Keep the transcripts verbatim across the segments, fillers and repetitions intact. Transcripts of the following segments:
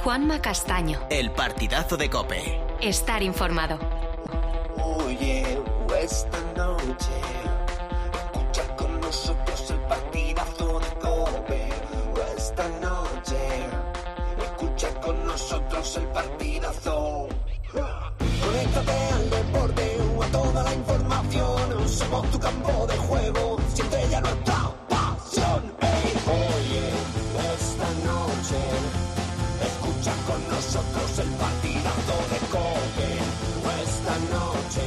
Juanma Castaño. El partidazo de COPE. Estar informado. Oye, esta noche escucha con nosotros el partidazo de COPE. Esta noche escucha con nosotros el partidazo. Conéctate al deporte o a toda la información. Somos tu campo de juego, siempre ya nuestra pasión. Hey, oye, esta noche escucha con nosotros el partidazo de COPE. Esta noche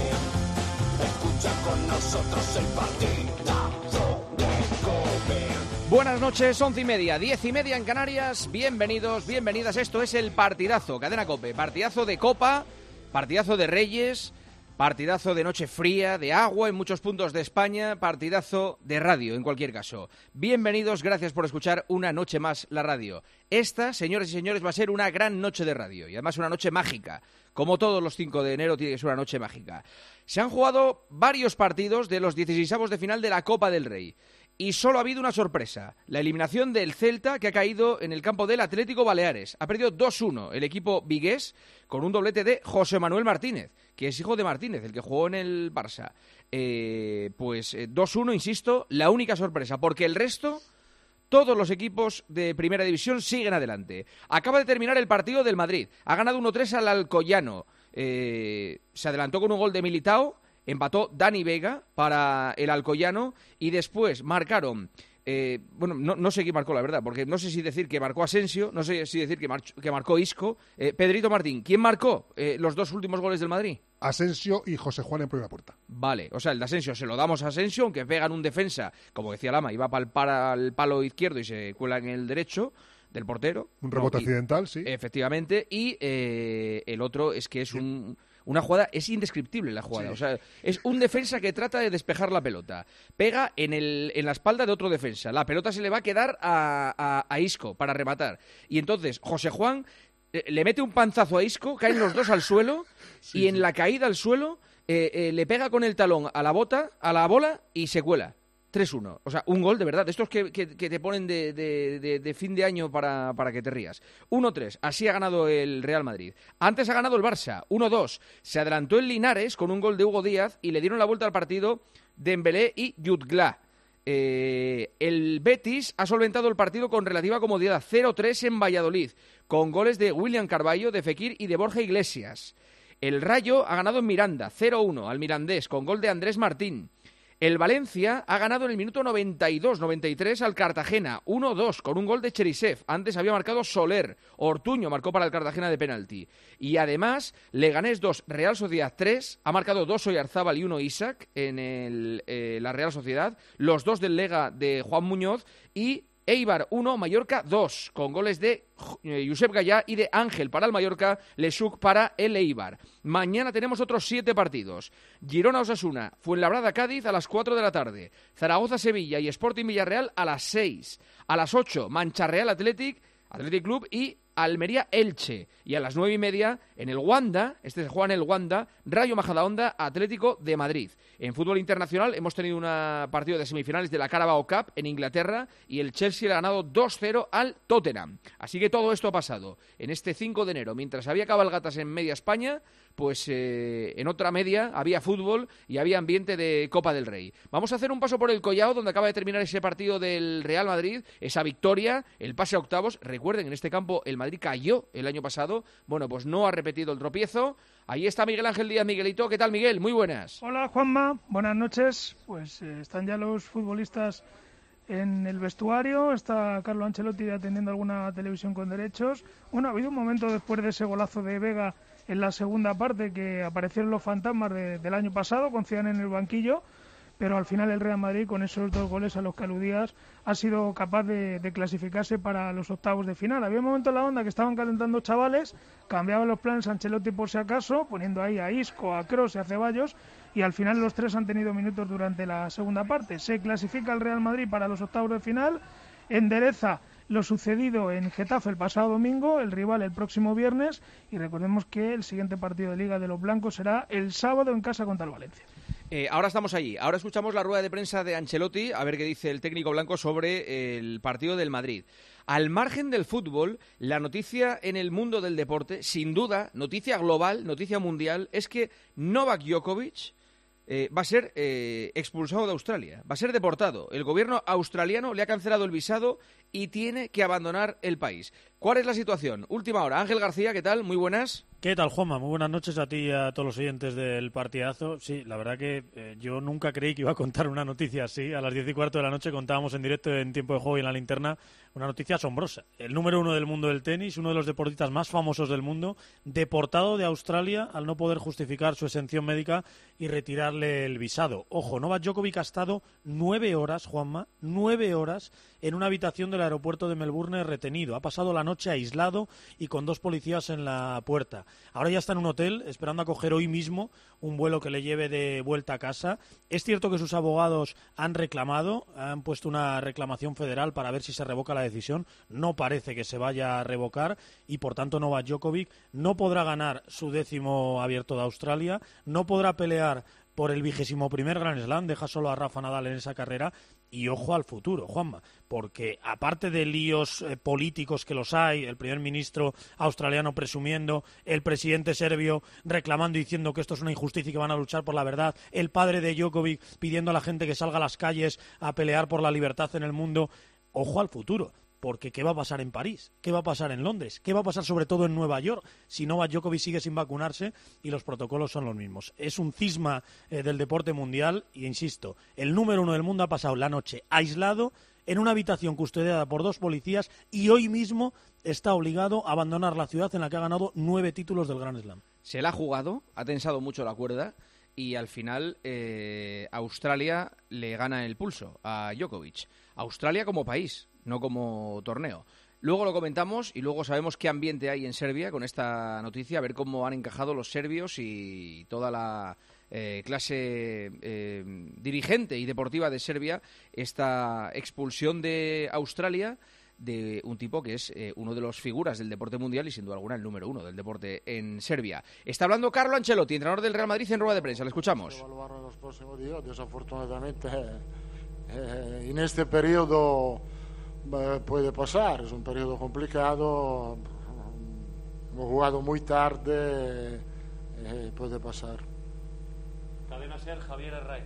escucha con nosotros el partidazo de COPE. Buenas noches, once y media, diez y media en Canarias. Bienvenidos, bienvenidas. Esto es el partidazo, Cadena COPE. Partidazo de Copa, partidazo de Reyes, partidazo de noche fría, de agua en muchos puntos de España, partidazo de radio en cualquier caso. Bienvenidos, gracias por escuchar una noche más la radio. Esta, señores y señores, va a ser una gran noche de radio y además una noche mágica. Como todos los cinco de enero tiene que ser una noche mágica. Se han jugado varios partidos de los dieciseisavos de final de la Copa del Rey. Y solo ha habido una sorpresa, la eliminación del Celta, que ha caído en el campo del Atlético Baleares. Ha perdido dos uno el equipo vigués con un doblete de José Manuel Martínez, que es hijo de Martínez, el que jugó en el Barça. Eh, pues eh, dos uno, insisto, la única sorpresa, porque el resto, todos los equipos de Primera División siguen adelante. Acaba de terminar el partido del Madrid, ha ganado uno tres al Alcoyano, eh, se adelantó con un gol de Militao. Empató Dani Vega para el Alcoyano y después marcaron, eh, bueno, no, no sé quién marcó la verdad, porque no sé si decir que marcó Asensio, no sé si decir que, mar, que marcó Isco. Eh, Pedrito Martín, ¿quién marcó eh, los dos últimos goles del Madrid? Asensio y José Juan en primera puerta. Vale, o sea, el de Asensio se lo damos a Asensio, aunque pegan un defensa, como decía Lama, iba para el, para el palo izquierdo y se cuela en el derecho del portero. Un rebote no, y, accidental, sí. Efectivamente, y eh, el otro es que es un... Una jugada, es indescriptible la jugada, sí. O sea, es un defensa que trata de despejar la pelota, pega en, el, en la espalda de otro defensa, la pelota se le va a quedar a, a, a Isco para rematar, y entonces José Juan eh, le mete un panzazo a Isco, caen los dos al suelo, sí, y en sí. la caída al suelo eh, eh, le pega con el talón a la bota, a la bola y se cuela. tres uno, o sea, un gol de verdad, estos que, que, que te ponen de, de, de, de fin de año para, para que te rías. uno tres, así ha ganado el Real Madrid. Antes ha ganado el Barça, uno dos. Se adelantó el Linares con un gol de Hugo Díaz y le dieron la vuelta al partido Dembélé y Jutgla. Eh, el Betis ha solventado el partido con relativa comodidad, cero tres en Valladolid, con goles de William Carballo, de Fekir y de Borja Iglesias. El Rayo ha ganado en Miranda, cero uno al Mirandés, con gol de Andrés Martín. El Valencia ha ganado en el minuto noventa y dos noventa y tres al Cartagena, uno dos, con un gol de Cherisev. Antes había marcado Soler, Ortuño marcó para el Cartagena de penalti. Y además, Leganés dos, Real Sociedad tres, ha marcado dos Oyarzábal y uno Isaac en el, eh, la Real Sociedad, los dos del Lega de Juan Muñoz y Eibar uno, Mallorca dos, con goles de eh, Josep Gallá y de Ángel para el Mallorca, Lechuk para el Eibar. Mañana tenemos otros siete partidos. Girona-Osasuna, Fuenlabrada-Cádiz a las cuatro de la tarde, Zaragoza-Sevilla y Sporting Villarreal a las seis. A las ocho, Mancha-Real-Athletic, Athletic Club y Almería-Elche. Y a las nueve y media, en el Wanda, este se juega en el Wanda, Rayo Majadahonda, Atlético de Madrid. En fútbol internacional hemos tenido un partido de semifinales de la Carabao Cup en Inglaterra y el Chelsea le ha ganado dos cero al Tottenham. Así que todo esto ha pasado en este cinco de enero. Mientras había cabalgatas en media España, pues eh, en otra media había fútbol y había ambiente de Copa del Rey. Vamos a hacer un paso por el Collao, donde acaba de terminar ese partido del Real Madrid, esa victoria, el pase a octavos. Recuerden, en este campo el Madrid cayó el año pasado. Bueno, pues no ha repetido el tropiezo. Ahí está Miguel Ángel Díaz. Miguelito, ¿qué tal, Miguel? Muy buenas. Hola, Juanma. Buenas noches. Pues eh, están ya los futbolistas en el vestuario. Está Carlo Ancelotti atendiendo alguna televisión con derechos. Bueno, ha habido un momento después de ese golazo de Vega en la segunda parte que aparecieron los fantasmas de, del año pasado con Zidane en el banquillo, pero al final el Real Madrid, con esos dos goles a los que aludías, ha sido capaz de, de clasificarse para los octavos de final. Había un momento en la onda que estaban calentando chavales, cambiaban los planes Ancelotti por si acaso, poniendo ahí a Isco, a Kroos y a Ceballos, y al final los tres han tenido minutos durante la segunda parte. Se clasifica el Real Madrid para los octavos de final, endereza lo sucedido en Getafe el pasado domingo, el rival el próximo viernes, y recordemos que el siguiente partido de Liga de los Blancos será el sábado en casa contra el Valencia. Eh, ahora estamos allí. Ahora escuchamos la rueda de prensa de Ancelotti, a ver qué dice el técnico blanco sobre el partido del Madrid. Al margen del fútbol, la noticia en el mundo del deporte, sin duda, noticia global, noticia mundial, es que Novak Djokovic eh, va a ser eh, expulsado de Australia, va a ser deportado. El gobierno australiano le ha cancelado el visado y tiene que abandonar el país. ¿Cuál es la situación? Última hora. Ángel García, ¿qué tal? Muy buenas. ¿Qué tal, Juanma? Muy buenas noches a ti y a todos los oyentes del partidazo. Sí, la verdad que eh, yo nunca creí que iba a contar una noticia así. A las diez y cuarto de la noche contábamos en directo en Tiempo de Juego y en La Linterna una noticia asombrosa. El número uno del mundo del tenis, uno de los deportistas más famosos del mundo, deportado de Australia al no poder justificar su exención médica y retirarle el visado. Ojo, Novak Djokovic ha estado nueve horas, Juanma, nueve horas en una habitación del aeropuerto de Melbourne retenido. Ha pasado la noche aislado y con dos policías en la puerta. Ahora ya está en un hotel esperando a coger hoy mismo un vuelo que le lleve de vuelta a casa. Es cierto que sus abogados han reclamado, han puesto una reclamación federal para ver si se revoca la decisión. No parece que se vaya a revocar y por tanto Novak Djokovic no podrá ganar su décimo Abierto de Australia, no podrá pelear por el vigésimo primer Grand Slam, deja solo a Rafa Nadal en esa carrera. Y ojo al futuro, Juanma, porque aparte de líos eh, políticos que los hay, el primer ministro australiano presumiendo, el presidente serbio reclamando y diciendo que esto es una injusticia y que van a luchar por la verdad, el padre de Djokovic pidiendo a la gente que salga a las calles a pelear por la libertad en el mundo, ojo al futuro. Porque ¿qué va a pasar en París? ¿Qué va a pasar en Londres? ¿Qué va a pasar sobre todo en Nueva York si Novak Djokovic sigue sin vacunarse y los protocolos son los mismos? Es un cisma eh, del deporte mundial y, insisto, el número uno del mundo ha pasado la noche aislado en una habitación custodiada por dos policías y hoy mismo está obligado a abandonar la ciudad en la que ha ganado nueve títulos del Grand Slam. Se la ha jugado, ha tensado mucho la cuerda y al final eh, Australia le gana el pulso a Djokovic. Australia como país, no como torneo. Luego lo comentamos y luego sabemos qué ambiente hay en Serbia con esta noticia, a ver cómo han encajado los serbios y toda la eh, clase eh, dirigente y deportiva de Serbia esta expulsión de Australia de un tipo que es eh, uno de los figuras del deporte mundial y sin duda alguna el número uno del deporte en Serbia. Está hablando Carlo Ancelotti, entrenador del Real Madrid, en rueda de prensa. Le escuchamos. Evaluarlo en los próximos días. Desafortunadamente eh, en este periodo eh, puede pasar, es un periodo complicado, hemos jugado muy tarde, eh, puede pasar. Cadena SER, Javier Herray.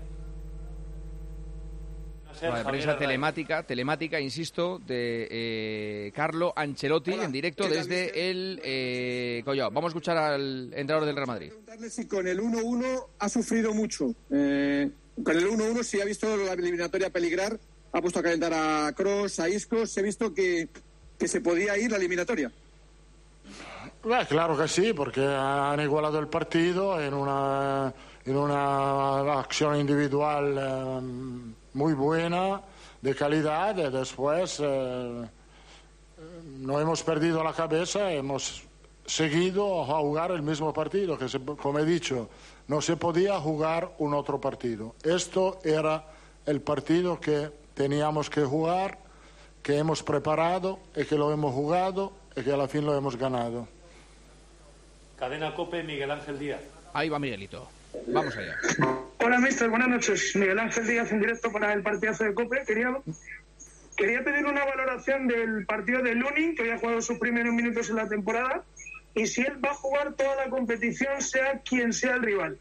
La prensa telemática, telemática, insisto, de eh, Carlo Ancelotti. Hola, en directo desde el eh, Collao. Vamos a escuchar al entrenador del Real Madrid. Preguntarle si con el uno uno ha sufrido mucho. Eh, con el uno uno, si ha visto la eliminatoria peligrar, ha puesto a calentar a Kroos, a Isco, se ha visto que, que se podía ir la eliminatoria. Beh, claro que sí, porque han igualado el partido en una, en una acción individual eh, muy buena, de calidad, y después eh, no hemos perdido la cabeza, hemos seguido a jugar el mismo partido, que se, como he dicho, no se podía jugar un otro partido. Esto era el partido que teníamos que jugar, que hemos preparado y que lo hemos jugado y que a la fin lo hemos ganado. Cadena COPE, Miguel Ángel Díaz. Ahí va Miguelito. Vamos allá. Hola, mister. Buenas noches. Miguel Ángel Díaz en directo para el partidazo de COPE. Quería, quería pedir una valoración del partido de Lunin, que hoy ha jugado sus primeros minutos en la temporada, y si él va a jugar toda la competición, sea quien sea el rival.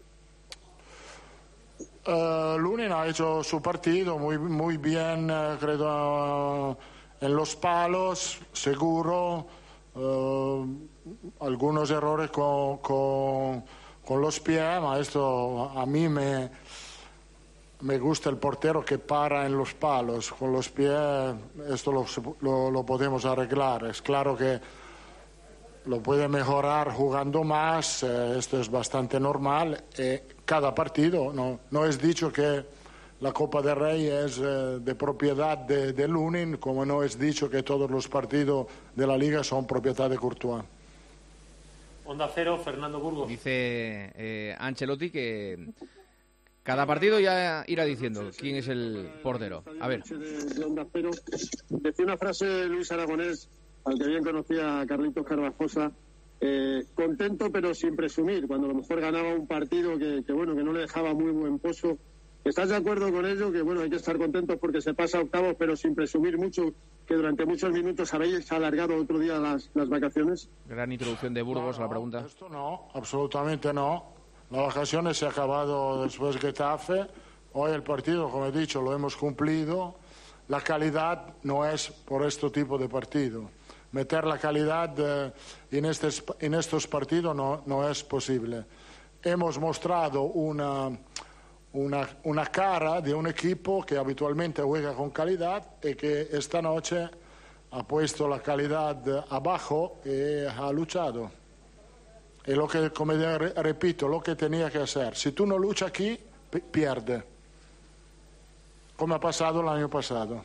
Uh, Lunin ha hecho su partido muy, muy bien, uh, creo, uh, en los palos, seguro. Uh, algunos errores con, con, con los pies, ma esto a mí me, me gusta el portero que para en los palos. Con los pies esto lo, lo, lo podemos arreglar. Es claro que lo puede mejorar jugando más, eh, esto es bastante normal. Eh, cada partido, no, no es dicho que la Copa del Rey es eh, de propiedad de, de Lunin, como no es dicho que todos los partidos de la Liga son propiedad de Courtois. Onda Cero, Fernando Burgos. Dice eh, Ancelotti que cada partido ya irá diciendo quién es el portero. A ver. De Onda Cero, decía una frase Luis Aragonés, al que bien conocía a Carlitos Carvajosa, Eh, contento pero sin presumir, cuando a lo mejor ganaba un partido que, que bueno que no le dejaba muy buen pozo. ¿Estás de acuerdo con ello? Que bueno, hay que estar contentos porque se pasa a octavos, pero sin presumir mucho, que durante muchos minutos habéis alargado otro día las, las vacaciones. Gran introducción de Burgos no, a la pregunta. No, esto no, absolutamente no. Las vacaciones se ha acabado después de Getafe. Hoy el partido, como he dicho, lo hemos cumplido. La calidad no es por este tipo de partido. Meter la calidad eh, en, estes, en estos partidos no, no es posible. Hemos mostrado una, una, una cara de un equipo que habitualmente juega con calidad y que esta noche ha puesto la calidad abajo y ha luchado. Y lo que, como repito, lo que tenía que hacer. Si tú no luchas aquí, pierde. Como ha pasado el año pasado.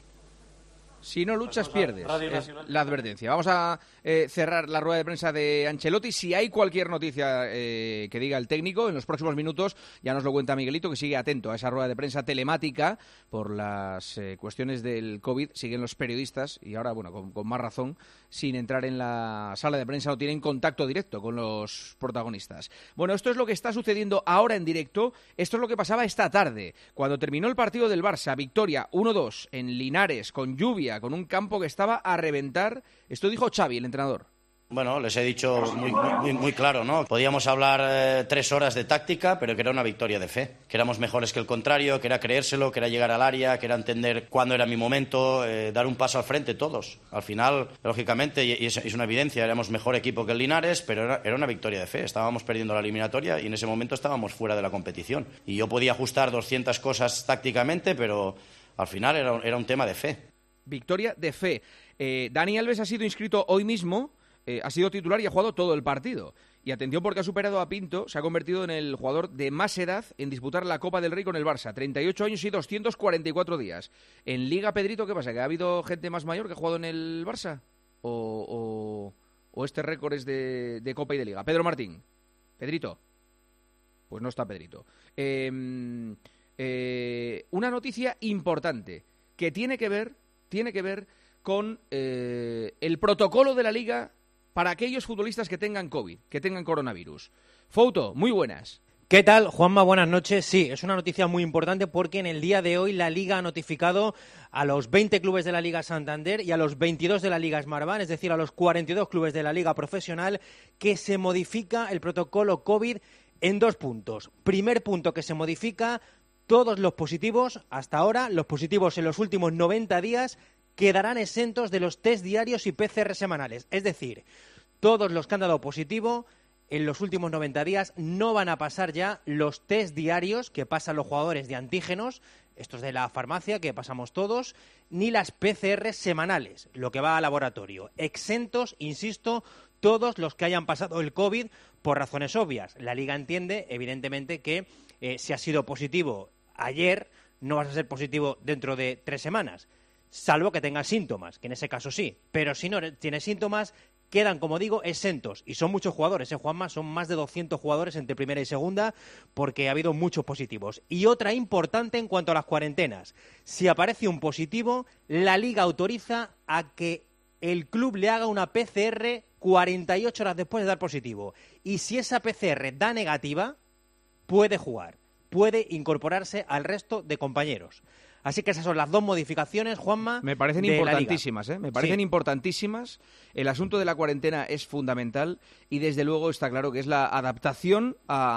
Si no luchas, pierdes. Es la advertencia. Vamos a eh, cerrar la rueda de prensa de Ancelotti. Si hay cualquier noticia eh, que diga el técnico, en los próximos minutos ya nos lo cuenta Miguelito, que sigue atento a esa rueda de prensa telemática por las eh, cuestiones del COVID. Siguen los periodistas y ahora, bueno, con, con más razón, sin entrar en la sala de prensa, no tienen contacto directo con los protagonistas. Bueno, esto es lo que está sucediendo ahora en directo. Esto es lo que pasaba esta tarde, cuando terminó el partido del Barça. Victoria uno dos en Linares, con lluvia, con un campo que estaba a reventar. Esto dijo Xavi, el entrenador. Bueno, les he dicho muy, muy, muy claro, ¿no? Podíamos hablar eh, tres horas de táctica, pero que era una victoria de fe. Que éramos mejores que el contrario, que era creérselo, que era llegar al área, que era entender cuándo era mi momento, eh, dar un paso al frente todos. Al final, lógicamente, y es, es una evidencia, éramos mejor equipo que el Linares, pero era, era una victoria de fe. Estábamos perdiendo la eliminatoria y en ese momento estábamos fuera de la competición. Y yo podía ajustar doscientas cosas tácticamente, pero al final era, era un tema de fe. Victoria de fe. Eh, Dani Alves ha sido inscrito hoy mismo, eh, ha sido titular y ha jugado todo el partido. Y atención porque ha superado a Pinto, se ha convertido en el jugador de más edad en disputar la Copa del Rey con el Barça. treinta y ocho años y doscientos cuarenta y cuatro días. En Liga, Pedrito, ¿qué pasa? ¿Que ha habido gente más mayor que ha jugado en el Barça? ¿O, o, o este récord es de, de Copa y de Liga? Pedro Martín. Pedrito. Pues no está Pedrito. Eh, eh, una noticia importante que tiene que ver... tiene que ver con eh, el protocolo de la Liga para aquellos futbolistas que tengan COVID, que tengan coronavirus. Fouto, muy buenas. ¿Qué tal, Juanma? Buenas noches. Sí, es una noticia muy importante porque en el día de hoy la Liga ha notificado a los veinte clubes de la Liga Santander y a los veintidós de la Liga Smartbank, es decir, a los cuarenta y dos clubes de la Liga Profesional, que se modifica el protocolo COVID en dos puntos. Primer punto que se modifica: todos los positivos, hasta ahora, los positivos en los últimos noventa días, quedarán exentos de los test diarios y P C R semanales. Es decir, todos los que han dado positivo en los últimos noventa días no van a pasar ya los test diarios que pasan los jugadores de antígenos, estos de la farmacia que pasamos todos, ni las P C R semanales, lo que va a laboratorio. Exentos, insisto, todos los que hayan pasado el COVID por razones obvias. La Liga entiende, evidentemente, que eh, si has sido positivo ayer, no vas a ser positivo dentro de tres semanas, salvo que tengas síntomas, que en ese caso sí. Pero si no tienes síntomas, quedan, como digo, exentos. Y son muchos jugadores, ¿eh, Juanma? Son más de doscientos jugadores entre primera y segunda, porque ha habido muchos positivos. Y otra importante en cuanto a las cuarentenas: si aparece un positivo, la Liga autoriza a que el club le haga una P C R cuarenta y ocho horas después de dar positivo. Y si esa P C R da negativa, puede jugar, puede incorporarse al resto de compañeros. Así que esas son las dos modificaciones, Juanma. Me parecen importantísimas, ¿eh? Me parecen sí. importantísimas. El asunto de la cuarentena es fundamental y desde luego está claro que es la adaptación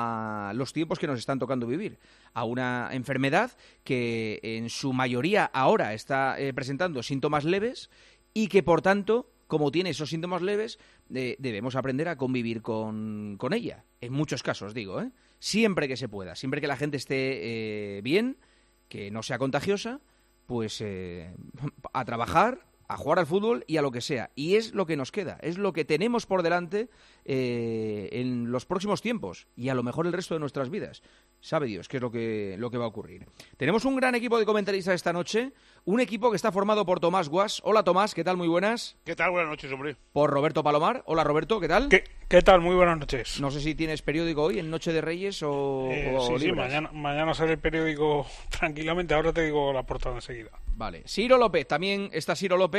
a los tiempos que nos están tocando vivir. A una enfermedad que en su mayoría ahora está eh, presentando síntomas leves y que por tanto, como tiene esos síntomas leves, eh, debemos aprender a convivir con, con ella. En muchos casos, digo, ¿eh? Siempre que se pueda, siempre que la gente esté eh, bien, que no sea contagiosa, pues eh, a trabajar, a jugar al fútbol y a lo que sea. Y es lo que nos queda, es lo que tenemos por delante eh, en los próximos tiempos y a lo mejor el resto de nuestras vidas. Sabe Dios qué es lo que, lo que va a ocurrir. Tenemos un gran equipo de comentaristas esta noche, un equipo que está formado por Tomás Guas. Hola Tomás, ¿qué tal? Muy buenas. ¿Qué tal? Buenas noches, hombre. Por Roberto Palomar. Hola Roberto, ¿qué tal? ¿Qué, qué tal? Muy buenas noches. No sé si tienes periódico hoy en Noche de Reyes o, eh, o sí, sí, mañana, mañana sale el periódico tranquilamente, ahora te digo la portada enseguida. Vale. Ciro López, también está Ciro López.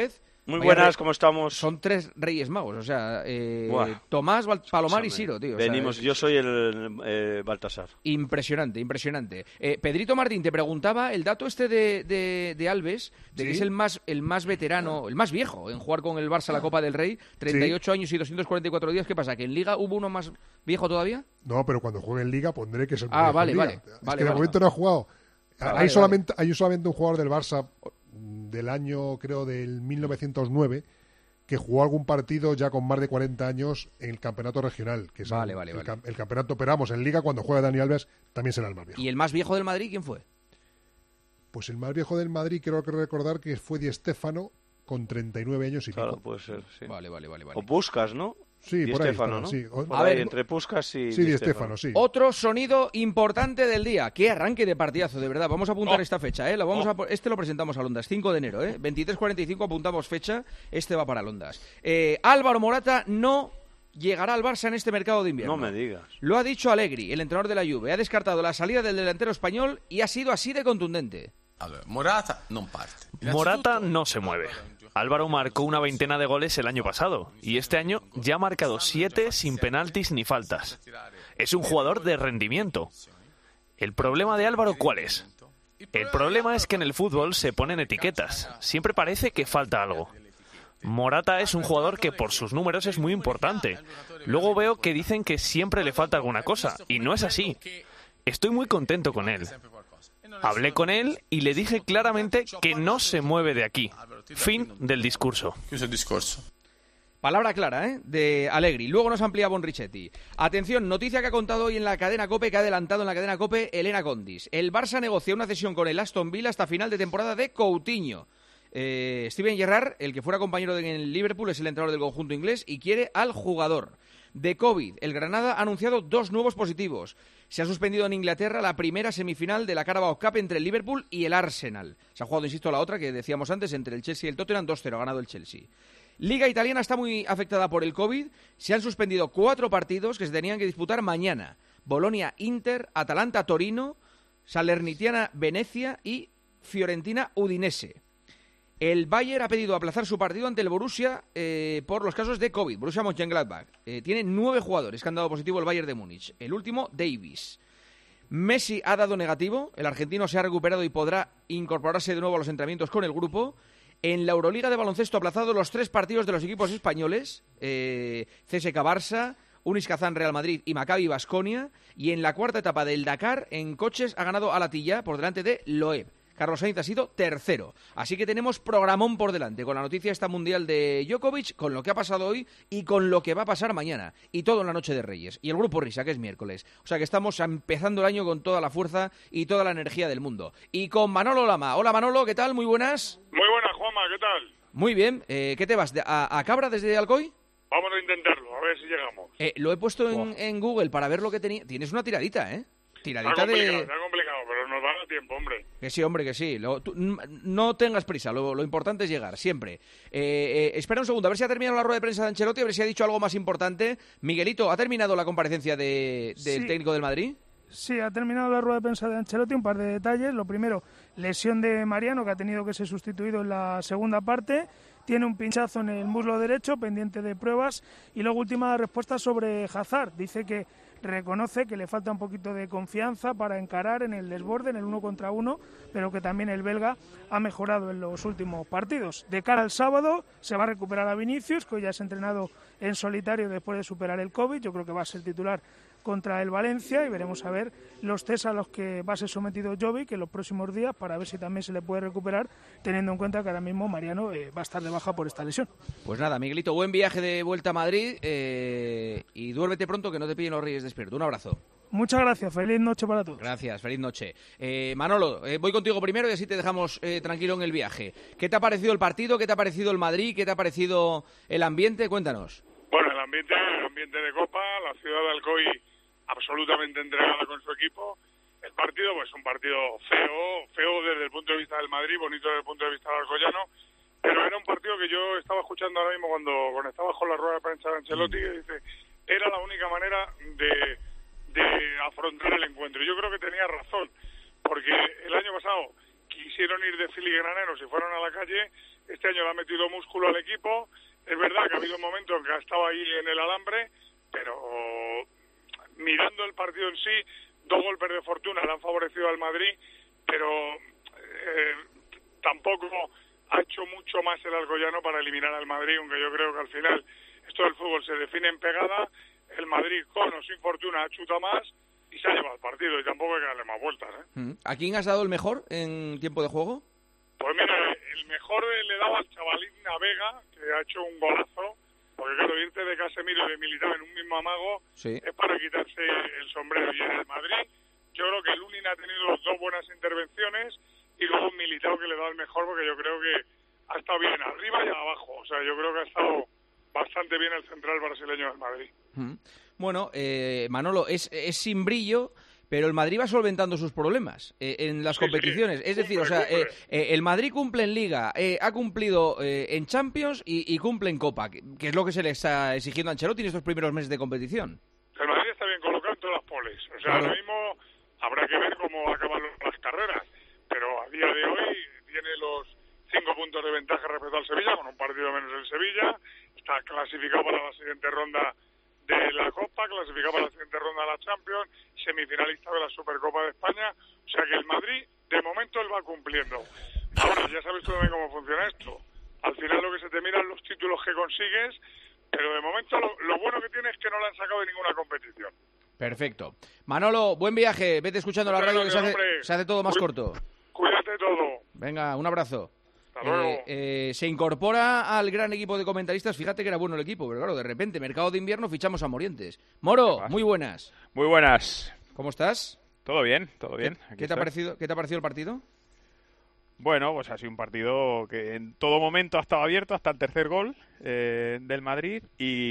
vez. Muy Vaya buenas, re- ¿cómo estamos? Son tres Reyes Magos, o sea, eh, Buah. Tomás, Val- Palomar y Escúchame, Siro, tío. o sea, Venimos, es- yo soy el eh, Baltasar. Impresionante, impresionante. Eh, Pedrito Martín, te preguntaba el dato este de, de, de Alves, de que Sí. es el más, el más veterano, el más viejo en jugar con el Barça la Copa del Rey, treinta y ocho años y doscientos cuarenta y cuatro días. ¿Qué pasa? ¿Que en Liga hubo uno más viejo todavía? No, pero cuando juegue en Liga pondré que es el Ah, mejor vale, en Liga. vale, Es vale, que de vale, momento vale. no ha jugado. Ah, hay, vale, solamente, hay solamente un jugador del Barça mm, del año, creo, del mil novecientos nueve que jugó algún partido ya con más de cuarenta años en el campeonato regional, que es Vale, el, vale, el vale. cam- el campeonato, pero vamos, en Liga cuando juega Dani Alves también será el más viejo. ¿Y el más viejo del Madrid quién fue? Pues el más viejo del Madrid creo que recordar que fue Di Stéfano con treinta y nueve años y Claro, pico. puede ser, sí. Vale, vale, vale. vale. O Puskas, ¿no? Sí, Di por ahí Stéfano, está, ¿no? sí. O- Por A ahí, ver, entre Puskas y Sí, Di Stéfano. Stéfano, sí. Otro sonido importante del día. Qué arranque de partidazo, de verdad. Vamos a apuntar Oh. esta fecha, ¿eh? Lo vamos a po- este lo presentamos a Londas, cinco de enero, ¿eh? veintitrés cuarenta y cinco apuntamos fecha. Este va para Londas. Eh, Álvaro Morata no llegará al Barça en este mercado de invierno. No me digas. Lo ha dicho Allegri, el entrenador de la Juve. Ha descartado la salida del delantero español y ha sido así de contundente. Morata non parte. Morata no se mueve. Álvaro marcó una veintena de goles el año pasado y este año ya ha marcado siete sin penaltis ni faltas. Es un jugador de rendimiento. ¿El problema de Álvaro cuál es? El problema es que en el fútbol se ponen etiquetas. Siempre parece que falta algo. Morata es un jugador que por sus números es muy importante. Luego veo que dicen que siempre le falta alguna cosa y no es así. Estoy muy contento con él. Hablé con él y le dije claramente que no se mueve de aquí. Fin del discurso. Palabra clara, ¿eh? De Allegri. Luego nos amplía Bonrichetti. Atención, noticia que ha contado hoy en la cadena COPE, que ha adelantado en la cadena COPE Elena Condis. El Barça negocia una cesión con el Aston Villa hasta final de temporada de Coutinho. Eh, Steven Gerrard, el que fuera compañero de en el Liverpool, es el entrenador del conjunto inglés y quiere al jugador. De COVID, el Granada ha anunciado dos nuevos positivos. Se ha suspendido en Inglaterra la primera semifinal de la Carabao Cup entre el Liverpool y el Arsenal. Se ha jugado, insisto, la otra que decíamos antes, entre el Chelsea y el Tottenham, dos cero, ha ganado el Chelsea. Liga italiana está muy afectada por el COVID. Se han suspendido cuatro partidos que se tenían que disputar mañana. Bolonia-Inter, Atalanta-Torino, Salernitana-Venecia y Fiorentina-Udinese. El Bayern ha pedido aplazar su partido ante el Borussia eh, por los casos de COVID. Borussia Mönchengladbach. Eh, tiene nueve jugadores que han dado positivo el Bayern de Múnich. El último, Davis. Messi ha dado negativo. El argentino se ha recuperado y podrá incorporarse de nuevo a los entrenamientos con el grupo. En la Euroliga de baloncesto ha aplazado los tres partidos de los equipos españoles. Eh, C S K Barça, Unis Kazán Real Madrid y Maccabi Baskonia. Y en la cuarta etapa del Dakar, en coches, ha ganado Alatilla por delante de Loeb. Carlos Sainz ha sido tercero. Así que tenemos programón por delante con la noticia esta mundial de Djokovic, con lo que ha pasado hoy y con lo que va a pasar mañana. Y todo en la noche de Reyes. Y el Grupo Risa, que es miércoles. O sea que estamos empezando el año con toda la fuerza y toda la energía del mundo. Y con Manolo Lama. Hola Manolo, ¿qué tal? Muy buenas. Muy buenas, Juanma, ¿qué tal? Muy bien. Eh, ¿Qué te vas? ¿A, a Cabra desde Alcoy? Vamos a intentarlo, a ver si llegamos. Eh, lo he puesto en, en Google para ver lo que tenía. Tienes una tiradita, ¿eh? Tiradita Está complicado, de... está complicado, pero nos va a dar tiempo, hombre. Que sí, hombre, que sí. Lo- tú, n- no tengas prisa, lo, lo importante es llegar, siempre. Eh, eh, espera un segundo, a ver si ha terminado la rueda de prensa de Ancelotti, a ver si ha dicho algo más importante. Miguelito, ¿ha terminado la comparecencia de, del Sí. técnico del Madrid? Sí, ha terminado la rueda de prensa de Ancelotti, un par de detalles. Lo primero, lesión de Mariano, que ha tenido que ser sustituido en la segunda parte. Tiene un pinchazo en el muslo derecho, pendiente de pruebas. Y luego, última respuesta sobre Hazard. Dice que reconoce que le falta un poquito de confianza para encarar en el desborde, en el uno contra uno, pero que también el belga ha mejorado en los últimos partidos. De cara al sábado, se va a recuperar a Vinicius, que hoy ya se ha entrenado en solitario después de superar el COVID. Yo creo que va a ser titular contra el Valencia y veremos a ver los test a los que va a ser sometido Jovic en los próximos días para ver si también se le puede recuperar, teniendo en cuenta que ahora mismo Mariano eh, va a estar de baja por esta lesión. Pues nada, Miguelito, buen viaje de vuelta a Madrid eh, y duérmete pronto, que no te pillen los Reyes despierto. Un abrazo. Muchas gracias, feliz noche para todos. Gracias, feliz noche. Eh, Manolo, eh, voy contigo primero y así te dejamos eh, tranquilo en el viaje. ¿Qué te ha parecido el partido? ¿Qué te ha parecido el Madrid? ¿Qué te ha parecido el ambiente? Cuéntanos. Bueno, el ambiente, el ambiente de Copa, la ciudad de Alcoy absolutamente entregada con su equipo. El partido, pues un partido feo, feo desde el punto de vista del Madrid, bonito desde el punto de vista del alcoyano, pero era un partido que yo estaba escuchando ahora mismo cuando conectaba con la rueda de prensa de Ancelotti, que dice, era la única manera de, de afrontar el encuentro. Yo creo que tenía razón, porque el año pasado quisieron ir de filigraneros y fueron a la calle. Este año le ha metido músculo al equipo. Es verdad que ha habido momentos en que ha estado ahí en el alambre, pero mirando el partido en sí, dos golpes de fortuna le han favorecido al Madrid, pero eh, tampoco ha hecho mucho más el Alcoyano para eliminar al Madrid, aunque yo creo que al final esto del fútbol se define en pegada. El Madrid, con o sin fortuna, ha chutado más y se ha llevado el partido, y tampoco hay que darle más vueltas, ¿eh? ¿A quién has dado el mejor en tiempo de juego? Pues mira, el mejor le daba al chavalín Navega, que ha hecho un golazo, porque claro, irte de Casemiro y de Militao en un mismo amago sí. es para quitarse el sombrero. Y en el Madrid, yo creo que Lunin ha tenido dos buenas intervenciones, y luego Militao, que le da el mejor, porque yo creo que ha estado bien arriba y abajo. O sea, yo creo que ha estado bastante bien el central brasileño del Madrid. Mm. Bueno, eh, Manolo, es, es sin brillo, pero el Madrid va solventando sus problemas eh, en las Sí, competiciones. sí. Es decir, Cumple, o sea, eh, cumple. eh, el Madrid cumple en Liga, eh, ha cumplido eh, en Champions y, y cumple en Copa, que, que es lo que se le está exigiendo a Ancelotti en estos primeros meses de competición. El Madrid está bien colocado en todas las poles. O sea, Claro. ahora mismo habrá que ver cómo acaban las carreras, pero a día de hoy tiene los cinco puntos de ventaja respecto al Sevilla, con un partido menos el Sevilla. Está clasificado para la siguiente ronda de la Copa, clasificado para la siguiente ronda de la Champions, semifinalista de la Supercopa de España. O sea que el Madrid, de momento, él va cumpliendo. Ahora, ya sabes tú también cómo funciona esto. Al final lo que se te miran los títulos que consigues, pero de momento lo, lo bueno que tiene es que no le han sacado de ninguna competición. Perfecto. Manolo, buen viaje. Vete escuchando la Muchas radio, que se hace, gracias, hombre. se hace todo más Cuí- corto. Cuídate todo. Venga, un abrazo. Hasta luego. Eh, eh, se incorpora al gran equipo de comentaristas. Fíjate que era bueno el equipo, pero claro, de repente, mercado de invierno, fichamos a Morientes. Moro, muy buenas. Muy buenas. ¿Cómo estás? Todo bien, todo bien. ¿Qué, Aquí ¿qué te ha estoy. parecido, ¿Qué te ha parecido el partido? Bueno, pues ha sido un partido que en todo momento ha estado abierto hasta el tercer gol eh, del Madrid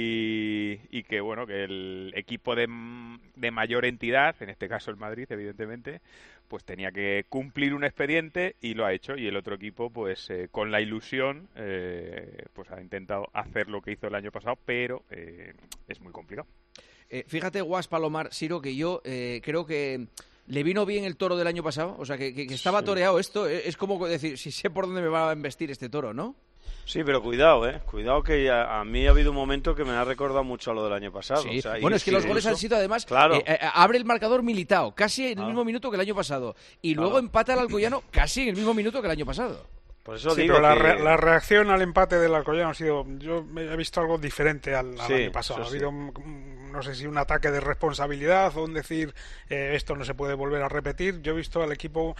y, y que, bueno, que el equipo de, de mayor entidad, en este caso el Madrid, evidentemente, pues tenía que cumplir un expediente y lo ha hecho. Y el otro equipo, pues eh, con la ilusión, eh, pues ha intentado hacer lo que hizo el año pasado, pero eh, es muy complicado. Eh, fíjate, Guas Palomar, Siro, que yo eh, creo que le vino bien el toro del año pasado. O sea, que, que, que estaba Sí. toreado esto. Eh, es como decir, si sé por dónde me va a embestir este toro, ¿no? Sí, pero cuidado, ¿eh? Cuidado que a, a mí ha habido un momento que me ha recordado mucho a lo del año pasado. Sí. O sea, Bueno, es que los goles incluso- han sido además... Claro. eh, eh, abre el marcador Militao, casi en el Ah. mismo minuto que el año pasado. Y luego Claro. empata el Alcoyano casi en el mismo minuto que el año pasado. Por eso Sí, digo pero la, que... re- la reacción al empate del Alcoyano ha sido... Yo he visto algo diferente al, al Sí, año pasado. eso Ha habido, sí. un- no sé si un ataque de responsabilidad o un decir eh, esto no se puede volver a repetir. Yo he visto al equipo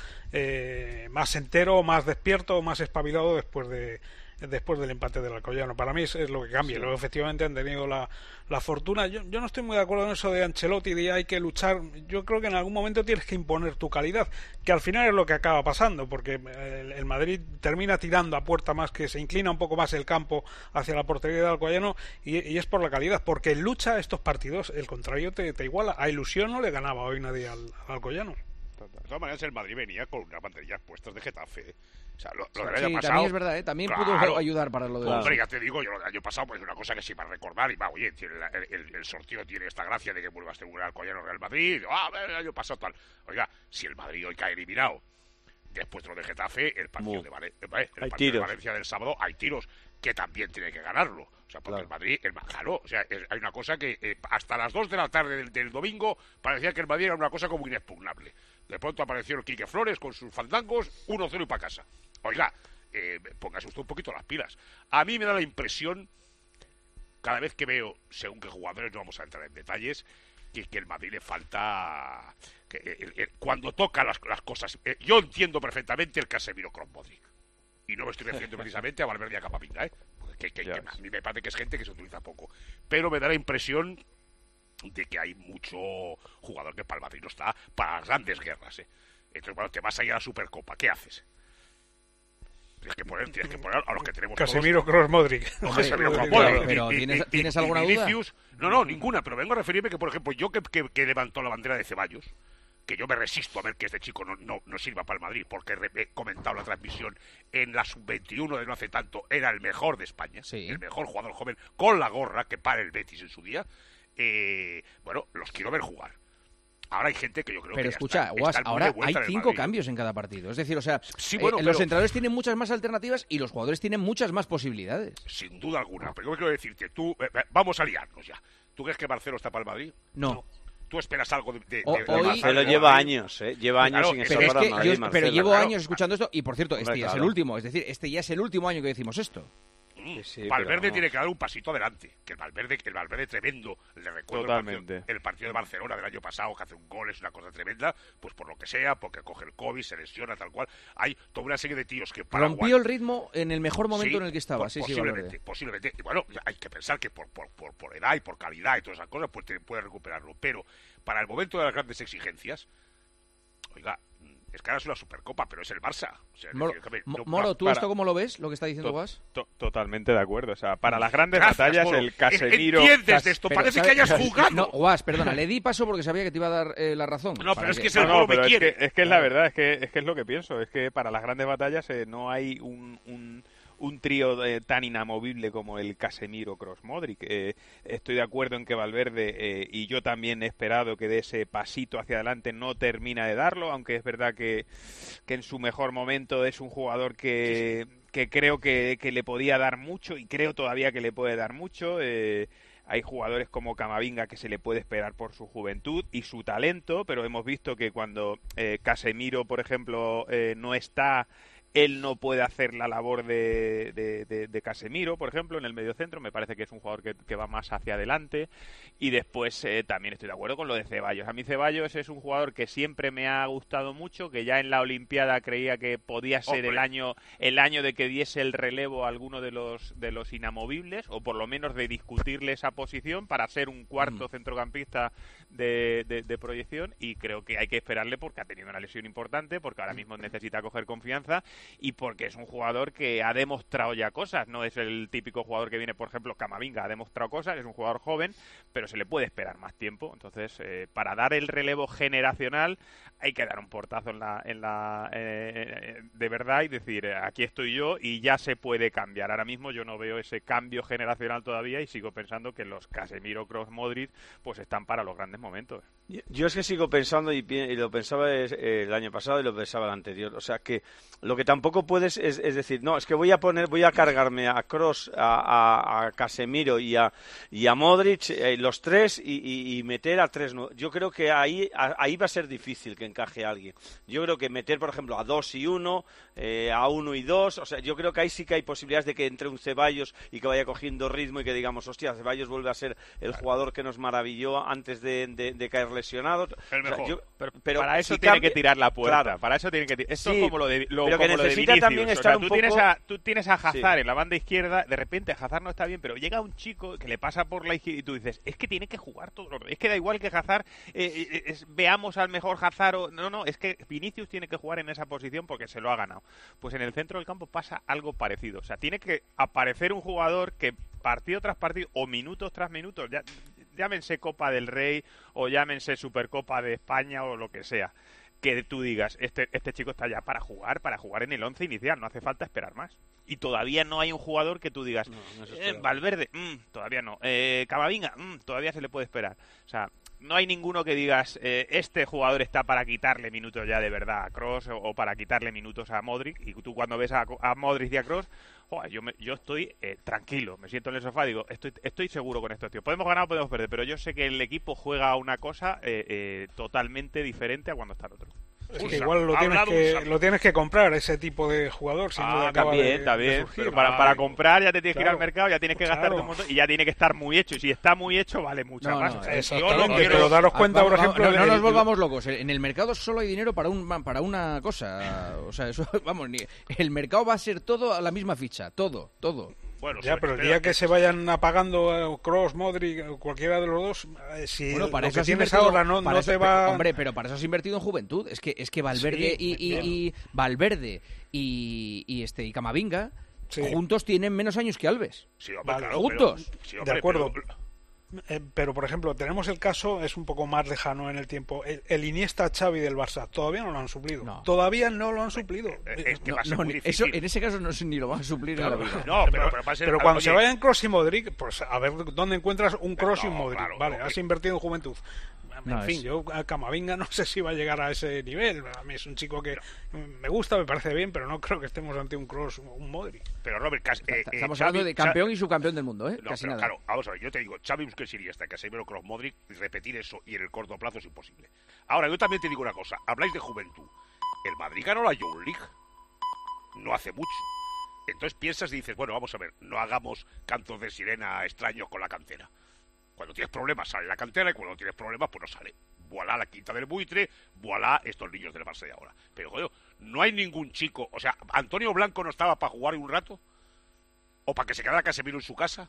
eh, más entero, más despierto, más espabilado después de después del empate del Alcoyano. Para mí es, es lo que cambia. Sí. Luego efectivamente han tenido la, la fortuna. Yo, yo no estoy muy de acuerdo en eso de Ancelotti, de hay que luchar. Yo creo que en algún momento tienes que imponer tu calidad, que al final es lo que acaba pasando, porque el, el Madrid termina tirando a puerta más, que se inclina un poco más el campo hacia la portería del Alcoyano, y, y es por la calidad, porque en lucha estos partidos el contrario te, te iguala. A ilusión no le ganaba hoy nadie al, al Alcoyano. De todas maneras, el Madrid venía con unas banderillas puestas de Getafe. O sea, lo, lo Sí, del año sí, pasado... también es verdad, ¿eh? También pudo Claro. ayudar para lo de los- Hombre, ya te digo, yo lo del año pasado, pues una cosa que sí va a recordar, y va, oye, tiene la- el, el- el sorteo tiene esta gracia de que vuelva a ser un Alcoyano Real Madrid, ah, el año pasado tal. Oiga, si el Madrid hoy cae eliminado, después de lo de Getafe, el partido, Mu. de, Vale- el partido Hay de tiros. Valencia del sábado, hay tiros, que también tiene que ganarlo. O sea, porque el Madrid, el, claro, o sea, es- hay una cosa que eh, hasta las dos de la tarde del, del domingo parecía que el Madrid era una cosa como inexpugnable. De pronto apareció el Quique Flores con sus fandangos, uno cero y para casa. Oiga, eh, póngase usted un poquito las pilas. A mí me da la impresión, cada vez que veo, según qué jugadores, no vamos a entrar en detalles, que, que el Madrid le falta... Que, eh, eh, cuando toca las, las cosas... eh, yo entiendo perfectamente el Casemiro Kroos Modric. Y no me estoy refiriendo precisamente a Valverde y a Camavinga, ¿eh? Que, que- que a mí me parece que es gente que se utiliza poco. Pero me da la impresión de que hay mucho jugador que para el Madrid no está para las grandes guerras, ¿eh? Entonces, cuando te vas a ir a la Supercopa, ¿qué haces? Tienes que poner, tienes que poner a los que tenemos Casemiro, todos. Kroos, Modric. No, Hombre, Casemiro, Kroos, claro, Modric. pero Y- y- ¿tienes- y- tienes y alguna duda? Vinicius. No, no, ninguna, pero vengo a referirme que, por ejemplo, yo que, que, que levantó la bandera de Ceballos, que yo me resisto a ver que este chico no, no, no sirva para el Madrid, porque re- he comentado la transmisión en la sub veintiuno de no hace tanto, era el mejor de España, el mejor jugador joven, con la gorra que para el Betis en su día. Eh, bueno, los quiero ver jugar. ahora hay gente que yo creo pero que escucha, ya está, Guas, está muy ahora de vuelta hay en el cinco Madrid. cambios en cada partido. Es decir, o sea, Sí, eh, bueno, los pero- entrenadores tienen muchas más alternativas y los jugadores tienen muchas más posibilidades. Sin duda alguna. Pero yo quiero decirte, tú, eh, eh, vamos a liarnos ya. ¿Tú crees que Marcelo está para el Madrid? No. ¿Tú esperas algo de, de, O- de- de hoy- Marcelo? Pero lleva años, ¿eh? Lleva años Claro, sin pero estar Pero, para es que Madrid, yo- pero Marcelo. llevo Claro. años escuchando esto y, por cierto, este Hombre, ya es el claro. último. Es decir, este ya es el último año que decimos esto. Mm, sí, Valverde pero- tiene que dar un pasito adelante. Que el Valverde, el Valverde tremendo. Le recuerdo el Totalmente. partido, el partido de Barcelona del año pasado, que hace un gol, es una cosa tremenda. Pues por lo que sea, porque coge el COVID, se lesiona, tal cual. Hay toda una serie de tíos que para Rompió el ritmo en el mejor momento Sí, en el que estaba. po- Sí, sí, posiblemente, Valverde. posiblemente. Y bueno, hay que pensar que por, por, por, por edad y por calidad y todas esas cosas, pues te puede recuperarlo. Pero para el momento de las grandes exigencias, oiga, es que ahora es una Supercopa, pero es el Barça. O sea, es Moro, decir, que me- Mo- no- Moro, ¿tú para- esto cómo lo ves? Lo que está diciendo To- Guas. to- totalmente de acuerdo. O sea, para las grandes Gracias, batallas, Moro. el Casemiro... Entiendes de esto, Pero, parece ¿sabes? que hayas jugado. No, Guas, perdona, le di paso porque sabía que te iba a dar eh, la razón. No, Para pero es que es No, el no, Moro me pero es quiere. que, es que es la verdad, es que, es que es lo que pienso. Es que para las grandes batallas eh, no hay un, un, un trío eh, tan inamovible como el Casemiro Kroos Modric. Eh, estoy de acuerdo en que Valverde, eh, y yo también he esperado que dé ese pasito hacia adelante, no termina de darlo, aunque es verdad que, que en su mejor momento es un jugador que, que creo que, que le podía dar mucho y creo todavía que le puede dar mucho. Eh, hay jugadores como Camavinga que se le puede esperar por su juventud y su talento, pero hemos visto que cuando eh, Casemiro, por ejemplo, eh, no está, él no puede hacer la labor de, de, de, de Casemiro, por ejemplo, en el mediocentro. Me parece que es un jugador que, que va más hacia adelante. Y después eh, también estoy de acuerdo con lo de Ceballos. A mí Ceballos es un jugador que siempre me ha gustado mucho, que ya en la Olimpiada creía que podía ser el Hombre. año el año de que diese el relevo a alguno de los de los inamovibles, o por lo menos de discutirle esa posición para ser un cuarto centrocampista de, de, de proyección. Y creo que hay que esperarle porque ha tenido una lesión importante, porque ahora mismo necesita coger confianza y porque es un jugador que ha demostrado ya cosas. No es el típico jugador que viene, por ejemplo, Camavinga ha demostrado cosas, es un jugador joven, pero se le puede esperar más tiempo. Entonces, eh, para dar el relevo generacional hay que dar un portazo en la, en la eh, de verdad y decir, eh, aquí estoy yo y ya se puede cambiar. Ahora mismo yo no veo ese cambio generacional todavía y sigo pensando que los Casemiro, Kroos, Modric pues están para los grandes momentos. Yo, yo es que sigo pensando y, pi- y lo pensaba es, eh, el año pasado y lo pensaba el anterior. O sea que lo que tampoco puedes es, es decir, no, es que voy a poner, voy a cargarme a Kroos, a, a, a Casemiro y a, y a Modric, eh, los tres y, y, y meter a tres. No, yo creo que ahí, a, ahí va a ser difícil que encaje alguien. Yo creo que meter, por ejemplo, a dos y uno, eh, a uno y dos, o sea, yo creo que ahí sí que hay posibilidades de que entre un Ceballos y que vaya cogiendo ritmo y que digamos, hostia, Ceballos vuelve a ser el jugador que nos maravilló antes de, de, de caer lesionado. El O sea, mejor. yo- Pero, pero para eso si tiene cambia- que tirar la puerta. Claro. Para eso tiene que tirar. Esto Sí, es como lo de, lo, pero que como lo de necesita Vinicius. también O estar sea, un tú, tienes poco- a, tú tienes a Hazard Sí. en la banda izquierda, de repente Hazard no está bien, pero llega un chico que le pasa por la izquierda y tú dices, es que tiene que jugar todo. lo- Es que da igual que Hazard, eh, eh, es- veamos al mejor Hazard o... No, no, es que Vinicius tiene que jugar en esa posición porque se lo ha ganado. Pues en el centro del campo pasa algo parecido. O sea, tiene que aparecer un jugador que partido tras partido o minutos tras minutos, ya, llámense Copa del Rey o llámense Supercopa de España o lo que sea, que tú digas, este, este chico está ya para jugar, para jugar en el once inicial, no hace falta esperar más. Y todavía no hay un jugador que tú digas, No, no se eh, espera. Valverde, mm, todavía no, eh, Camavinga, mm, todavía se le puede esperar. O sea, no hay ninguno que digas, eh, este jugador está para quitarle minutos ya de verdad a Kroos o, o para quitarle minutos a Modric. Y tú cuando ves a, a Modric y a Kroos, joder, yo, me- yo estoy eh, tranquilo, me siento en el sofá, digo, estoy, estoy seguro con estos tíos. Podemos ganar o podemos perder, pero yo sé que el equipo juega una cosa eh, eh, totalmente diferente a cuando está el otro. Es Un que Sam, igual lo ha tienes hablado un que, Sam. lo tienes que comprar, ese tipo de jugador. Sin duda Ah, acaba también, de- de también. surgir. Pero para, para comprar ya te tienes que ir Claro. al mercado, ya tienes que Claro. gastarte un montón y ya tiene que estar muy hecho. Y si está muy hecho, vale mucha No, más. no, O sea, exactamente, yo no quiero- pero daros Ah, cuenta, vamos, por vamos, ejemplo, no, no el- nos volvamos locos. En el mercado solo hay dinero para un para una cosa. O sea, eso, vamos, ni, el mercado va a ser todo a la misma ficha, todo, todo. Bueno, Ya, sobre- pero el espera, día que se vayan apagando Kroos, Modric, eh, cualquiera de los dos, eh, si Bueno, para lo eso que has tienes invertido- ahora no, para no eso- te va... Hombre, pero para eso has invertido en juventud. Es que es que Valverde Sí, y, y- y Valverde y, y este y Camavinga Sí. juntos tienen menos años que Alves. Sí, hombre, Vale, claro, juntos. pero- sí, De hombre, acuerdo. pero- Eh, pero, por ejemplo, tenemos el caso, es un poco más lejano en el tiempo, el, el Iniesta Xavi del Barça. Todavía no lo han suplido. No. Todavía no lo han suplido. eh, es que No, va a ser no, muy ni- difícil. eso, en ese caso no sé ni lo van a suplir en la vida. No, pero, pero va a ser... Pero cuando oye, se vayan Kroos y Modric, pues a ver dónde encuentras un Kroos y un no, Modric. claro, vale, no, has que- invertido en juventud. En No, fin, es- yo a Camavinga no sé si va a llegar a ese nivel. A mí es un chico que me gusta, me parece bien, pero no creo que estemos ante un Kroos o un Modric. Pero Robert, casi, eh, eh, Estamos Xavi- hablando de Xa- campeón y subcampeón del mundo, ¿eh? No, Casi pero nada. claro, vamos a ver, yo te digo, Xavi Busquets, Iniesta, Casemiro, Kroos, Modric, repetir eso y en el corto plazo es imposible. Ahora, yo también te digo una cosa, habláis de juventud. El Madrid ganó la Youth League no hace mucho. Entonces piensas y dices, bueno, vamos a ver, no hagamos cantos de sirena extraños con la cantera. Cuando tienes problemas sale la cantera y cuando tienes problemas pues no sale. Voilà la quinta del buitre, voilà estos niños del Barça de ahora. Pero, joder, no hay ningún chico, o sea, ¿Antonio Blanco no estaba para jugar un rato? ¿O para que se quedara Casemiro en su casa?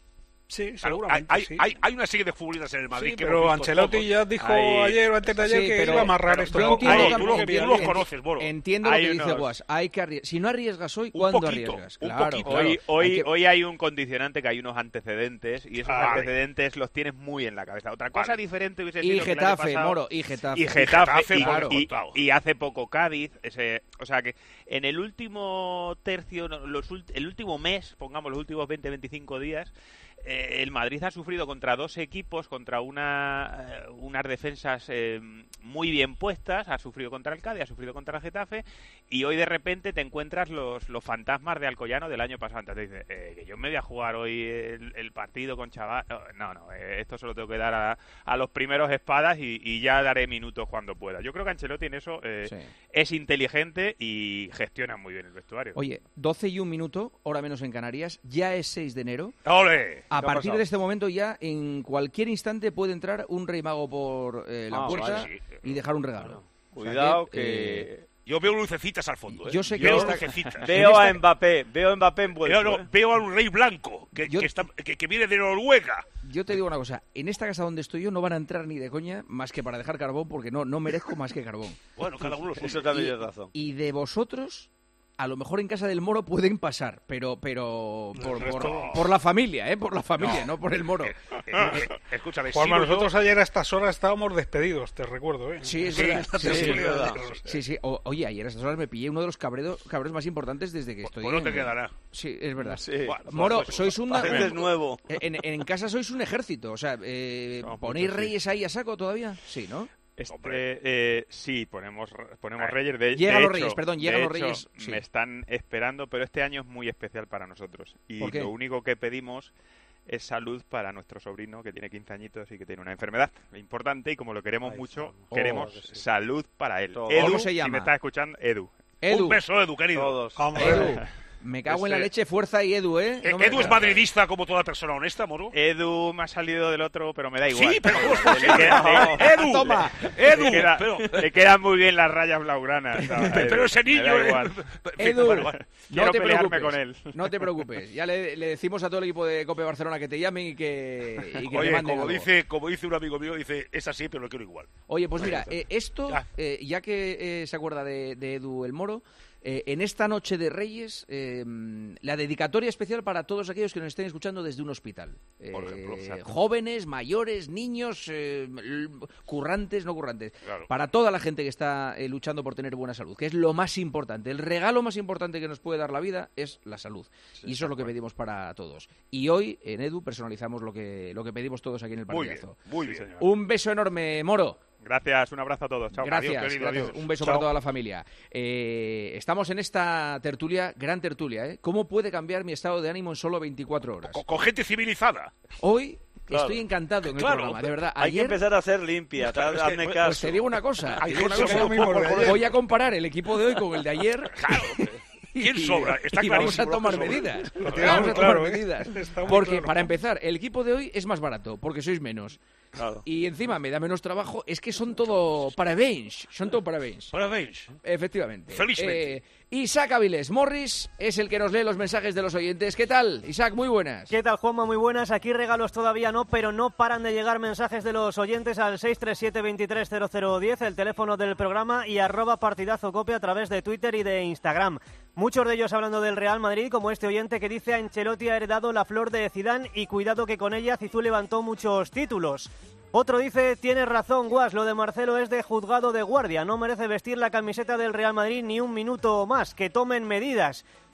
Sí, Claro, seguramente, hay, sí. hay, hay una serie de futbolistas en el Madrid Sí, que pero hemos visto Ancelotti todos. ya dijo Hay- ayer o antes de ayer Sí, que pero- iba a amarrar pero esto. yo un poco. entiendo Ahí, que- tú lo que tú quieras. los conoces, Moro. Entiendo lo Hay que dice unos- Guas. Hay que arrie- Si no arriesgas hoy, Un ¿cuándo poquito, arriesgas? un Claro, poquito. claro. Hoy, hoy, Hay que- hoy hay un condicionante que hay unos antecedentes y esos Ay. antecedentes los tienes muy en la cabeza. Otra cosa Vale. diferente hubiese Y sido que el año Getafe, pasado- Moro, y Getafe. y Getafe, Getafe, y, claro. y- Contado. y hace poco Cádiz, ese, o sea que en el último tercio, no, los, ult- el último mes, pongamos los últimos veinte veinticinco días, eh, el Madrid ha sufrido contra dos equipos, contra una, eh, unas defensas eh, muy bien puestas, ha sufrido contra el Cádiz, ha sufrido contra el Getafe, y hoy de repente te encuentras los, los fantasmas de Alcoyano del año pasado. Entonces dices, eh, que yo me voy a jugar hoy el, el partido con Chaval. No, no, eh, esto se lo tengo que dar a, a los primeros espadas y, y ya daré minutos cuando pueda. Yo creo que Ancelotti en eso eh, Sí. es inteligente y gestiona muy bien el vestuario. Oye, doce y un minuto, hora menos en Canarias, ya es seis de enero. ¡Ole! A ¿Qué ha partir pasado? de este momento ya, en cualquier instante, puede entrar un rey mago por eh, la Ah, puerta vale, sí. y dejar un regalo. O sea Cuidado que, que... eh, Yo veo lucecitas al fondo, ¿eh? Yo sé que veo esta- lucecitas. Veo a Mbappé, veo a Mbappé envuelto. Veo, no, ¿eh? veo a un rey blanco que, Yo- que, está, que, que viene de Noruega. Yo te digo una cosa, en esta casa donde estoy yo no van a entrar ni de coña más que para dejar carbón porque no, no merezco más que carbón. Bueno, cada uno lo suyo. Eso también es razón. Y de vosotros, a lo mejor en casa del Moro pueden pasar, pero pero por, El resto- por, por la familia, ¿eh? Por la familia, no, por el Moro. Eh, eh, escúchame, Juanma, sigo yo- nosotros ayer a estas horas estábamos despedidos, te recuerdo, ¿eh? Sí, es Sí, verdad. sí, Sí, sí, sí, es verdad. sí, sí. O- oye, ayer a estas horas me pillé uno de los cabreros, cabreros más importantes desde que estoy. Pues no en- te quedará. Sí, es verdad. Sí. Bueno, Moro, pues, sois una, Pareces un- nuevo. en, en casa sois un ejército, o sea, eh, Somos ¿ponéis muchos, sí. reyes ahí a saco todavía? Sí, ¿no? Este, Hombre. eh, sí, ponemos, ponemos Eh, Reyes. De, llegan de los hecho- Reyes, perdón, de llegan los hecho, Reyes, sí. Me están esperando, pero este año es muy especial para nosotros. Y ¿Por qué? lo único que pedimos es salud para nuestro sobrino que tiene quince añitos y que tiene una enfermedad importante y como lo queremos Ay, mucho, vamos. queremos Oh, que sí. salud para él. Todo. Edu, ¿Cómo se si llama? me estás escuchando, Edu. Edu, Un beso, Edu, querido. Todos. Hombre, Edu, me cago en la Ese- leche, fuerza y Edu, ¿eh? Eh, No me- Edu es madridista como toda persona honesta, Moro. Edu me ha salido del otro, pero me da igual. Sí, pero Le- ¿cómo es posible? le queda- le- Edu, Toma, Edu, le, queda- pero, le quedan muy bien las rayas blaugranas. ¿sabes? pero ese Me da niño... igual. Edu, Bueno, bueno. Quiero no te pelearme preocupes, con él. no te preocupes. Ya le, le decimos a todo el equipo de Cope Barcelona que te llamen y que, y que te Oye, manden como algo. dice, como dice un amigo mío, dice, es así, pero lo quiero igual. Oye, pues mira, eh, esto, Ya. eh, ya que eh, se acuerda de, de Edu el Moro, eh, en esta noche de Reyes, eh, la dedicatoria especial para todos aquellos que nos estén escuchando desde un hospital. Por Eh, ejemplo, exacto. jóvenes, mayores, niños, eh, l- currantes, no currantes. Claro. Para toda la gente que está eh, luchando por tener buena salud, que es lo más importante. El regalo más importante que nos puede dar la vida es la salud. y eso es lo que pedimos para todos. Y hoy, en Edu, personalizamos lo que, lo que pedimos todos aquí en el Muy bien, partidazo. muy Sí, bien. señor. Un beso enorme, Moro. Gracias, un abrazo a todos. Chao. Gracias, Adiós, querido, gracias. adiós. Un beso Chao. para toda la familia. Eh, estamos en esta tertulia, gran tertulia, ¿eh? ¿Cómo puede cambiar mi estado de ánimo en solo veinticuatro horas? Con, con gente civilizada. Hoy Claro. estoy encantado en el Claro. programa, de verdad. Hay que Ayer, empezar a hacer limpia, Claro, es que- hazme pues caso. pues te digo una cosa, te Hay digo una gente cosa. que no por- por- Voy a comparar el equipo de hoy con el de ayer. Claro. ¿Quién y- sobra? Está y vamos a clarísimo lo que tomar sobra. medidas. Lo Vamos tiene a muy tomar claro, ¿eh? medidas. Está muy Porque, claro. para empezar, el equipo de hoy es más barato, porque sois menos. Claro. Y encima me da menos trabajo. Es que son todo parabéns. Son todo parabéns. Parabéns. Efectivamente. Felizmente. Eh, Isaac Avilés Morris es el que nos lee los mensajes de los oyentes. ¿Qué tal, Isaac? Muy buenas. ¿Qué tal, Juanma? Muy buenas. Aquí regalos todavía no, pero no paran de llegar mensajes de los oyentes al seis tres siete, veintitrés cero cero diez, el teléfono del programa, y arroba partidazo cope a través de Twitter y de Instagram. Muchos de ellos hablando del Real Madrid, como este oyente que dice: Ancelotti ha heredado la flor de Zidane y cuidado que con ella Zizou levantó muchos títulos. Otro dice: tienes razón, Guas, lo de Marcelo es de juzgado de guardia, no merece vestir la camiseta del Real Madrid ni un minuto más, que tomen medidas.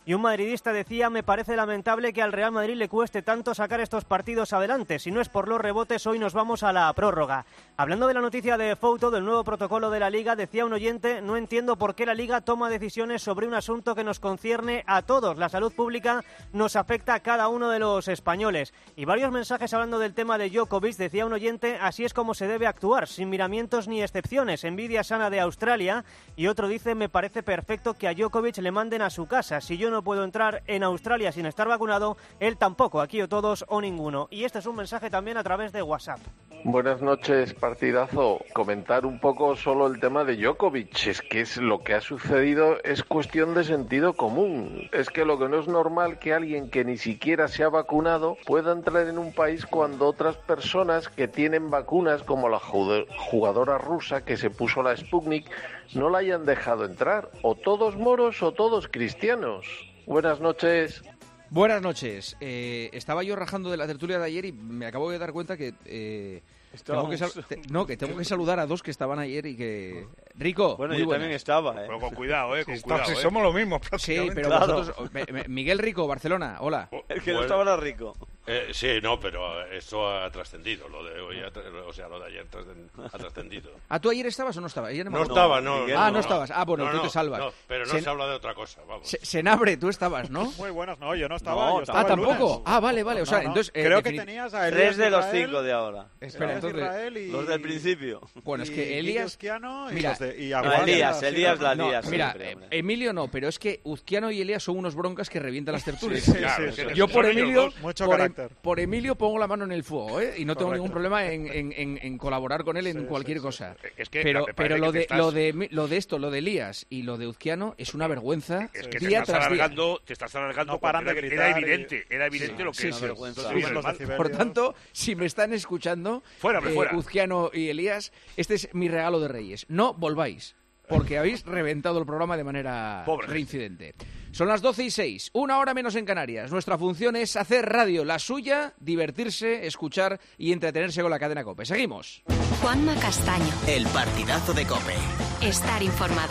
Y un madridista decía: me parece lamentable que al Real Madrid le cueste tanto sacar estos partidos adelante. Si no es por los rebotes, hoy nos vamos a la prórroga. Hablando de la noticia de Fouto, del nuevo protocolo de la Liga, decía un oyente: no entiendo por qué la Liga toma decisiones sobre un asunto que nos concierne a todos. La salud pública nos afecta a cada uno de los españoles. Y varios mensajes hablando del tema de Djokovic. Decía un oyente: así es como se debe actuar, sin miramientos ni excepciones. Envidia sana de Australia. Y otro dice: me parece perfecto que a Djokovic le manden a su casa. Si yo no puedo entrar en Australia sin estar vacunado, él tampoco, aquí o todos o ninguno. Y este es un mensaje también a través de WhatsApp. Buenas noches, partidazo. Comentar un poco solo el tema de Djokovic. Es que es lo que ha sucedido es cuestión de sentido común. Es que lo que no es normal que alguien que ni siquiera se ha vacunado pueda entrar en un país cuando otras personas que tienen vacunas, como la jugadora rusa que se puso la Sputnik, no la hayan dejado entrar. O todos moros o todos cristianos. Buenas noches. Buenas noches. Eh, estaba yo rajando de la tertulia de ayer y me acabo de dar cuenta que... Eh, tengo que sal- te- no, que tengo que saludar a dos que estaban ayer y que... Rico, Bueno, muy yo buenas. también estaba, ¿eh? Pero con cuidado, ¿eh? Con Si cuidado, estamos- ¿eh? somos lo mismo, Sí, prácticamente. pero Claro. vosotros... me- me- Miguel Rico, Barcelona, hola. El que no Bueno. estaba era rico. Eh, sí, no, pero esto ha trascendido, lo de hoy, ha tra- o sea, lo de ayer trascen- ha trascendido. ¿Ah, tú ayer estabas o no estabas? Ayer No estaba, no, Ah, no, no estabas. Ah, bueno, no, tú no, te salvas. no, pero no Sen- se habla de otra cosa, vamos. Se- Senabre, tú estabas, ¿no? Muy buenas, no, yo no estaba. No, yo estaba Ah, el tampoco. lunes. Ah, vale, vale. O sea, No, no. entonces... eh, Creo que defini- tenías a Elías Tres de los Israel, cinco de ahora. Espera, Elías entonces... Israel y... Los del principio. Bueno, es y que Guille Elías... Uzquiano y Mira, los de- y no, Aguado. Elías, Sí, Elías no, la No, lía mira, siempre, eh, hombre. Emilio no, pero es que Uzquiano y Elías son unos broncas que revientan las tertulias. sí, Claro, sí, es que sí. Yo por son ellos Emilio, dos. Mucho por, carácter. por Emilio pongo la mano en el fuego, ¿eh? Y no tengo Correcto. ningún problema en, en- en- en colaborar con él en Sí, cualquier sí, cosa. Es que pero me parece pero que lo te de, estás- lo de mi- lo de esto, lo de Elías y lo de Uzquiano es una vergüenza Es que te día estás tras día. alargando, te estás alargando. No paran cuando de era, gritar era y- evidente, era evidente lo que sí, es. sí. vergüenza. Entonces, Suben suben los mal. decibelios. Por tanto, si me están escuchando, Fuera, hombre, fuera. Uzquiano y Elías, este es mi regalo de Reyes. No volváis, porque habéis reventado el programa de manera Pobre. reincidente. Son las doce y seis, una hora menos en Canarias. Nuestra función es hacer radio, la suya, divertirse, escuchar y entretenerse con la cadena COPE. Seguimos. Juanma Castaño. El partidazo de COPE. Estar informado.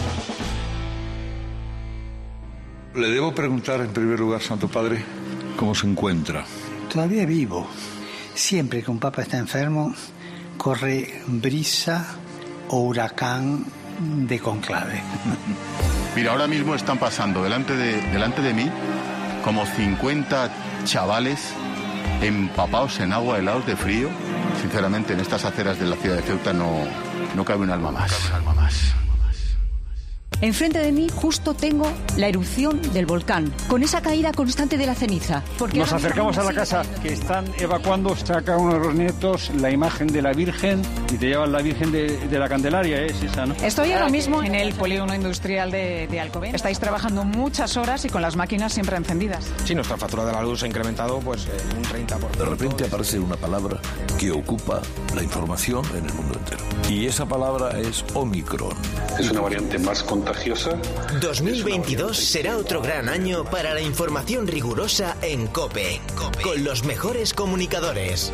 Le debo preguntar en primer lugar, Santo Padre, cómo se encuentra. Todavía vivo. Siempre que un papa está enfermo, corre brisa o huracán de conclave. Mira, ahora mismo están pasando delante de, delante de mí como cincuenta chavales empapados en agua, helados de frío. Sinceramente, en estas aceras de la ciudad de Ceuta no, no cabe un alma más. No cabe un alma más. Enfrente de mí justo tengo la erupción del volcán, con esa caída constante de la ceniza. Porque Nos ahora mismo acercamos a la sigue casa cayendo. que están evacuando, saca uno de los nietos la imagen de la Virgen y te llevan la Virgen de, de la Candelaria, ¿eh? es esa, ¿no? Estoy ahora mismo en el polígono industrial de, de Alcobendas. Estáis trabajando muchas horas y con las máquinas siempre encendidas. Sí, nuestra factura de la luz ha incrementado pues eh, un treinta por ciento. De repente aparece una palabra que ocupa la información en el mundo entero. Y esa palabra es Omicron. Es una variante más contagiosa. dos mil veintidós será otro gran año para la información rigurosa en COPE. Con los mejores comunicadores.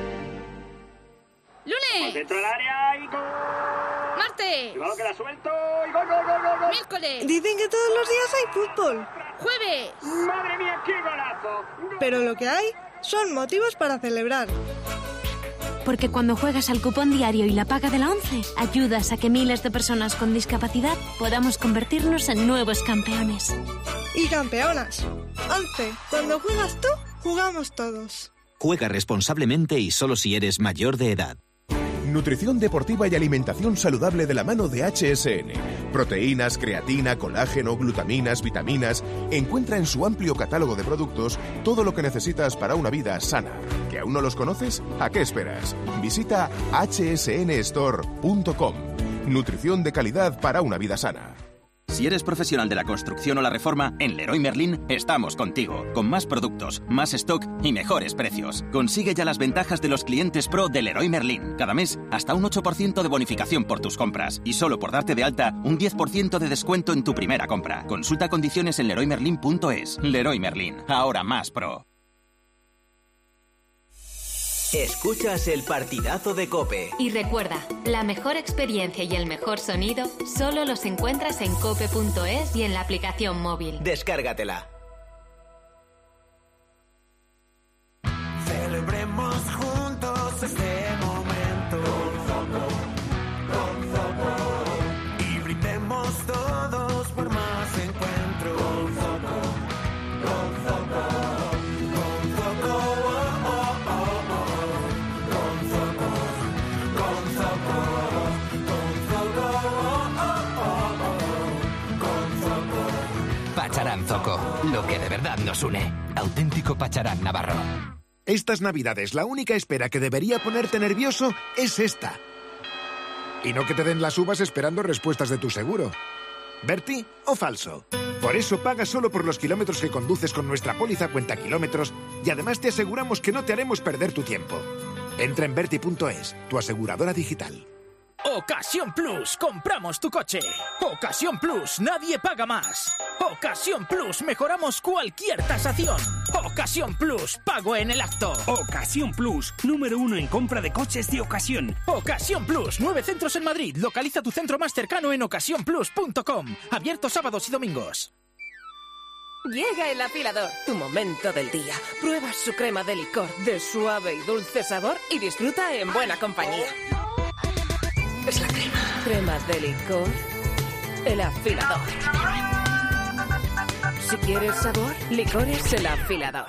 ¡Lunes! Dentro del área y gol. ¡Martes! El balón queda suelto y gol, gol, gol, gol, gol. ¡Miércoles! Dicen que todos los días hay fútbol. ¡Jueves! ¡Madre mía, qué golazo! Pero lo que hay son motivos para celebrar. Porque cuando juegas al cupón diario y la paga de la ONCE, ayudas a que miles de personas con discapacidad podamos convertirnos en nuevos campeones. Y campeonas. once. Cuando juegas tú, jugamos todos. Juega responsablemente y solo si eres mayor de edad. Nutrición deportiva y alimentación saludable de la mano de H S N. Proteínas, creatina, colágeno, glutaminas, vitaminas. Encuentra en su amplio catálogo de productos todo lo que necesitas para una vida sana. ¿Que aún no los conoces? ¿A qué esperas? Visita h s n store punto com. Nutrición de calidad para una vida sana. Si eres profesional de la construcción o la reforma, en Leroy Merlin estamos contigo, con más productos, más stock y mejores precios. Consigue ya las ventajas de los clientes pro de Leroy Merlin. Cada mes, hasta un ocho por ciento de bonificación por tus compras. Y solo por darte de alta, un diez por ciento de descuento en tu primera compra. Consulta condiciones en leroy merlin punto es. Leroy Merlin, ahora más pro. Escuchas el partidazo de COPE. Y recuerda, la mejor experiencia y el mejor sonido solo los encuentras en cope punto es y en la aplicación móvil. Descárgatela. Celebremos juntos este momento. Con Zoco, con Zoco. Y brindemos todos por más encuentros. Con Zoco, con Zoco. Con Zoco, oh, oh, oh, oh. Con Zoco, con Zoco. Con Zoco, oh, oh, oh, oh. Con Zoco. Pacharán Zoco, lo que de verdad nos une. Auténtico Pacharán navarro. Estas Navidades, la única espera que debería ponerte nervioso es esta. Y no que te den las uvas esperando respuestas de tu seguro. ¿Berti o falso? Por eso paga solo por los kilómetros que conduces con nuestra póliza cuenta kilómetros y además te aseguramos que no te haremos perder tu tiempo. Entra en berti punto es, tu aseguradora digital. Ocasión Plus, compramos tu coche. Ocasión Plus, nadie paga más. Ocasión Plus, mejoramos cualquier tasación. Ocasión Plus, pago en el acto. Ocasión Plus, número uno en compra de coches de ocasión. Ocasión Plus, nueve centros en Madrid. Localiza tu centro más cercano en ocasión plus punto com. Abierto sábados y domingos. Llega el afilador, tu momento del día. Prueba su crema de licor de suave y dulce sabor y disfruta en buena compañía. Es la crema. Crema de licor. El afilador. Si quieres sabor, licores el afilador.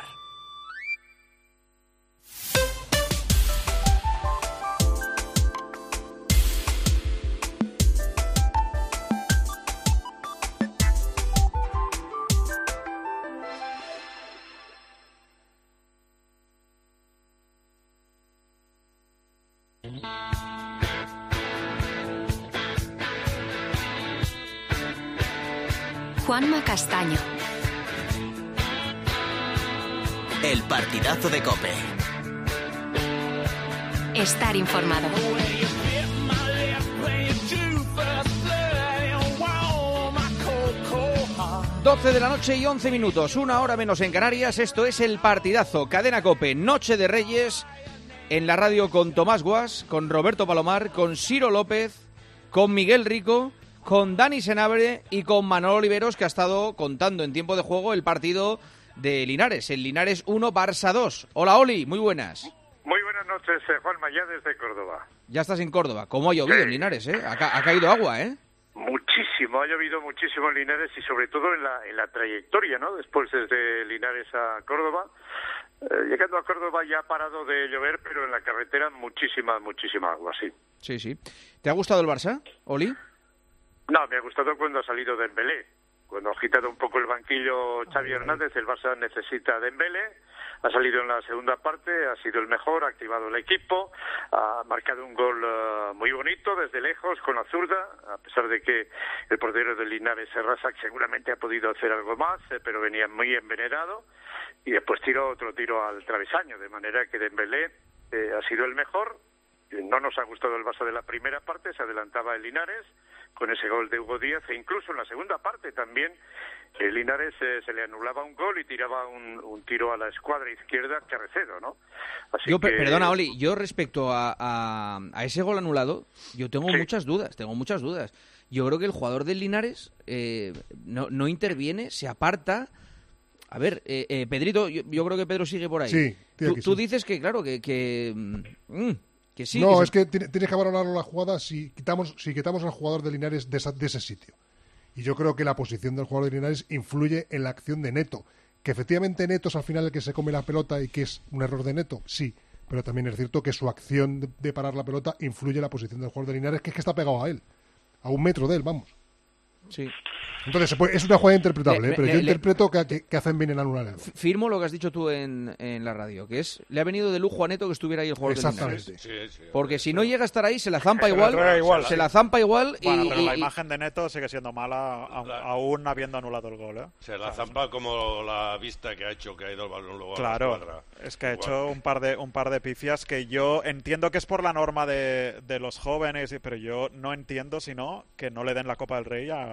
Juanma Castaño. El partidazo de COPE. Estar informado. doce de la noche y once minutos, una hora menos en Canarias. Esto es el partidazo. Cadena COPE, Noche de Reyes, en la radio con Tomás Guas, con Roberto Palomar, con Ciro López, con Miguel Rico, con Dani Senabre y con Manolo Oliveros, que ha estado contando en tiempo de juego el partido de Linares, el Linares uno, Barça dos. Hola, Oli, muy buenas. Muy buenas noches, eh, Juanma, ya desde Córdoba. Ya estás en Córdoba. ¿Cómo ha llovido sí. en Linares, eh? Ha, ca- ha caído agua, ¿eh? Muchísimo, ha llovido muchísimo en Linares y sobre todo en la, en la trayectoria, ¿no? Después desde Linares a Córdoba. Eh, llegando a Córdoba ya ha parado de llover, pero en la carretera muchísima, muchísima agua, sí. Sí, sí. ¿Te ha gustado el Barça, Oli? No, me ha gustado cuando ha salido Dembélé. Cuando ha agitado un poco el banquillo Xavi Hernández, el Barça necesita Dembélé. Ha salido en la segunda parte, ha sido el mejor, ha activado el equipo, ha marcado un gol uh, muy bonito desde lejos con la zurda, a pesar de que el portero de Linares, Serrasak, seguramente ha podido hacer algo más, eh, pero venía muy envenenado. Y después tiró otro tiro al travesaño, de manera que Dembélé eh, ha sido el mejor. No nos ha gustado el Barça de la primera parte, se adelantaba el Linares con ese gol de Hugo Díaz, e incluso en la segunda parte también el Linares eh, se le anulaba un gol y tiraba un, un tiro a la escuadra izquierda, Carrecedo, ¿no? Así yo, que... Perdona, Oli, yo respecto a, a, a ese gol anulado, yo tengo sí. muchas dudas, tengo muchas dudas. Yo creo que el jugador del Linares eh, no, no interviene, se aparta. A ver, eh, eh, Pedrito, yo, yo creo que Pedro sigue por ahí. Sí, tú, que tú sí. dices que, claro, que... que mm, Que sí, no, que es que tienes que valorar la jugada si quitamos si quitamos al jugador de Linares de, esa, de ese sitio. Y yo creo que la posición del jugador de Linares influye en la acción de Neto. Que efectivamente Neto es al final el que se come la pelota y que es un error de Neto, sí. Pero también es cierto que su acción de, de parar la pelota influye en la posición del jugador de Linares, que es que está pegado a él. A un metro de él, vamos. Sí. Entonces, pues, es una jugada interpretable, le, ¿eh? pero le, yo le, interpreto que, que, que hacen bien en anular. Firmo lo que has dicho tú en, en la radio, que es, le ha venido de lujo a Neto que estuviera ahí el jugador de Linares. Exactamente. Sí, sí, porque si no llega a estar ahí, se la zampa se igual, la igual, se sí. la zampa igual y... Bueno, pero la y, imagen de Neto sigue siendo mala, a, la, aún habiendo anulado el gol, ¿eh? Se la zampa como la vista que ha hecho, que ha ido el balón luego claro, a la escuadra. Es que ha hecho un par de un par de pifias que yo entiendo que es por la norma de, de los jóvenes, pero yo no entiendo, si no, que no le den la Copa del Rey a,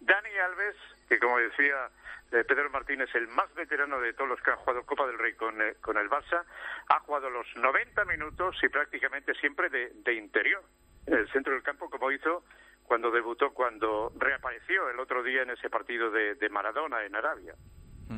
Dani Alves, que como decía eh, Pedro Martínez, el más veterano de todos los que han jugado Copa del Rey con, eh, con el Barça, ha jugado los noventa minutos y prácticamente siempre de, de interior, en el centro del campo, como hizo cuando debutó, cuando reapareció el otro día en ese partido de, de Maradona en Arabia. Mm.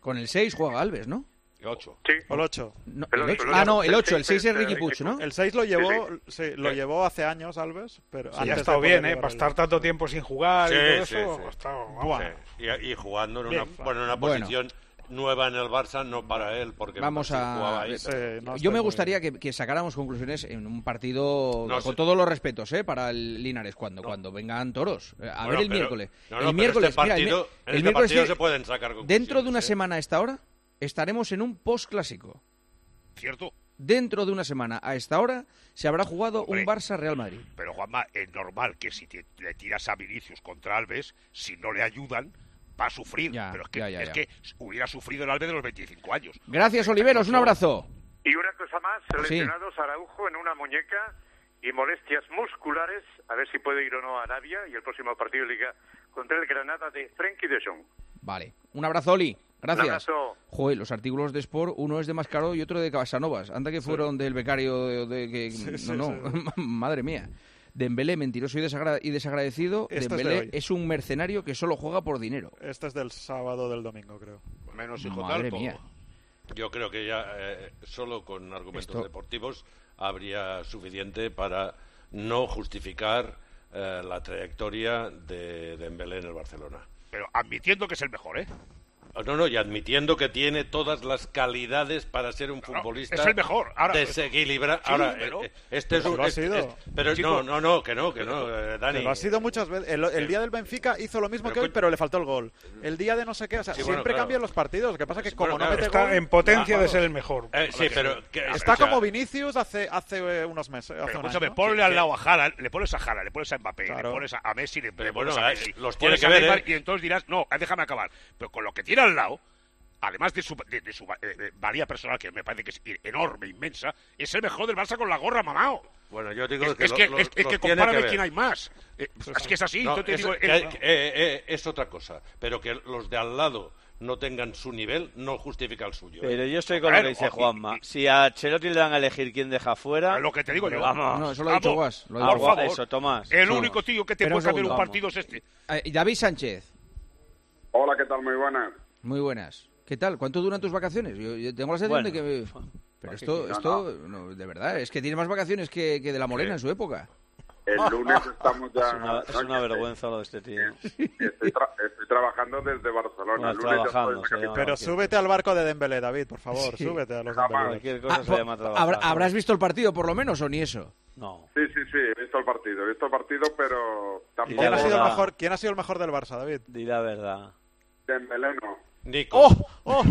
Con el seis juega Alves, ¿no? El ocho. Sí. O el ocho. No, el ocho. Ah, no, el ocho, el seis es Riqui Puig, ¿no? El seis lo llevó, Sí, sí, lo llevó hace años Alves, pero Sí, antes ha de estado poder bien, ¿eh? llevar Para el- estar tanto tiempo sin jugar Sí, y todo sí, eso, sí. ha estado, vamos. Buah. Sí, Y, y jugando en una, Bien. bueno, en una Bueno. posición nueva en el Barça, no para él, porque Vamos sí jugaba a... ahí. Sí, no Yo estoy me muy- gustaría que, que sacáramos conclusiones en un partido No con sé. todos los respetos, ¿eh? Para el Linares, cuando, cuando vengan toros. Eh, A Bueno, ver el pero- miércoles. no, no, el pero miércoles, este mira, el partido- mi- en el este miércoles partido sí, se pueden sacar conclusiones. dentro de una ¿eh? semana a esta hora estaremos en un post-clásico. ¿Cierto? Dentro de una semana a esta hora se habrá jugado Hombre. un Barça-Real Madrid. Pero Juanma, es normal que si te- le tiras a Vinicius contra Alves, si no le ayudan, va a sufrir. Ya, pero es que, ya, ya, es ya. que hubiera sufrido el Alves de los veinticinco años. Gracias, Oliveros, un abrazo. Y una cosa más, seleccionados Araujo en una muñeca y molestias musculares, a ver si puede ir o no a Arabia y el próximo partido de Liga contra el Granada de Frenkie de Jong. Vale, un abrazo, Oli. Gracias. Un abrazo. Joder, los artículos de Sport, uno es de Mascaró y otro de Casanovas. Anda que fueron del becario de, de que... Sí, sí, no, no, madre mía. Dembélé, mentiroso y, desagra- y desagradecido. Este es de Dembélé hoy. es un mercenario que solo juega por dinero. Este es del sábado del domingo, creo. Menos hijo Madre tal, mía. Yo creo que ya eh, solo con argumentos Esto- deportivos habría suficiente para no justificar eh, la trayectoria de Dembélé en el Barcelona. Pero admitiendo que es el mejor, ¿eh? No, no, y admitiendo que tiene todas las calidades para ser un futbolista es el mejor. Ahora- desequilibra. Sí, Ahora, pero- eh, este es Pero un... lo ha es- sido. es- pero Chico, no, no, no, que no, que no, eh, Dani. Pero ha sido muchas veces. El, el día del Benfica hizo lo mismo Pero que hoy, coño- pero le faltó el gol. El día de no sé qué, o sea, Sí, bueno, siempre claro. cambian los partidos. Lo que pasa es que Sí, como bueno, no claro. mete Está gol, en potencia ah, de vamos. ser el mejor. Eh, sí, pero... que- Está o sea, como Vinicius hace hace eh, unos meses. Hace Pero un escúchame, año. ponle al lado a Haaland, le pones a Haaland, le pones a Mbappé, Claro. le pones a, a Messi, le, Pero le pones bueno, a eh, Messi, los tiene pones que a ver, Neymar ¿eh? y entonces dirás, no, déjame acabar. Pero con lo que tiene al lado, además de su, de, de su eh, eh, valía personal, que me parece que es enorme, inmensa, es el mejor del Barça con la gorra, mamao. Bueno, yo digo Es, que, es lo- que, lo- es, es los que tiene compárame ver. quién hay más. Eh, es que es así. No, entonces es, digo, que eh, hay- eh, eh, es otra cosa, pero que los de al lado no tengan su nivel no justifica el suyo. ¿eh? Pero yo estoy con Claro, lo que dice y- Juanma. Si a Ancelotti le dan a elegir quién deja fuera... lo que te digo yo. Vamos. No, eso lo ha dicho Vamos. Guas. Lo ha Ah, dicho por Guas. favor. Eso, Tomás. El No. único tío que te Espera un puede cambiar un segundo. partido es este. Eh, David Sánchez, Hola, ¿qué tal? Muy buenas. muy buenas. ¿Qué tal? ¿Cuánto duran tus vacaciones? Yo, yo tengo la sensación Bueno. de que... Pero esto, No, esto no, de verdad, es que tiene más vacaciones que, que de la Morena en su época. El lunes estamos ya... Es una, es una no, que- vergüenza lo de este tío. Estoy, tra- estoy trabajando desde Barcelona. Bueno, El lunes ya trabajando, estoy en la se llama. capital. Pero súbete al barco de Dembélé, David, por favor. Sí. Súbete a los Jamás. Dembélé. Cualquier cosa Ah, se po- llama trabajar. ¿habrá- ¿Habrás visto el partido por lo menos o ni eso? No. Sí, sí, sí, he visto el partido. He visto el partido, pero tampoco... ¿Quién ha, sido el verdad. mejor, ¿Quién ha sido el mejor del Barça, David? Di la verdad. Dembélé no. Nico. ¡Oh! ¡Oh!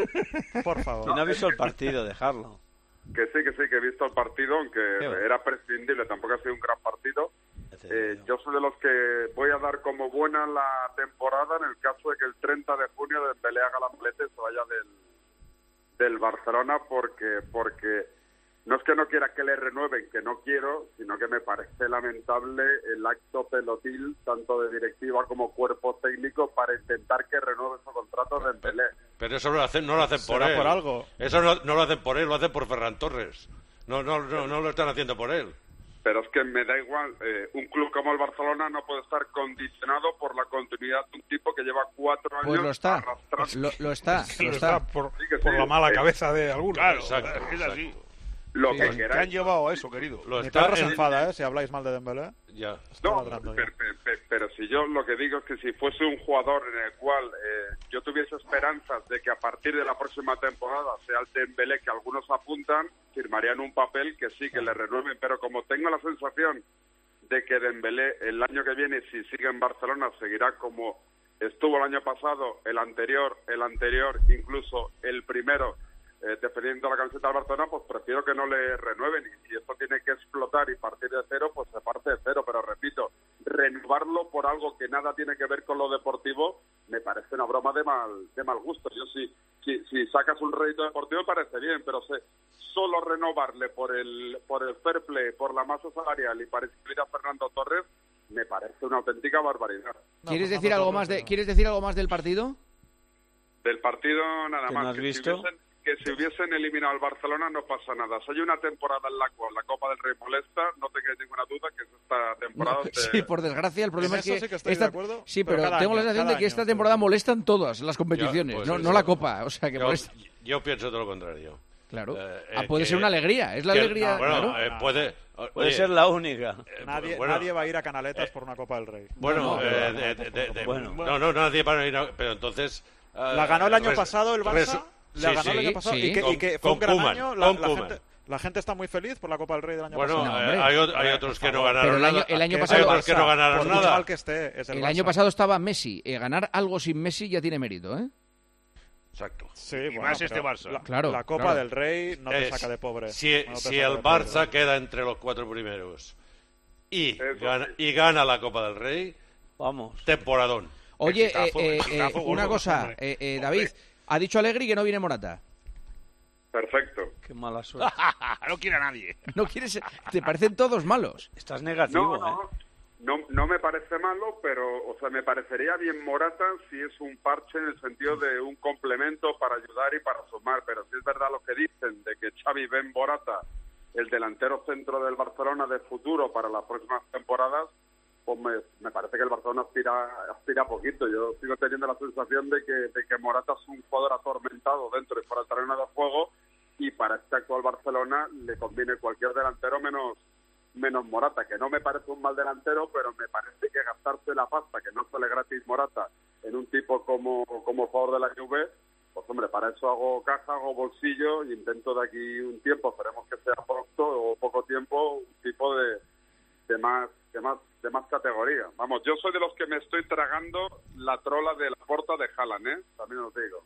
Por favor. ¿Quién ha visto el partido? Dejarlo. Que sí, que sí, que he visto el partido, aunque Qué bueno. era prescindible, tampoco ha sido un gran partido. Eh, yo soy de los que voy a dar como buena la temporada en el caso de que el treinta de junio Dembélé haga la maleta y se vaya del, del Barcelona, porque porque no es que no quiera que le renueven, que no quiero, sino que me parece lamentable el acto pelotil, tanto de directiva como cuerpo técnico, para intentar que renueve su contrato de Dembélé. Pero eso no lo hacen, no lo hacen por Será él. por algo. Eso no, no lo hacen por él, lo hacen por Ferran Torres. No, no, no, no lo están haciendo por él. Pero es que me da igual, eh, un club como el Barcelona no puede estar condicionado por la continuidad de un tipo que lleva cuatro años Pues lo está. arrastrando. Lo, lo está, Que lo lo está. está por, Sí que por sí. la mala Eh, cabeza de algunos. Claro, Exacto, es así. Lo Sí, que sí. Te han queráis. llevado a eso, querido. Lo Mi está perro se en- enfada, ¿eh? Si habláis mal de Dembélé. Ya. Está No, ladrando ya. pero, pero- pero si yo lo que digo es que si fuese un jugador en el cual eh, yo tuviese esperanzas de que a partir de la próxima temporada sea el Dembélé que algunos apuntan, firmarían un papel que sí, que le renueven. Pero como tengo la sensación de que Dembélé el año que viene, si sigue en Barcelona, seguirá como estuvo el año pasado, el anterior, el anterior, incluso el primero, eh, defendiendo la camiseta del Barcelona, pues prefiero que no le renueven. Y si esto tiene que explotar y partir de cero, pues se parte de cero. Pero repito, renovarlo por algo que nada tiene que ver con lo deportivo me parece una broma de mal de mal gusto. Yo sí, si, si sacas un rédito deportivo me parece bien, pero sé, solo renovarle por el por el fair play, por la masa salarial y para inscribir a Fernando Torres me parece una auténtica barbaridad. ¿Quieres No, decir Fernando algo Torres, más de no. ¿Quieres decir algo más del partido? Del partido nada ¿Que más. no has que visto? Si hubiesen, que si hubiesen eliminado al Barcelona no pasa nada. Si hay una temporada en la cual la Copa del Rey molesta, no tengáis ninguna duda que es esta temporada. No, de... Sí, por desgracia, el problema En es que... eso sí que estoy esta... de acuerdo, sí, pero pero, cada tengo año, la sensación cada de que año, esta temporada molestan todas las competiciones, Ya, pues no, eso. no la Copa. O sea, que yo, molesta... yo pienso todo lo contrario. Claro. Eh, Ah, eh, puede que- ser una alegría, es la que- alegría, no, bueno, claro. eh, puede... Puede oye, ser la única. eh, Nadie, bueno, nadie va a ir a Canaletas por una Copa del Rey. Bueno, No, eh, no, de- no, de- no, de- bueno. no, no, nadie para ir, a- pero entonces... eh, La ganó el año res- pasado el res- Barça. sí, La ganó el sí, año pasado sí. y que, y Con- que fue con un gran Koeman, año. La, con la Koeman. gente, la gente está muy feliz por la Copa del Rey del año Bueno, pasado. eh, hay, ot- hay otros que no Pero ganaron el año, nada. el año Hay pasado, otros que no ganaron por mucho nada. mal que esté, es el el Barça. año pasado estaba Messi. Eh, ganar algo sin Messi ya tiene mérito, ¿eh? Exacto. Sí, Y bueno, más pero este Barça. La, Claro, la Copa claro. del Rey no te Es- saca de pobre. Si, No te si saca el de pobre. Barça queda entre los cuatro primeros y Eso gana, sí. y gana la Copa del Rey, vamos. temporadón. Oye, eh, Exitazo, eh, exitazo eh, gordo, una cosa, hombre. eh, eh, David, ha dicho Allegri que no viene Morata. Perfecto. Qué mala suerte. no quiere a nadie. No quieres, te parecen todos malos. Estás negativo, No, ¿eh? no, no, no me parece malo, pero, o sea, me parecería bien Morata si es un parche en el sentido de un complemento para ayudar y para sumar, pero si es verdad lo que dicen de que Xavi ve en Morata el delantero centro del Barcelona de futuro para las próximas temporadas, pues me, me parece que el Barcelona aspira, aspira poquito. Yo sigo teniendo la sensación de que, de que Morata es un jugador atormentado dentro y fuera del terreno de juego, y para este actual Barcelona le conviene cualquier delantero menos menos Morata, que no me parece un mal delantero, pero me parece que gastarse la pasta, que no sale gratis Morata, en un tipo como, como jugador de la Juve, pues hombre, para eso hago caja, hago bolsillo y intento de aquí un tiempo, esperemos que sea pronto o poco tiempo, un tipo de, de más de más de más categoría. Vamos, yo soy de los que me estoy tragando la trola de la porta de Haaland, ¿eh? También os digo.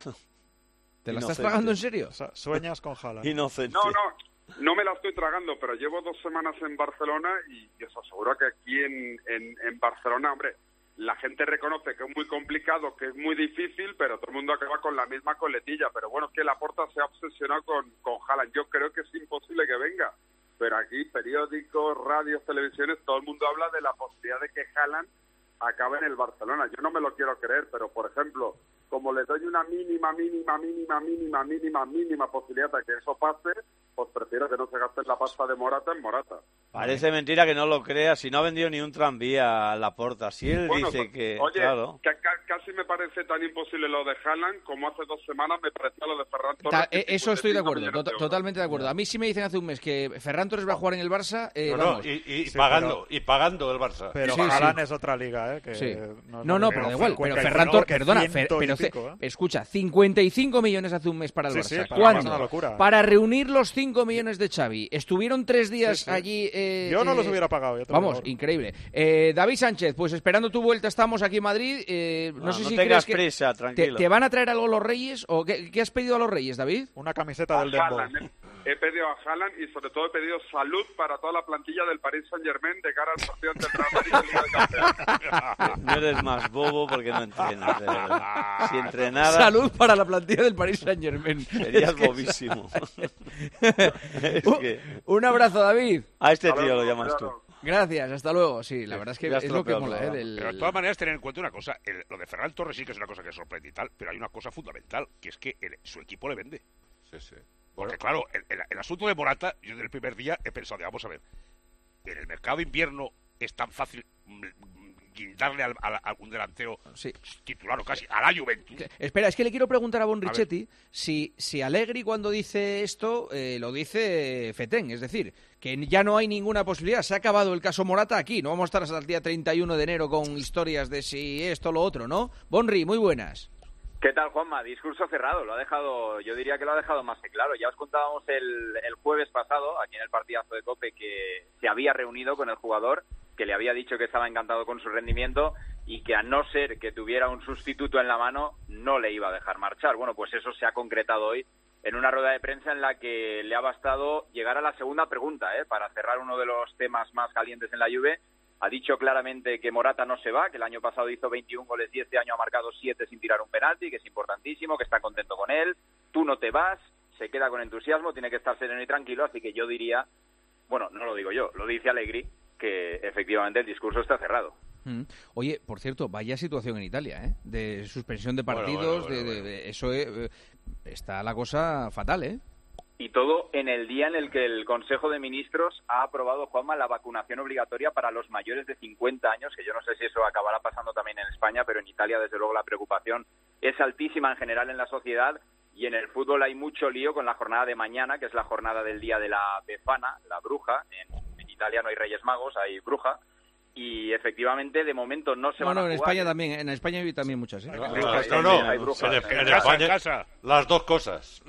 ¿Te la estás Inocente. tragando en serio? O sea, sueñas con Haaland. Inocente. No, no, no me la estoy tragando, pero llevo dos semanas en Barcelona y, y os aseguro que aquí en, en, en Barcelona, hombre, la gente reconoce que es muy complicado, que es muy difícil, pero todo el mundo acaba con la misma coletilla. Pero bueno, es que Laporta se ha obsesionado con, con Haaland. Yo creo que es imposible que venga, pero aquí periódicos, radios, televisiones, todo el mundo habla de la posibilidad de que Haaland acabe en el Barcelona. Yo no me lo quiero creer, pero por ejemplo, como le doy una mínima, mínima, mínima, mínima, mínima, mínima posibilidad de que eso pase, pues prefiero que no se gaste la pasta de Morata en Morata. Parece mentira que no lo creas. Si no ha vendido ni un tranvía a Laporta. Si él Bueno, dice pues, que... Oye, claro. que ca- casi me parece tan imposible lo de Haaland como hace dos semanas me parecía lo de Ferran Torres. Ta- eh, eso estoy de acuerdo, cincuenta y cinco millones to- de euros. totalmente de acuerdo. A mí sí me dicen hace un mes que Ferran Torres va a jugar en el Barça, eh, No, no, vamos. y, y Sí, pagando, pero- y pagando el Barça. Pero Sí, sí. Haaland es otra liga, ¿eh? Que Sí. no, es No, lo no, mismo. pero da igual. Pero cincuenta y Ferran cinco, Torres, que perdona, Fer- ciento y pero ce- pico, ¿eh? escucha, cincuenta y cinco millones hace un mes para el Sí, Barça. sí, para el Barça ¿Cuándo? es una locura. Para reunir los cinco millones de Xavi. Estuvieron tres días Sí, sí. allí. eh, Yo no los eh, hubiera pagado. yo te lo Vamos, digo. increíble. Eh, David Sánchez, pues esperando tu vuelta estamos aquí en Madrid. Eh, no, No, sé no si tengas crees que prisa, te, tranquilo. te van a traer algo los Reyes o qué, qué has pedido a los Reyes, David? Una camiseta A del Dembow. Haaland, eh. He pedido a Haaland y sobre todo he pedido salud para toda la plantilla del Paris Saint-Germain de cara al partido entre el Real Madrid y el Liga de Campeones. No eres más bobo porque no entrenas, de verdad. Si entrenaras, Salud para la plantilla del Paris Saint Germain. serías bobísimo. Es que- Un abrazo, David. A este tío lo llamas tú. Gracias, hasta luego. Sí, la verdad es que Ya has es lo que estropeado mola, el ¿eh? programa. del- Pero de todas maneras, tener en cuenta una cosa. el- lo de Ferran Torres sí que es una cosa que sorprende y tal, pero hay una cosa fundamental, que es que el- su equipo le vende. Sí, sí. Porque claro, el, el- el asunto de Morata, yo desde el primer día he pensado, vamos a ver, en el mercado de invierno es tan fácil mm, mm, guindarle al- al- a algún delantero Sí. titular o casi a la Juventus. Espera, es que le quiero preguntar a Bon A ver. Richetti si, si Allegri cuando dice esto eh, lo dice Fetén, es decir, que ya no hay ninguna posibilidad, se ha acabado el caso Morata aquí, no vamos a estar hasta el día treinta y uno de enero con historias de si esto o lo otro, ¿no? Bonri, muy buenas. ¿Qué tal, Juanma? Discurso cerrado, lo ha dejado, yo diría que lo ha dejado más que claro. Ya os contábamos el, el jueves pasado, aquí en el partidazo de COPE, que se había reunido con el jugador, que le había dicho que estaba encantado con su rendimiento y que a no ser que tuviera un sustituto en la mano, no le iba a dejar marchar. Bueno, pues eso se ha concretado hoy en una rueda de prensa en la que le ha bastado llegar a la segunda pregunta, ¿eh? Para cerrar uno de los temas más calientes en la Juve. Ha dicho claramente que Morata no se va, que el año pasado hizo veintiún goles y este año ha marcado siete sin tirar un penalti, que es importantísimo, que está contento con él. Tú no te vas, se queda con entusiasmo, tiene que estar sereno y tranquilo, así que yo diría, bueno, no lo digo yo, lo dice Allegri, que efectivamente el discurso está cerrado. Mm. Oye, por cierto, vaya situación en Italia, ¿eh? De suspensión de partidos, bueno, bueno, de, bueno, de, de eso eh, está la cosa fatal, ¿eh? Y todo en el día en el que el Consejo de Ministros ha aprobado, Juanma, la vacunación obligatoria para los mayores de cincuenta años, que yo no sé si eso acabará pasando también en España, pero en Italia, desde luego, la preocupación es altísima en general en la sociedad, y en el fútbol hay mucho lío con la jornada de mañana, que es la jornada del día de la Befana, la bruja. En, en Italia no hay Reyes Magos, hay bruja. Y efectivamente, de momento no se no, van no, a en jugar. España también, en España hay también muchas, ¿eh? No, no, no, hay brujas. en, en En casa, España, en casa. las dos cosas.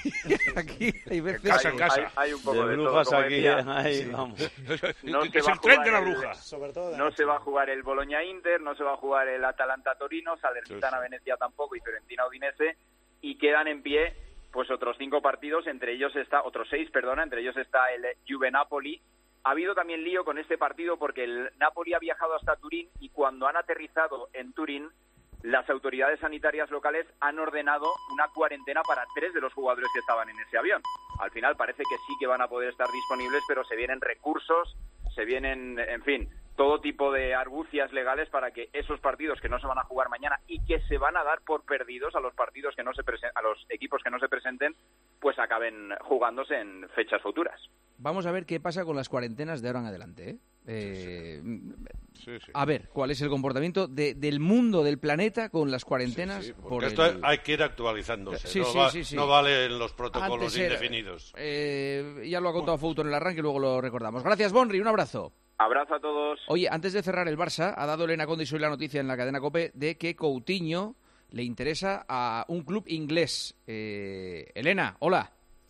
Aquí hay veces... En casa, en casa. Hay, hay un poco De de, brujas todo, como aquí, decía. ahí, Sí. vamos. No Que se es va el a tren jugar de la el- bruja. Sobre todo de No noche. se va a jugar el Bologna-Inter, no se va a jugar el Atalanta-Torino, Salernitana-Venecia tampoco y Fiorentina-Udinese, y quedan en pie pues otros cinco partidos, entre ellos está, otros seis, perdona, entre ellos está el Juve-Napoli. Ha habido también lío con este partido porque el Napoli ha viajado hasta Turín y cuando han aterrizado en Turín, las autoridades sanitarias locales han ordenado una cuarentena para tres de los jugadores que estaban en ese avión. Al final parece que sí que van a poder estar disponibles, pero se vienen recursos, se vienen, en fin, todo tipo de argucias legales para que esos partidos que no se van a jugar mañana y que se van a dar por perdidos a los partidos que no se presen- a los equipos que no se presenten, pues acaben jugándose en fechas futuras. Vamos a ver qué pasa con las cuarentenas de ahora en adelante, ¿eh? Eh, Sí, sí. A ver, ¿cuál es el comportamiento de- del mundo, del planeta, con las cuarentenas? Sí, porque por esto el- hay que ir actualizándose. Sí, no, sí, va- sí, sí. no valen los protocolos Antes era- indefinidos. eh, ya lo ha contado Fouto en el arranque y luego lo recordamos. Gracias, Bonri, un abrazo. Abrazo a todos. Oye, antes de cerrar el Barça, ha dado Elena Conde y soy la noticia en la cadena COPE de que Coutinho le interesa a un club inglés. Eh, Elena, hola.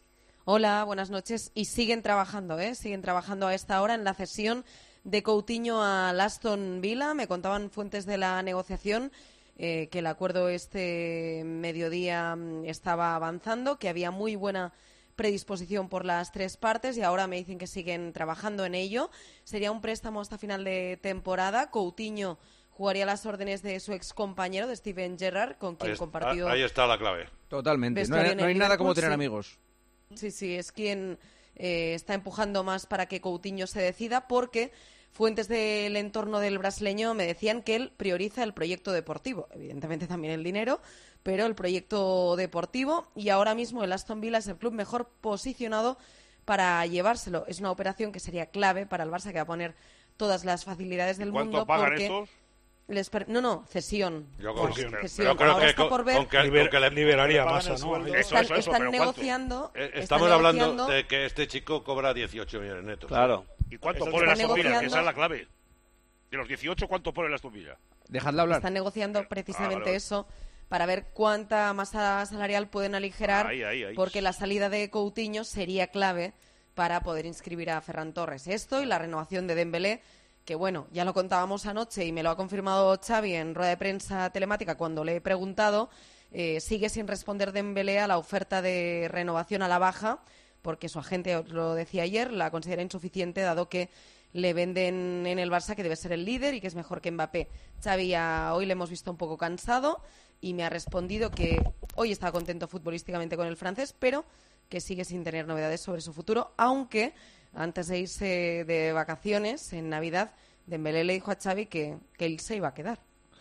Hola, buenas noches. Y siguen trabajando, ¿eh? Siguen trabajando a esta hora en la cesión de Coutinho al Aston Villa. Me contaban fuentes de la negociación eh, que el acuerdo este mediodía mm, estaba avanzando, que había muy buena predisposición por las tres partes y ahora me dicen que siguen trabajando en ello. Sería un préstamo hasta final de temporada. Coutinho jugaría a las órdenes de su ex compañero, de Steven Gerrard, con quien Ahí, compartió... ahí está la clave. Totalmente. No vestuario hay, en no el hay nada como Liverpool, tener sí. amigos. Sí, sí, es quien eh, está empujando más para que Coutinho se decida, porque fuentes del entorno del brasileño me decían que él prioriza el proyecto deportivo, evidentemente también el dinero, pero el proyecto deportivo, y ahora mismo el Aston Villa es el club mejor posicionado para llevárselo. Es una operación que sería clave para el Barça, que va a poner todas las facilidades del ¿Cuánto mundo. pagan porque estos? les per- No, no, cesión. Yo Por- creo que- cesión. yo creo Ahora que está con- por ver. con que- Liber- con que le- liberaría pagan masa, el ¿no? sueldo. Eso, Están, eso, eso, están pero ¿cuánto? negociando. Eh, están Estamos hablando negociando- de que este chico cobra dieciocho millones netos. Claro. ¿Y cuánto Eso pone está la Aston Villa? negociando. Esa es la clave. De los dieciocho, ¿cuánto pone la Aston Villa? Dejadla hablar. Están negociando precisamente Ah, vale, vale. eso para ver cuánta masa salarial pueden aligerar, Ahí, ahí, ahí. porque la salida de Coutinho sería clave para poder inscribir a Ferran Torres. Esto y la renovación de Dembélé, que bueno, ya lo contábamos anoche y me lo ha confirmado Xavi en rueda de prensa telemática cuando le he preguntado, eh, sigue sin responder Dembélé a la oferta de renovación a la baja, porque su agente, os lo decía ayer, la considera insuficiente dado que le venden en el Barça que debe ser el líder y que es mejor que Mbappé. Xavi a- hoy le hemos visto un poco cansado y me ha respondido que hoy está contento futbolísticamente con el francés, pero que sigue sin tener novedades sobre su futuro, aunque antes de irse de vacaciones en Navidad, Dembélé le dijo a Xavi que, que él se iba a quedar.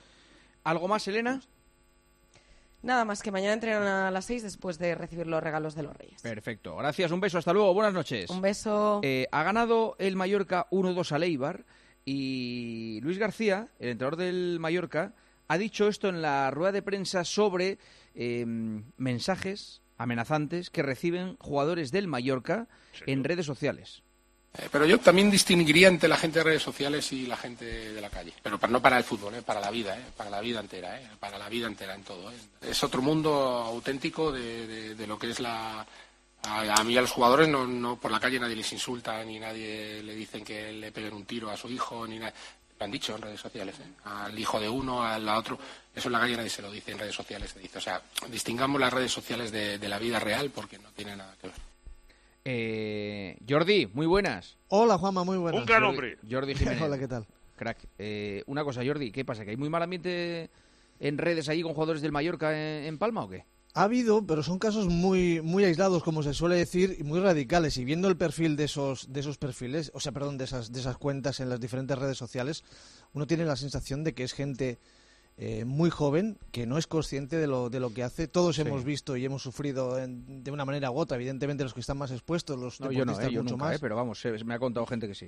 ¿Algo más, Elena? Nada más, que mañana entrenan a las seis después de recibir los regalos de los Reyes. Perfecto. Gracias, un beso, hasta luego, buenas noches. Un beso. Eh, ha ganado el Mallorca uno dos al Eibar y Luis García, el entrenador del Mallorca, ha dicho esto en la rueda de prensa sobre eh, mensajes amenazantes que reciben jugadores del Mallorca en redes sociales. Eh, Pero yo también distinguiría entre la gente de redes sociales y la gente de la calle. Pero para- no para el fútbol, eh, para la vida, eh, para la vida entera, eh, para la vida entera en todo. eh. Es otro mundo auténtico de, de- de lo que es la... A, a mí a los jugadores no, no por la calle nadie les insulta, ni nadie le dicen que le peguen un tiro a su hijo, ni nada. Me han dicho en redes sociales, eh, al hijo de uno, al otro. Eso en la calle nadie se lo dice, en redes sociales se dice. O sea, distingamos las redes sociales de, de la vida real porque no tiene nada que ver. Eh, Jordi, muy buenas. Hola, Juanma, muy buenas. Un gran Jordi- hombre. Jordi Jiménez. Hola, ¿qué tal? Crack. Eh, una cosa, Jordi, ¿qué pasa? ¿Que hay muy mal ambiente en redes ahí con jugadores del Mallorca en, en Palma o qué? Ha habido, pero son casos muy muy aislados, como se suele decir, y muy radicales. Y viendo el perfil de esos de esos perfiles, o sea, perdón, de esas de esas cuentas en las diferentes redes sociales, uno tiene la sensación de que es gente eh, muy joven que no es consciente de lo de lo que hace. Todos Sí. hemos visto y hemos sufrido en- de una manera u otra. Evidentemente, los que están más expuestos, los No, yo no, deportistas eh, yo mucho nunca, más. eh, pero vamos, eh, me ha contado gente que sí.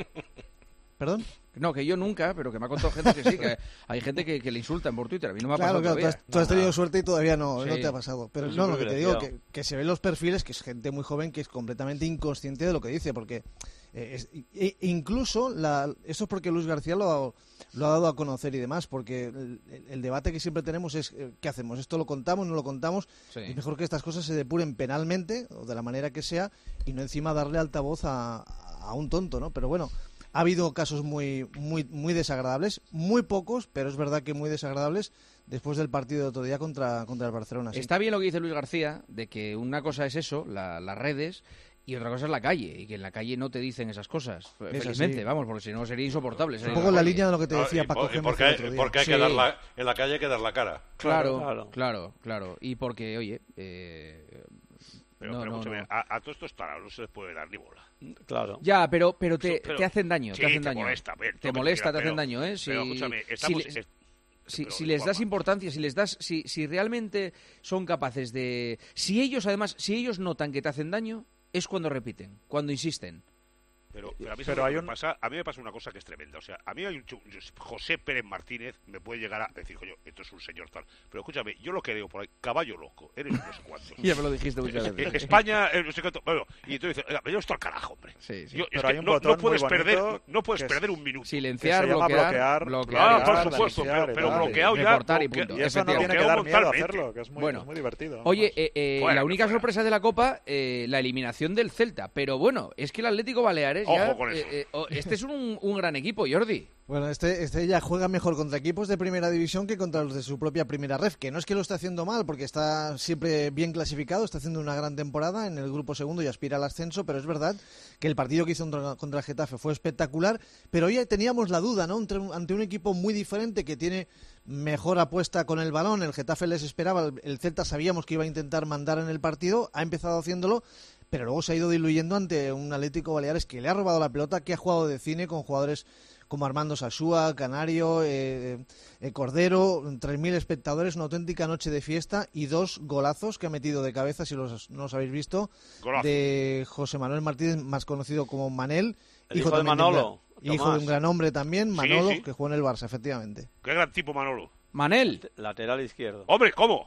¿Perdón? No, que yo nunca, pero que me ha contado gente que sí, que hay gente que, que le insultan por Twitter. A mí no me ha Claro, pasado claro, tú has, todavía. tú has tenido Nada. suerte y todavía no, no Sí. te ha pasado. Pero Es no, un lo que te digo, que, privilegiado. que se ven los perfiles, que es gente muy joven que es completamente inconsciente de lo que dice, porque eh, es- e- incluso, la, eso es porque Luis García lo ha, lo ha dado a conocer y demás, porque el, el- el debate que siempre tenemos es, eh, ¿qué hacemos? ¿Esto lo contamos, no lo contamos? Sí. Es mejor que estas cosas se depuren penalmente, o de la manera que sea, y no encima darle altavoz a, a un tonto, ¿no? Pero bueno, ha habido casos muy, muy, muy desagradables, muy pocos, pero es verdad que muy desagradables después del partido de otro día contra, contra el Barcelona. sí. Está bien lo que dice Luis García, de que una cosa es eso, la- las redes, y otra cosa es la calle, y que en la calle no te dicen esas cosas. Es Felizmente, así. vamos, porque si no sería insoportable. Un salir poco a en la calle. línea de lo que te No, decía y Paco por- y Gémez porque, el otro día. porque hay Sí. que dar la, en la calle hay que dar la cara. Claro, Claro. claro, claro, Y porque, oye, eh, Pero, no, pero no, escúchame, no. A, a todos estos tarados no se les puede dar ni bola. Claro. Ya, pero, pero, te, Eso, pero- te hacen daño, sí, te hacen te daño. molesta, bien, te lo que molesta, quieras, te hacen pero- daño, ¿eh? Si, pero escúchame, si estamos- les- es- si, pero, si les das Juanma. importancia, si les das, si, si realmente son capaces de, si ellos además, si ellos notan que te hacen daño, es cuando repiten, cuando insisten. Pero, pero a mí, Pero ¿sabes hay lo un- que pasa? A mí me pasa una cosa que es tremenda. O sea, a mí hay un chu- José Pérez Martínez me puede llegar a decir, coño, esto es un señor tal. Pero escúchame, yo lo que digo por ahí, caballo loco, eres no sé cuántos. Ya me lo dijiste muchas Eh, veces. España, eh, no sé cuánto. Bueno, y tú dices, oiga, me llevo esto al carajo, hombre. Sí, sí. Yo- es Pero que hay un no, botón no puedes muy bonito perder, no puedes que es- perder un minuto. Silenciar, que se llama bloquear, bloquear, bloquear, Ah, y por tal, supuesto, silenciar pero, y pero tal. bloqueado ya. Reportar y bloquea- punto. Y eso no tiene que bloqueado dar miedo a mentalmente. hacerlo, que es muy, Bueno. es muy divertido. Oye, eh, eh, Fuera, la única fuera. sorpresa de la Copa, eh, la eliminación del Celta. Pero bueno, es que el Atlético Baleares ya, Ojo con eso. eh, eh, oh, este es un, un gran equipo, Jordi. Bueno, este, este ya juega mejor contra equipos de primera división que contra los de su propia primera ref, que no es que lo esté haciendo mal, porque está siempre bien clasificado, está haciendo una gran temporada en el grupo segundo y aspira al ascenso, pero es verdad que el partido que hizo contra, contra el Getafe fue espectacular, pero hoy teníamos la duda, ¿no? Entre un- ante un equipo muy diferente que tiene mejor apuesta con el balón, el Getafe les esperaba, el, el Celta sabíamos que iba a intentar mandar en el partido, ha empezado haciéndolo, pero luego se ha ido diluyendo ante un Atlético Baleares que le ha robado la pelota, que ha jugado de cine con jugadores como Armando Sasúa, Canario, eh, eh, Cordero, tres mil espectadores, una auténtica noche de fiesta y dos golazos que ha metido de cabeza, si los, no los habéis visto, Golazo. de José Manuel Martínez, más conocido como Manel. El hijo de también un Manolo, gran- hijo Tomás. de un gran hombre también, Manolo, sí. que jugó en el Barça, efectivamente. Qué gran tipo, Manolo. Manel. Lateral izquierdo. Hombre, ¿cómo?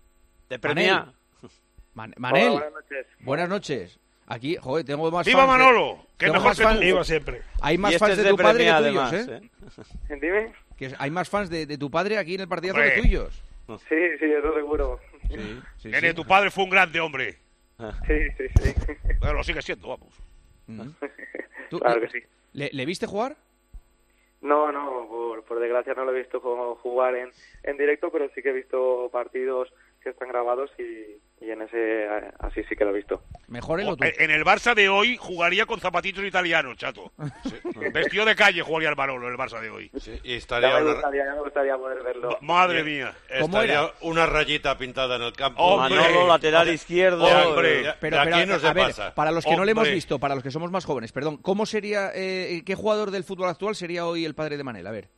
De Premia. Man- Manel. Hola, buenas noches. Buenas noches. Aquí, joder, tengo más ¡Viva fans de- Manolo! ¡Que tengo mejor más que fans- tú! Viva siempre. Hay más Y este fans es de de tu padre que Premia, tuyos, además, ¿eh? ¿eh? Dime. Que hay más fans de, de tu padre aquí en el partidazo Hombre. que tuyos. Sí, sí, eso seguro. Sí, sí, Nene, sí. tu padre fue un grande hombre. Sí, sí, sí. Pero lo sigue siendo, vamos. Ujú. ¿Tú- Claro que sí. ¿Le, le viste jugar? No, no, por, por desgracia no lo he visto ju- jugar en, en directo, pero sí que he visto partidos que están grabados y, y en ese eh, así sí que lo he visto. Mejor él o tú. En en el Barça de hoy jugaría con zapatitos italianos, chato. Vestido de calle jugaría el Manolo en el Barça de hoy. Sí, y Ya estaría me una, gustaría, ya me gustaría poder verlo. Madre mía. ¿Cómo estaría era? una rayita pintada en el campo. Hombre. Manolo, lateral izquierdo. Hombre. Ya- Pero, de pero, aquí no a se ver, pasa. para los que no le hemos Hombre. visto, para los que somos más jóvenes, perdón, ¿cómo sería, eh, qué jugador del fútbol actual sería hoy el padre de Manel? A ver.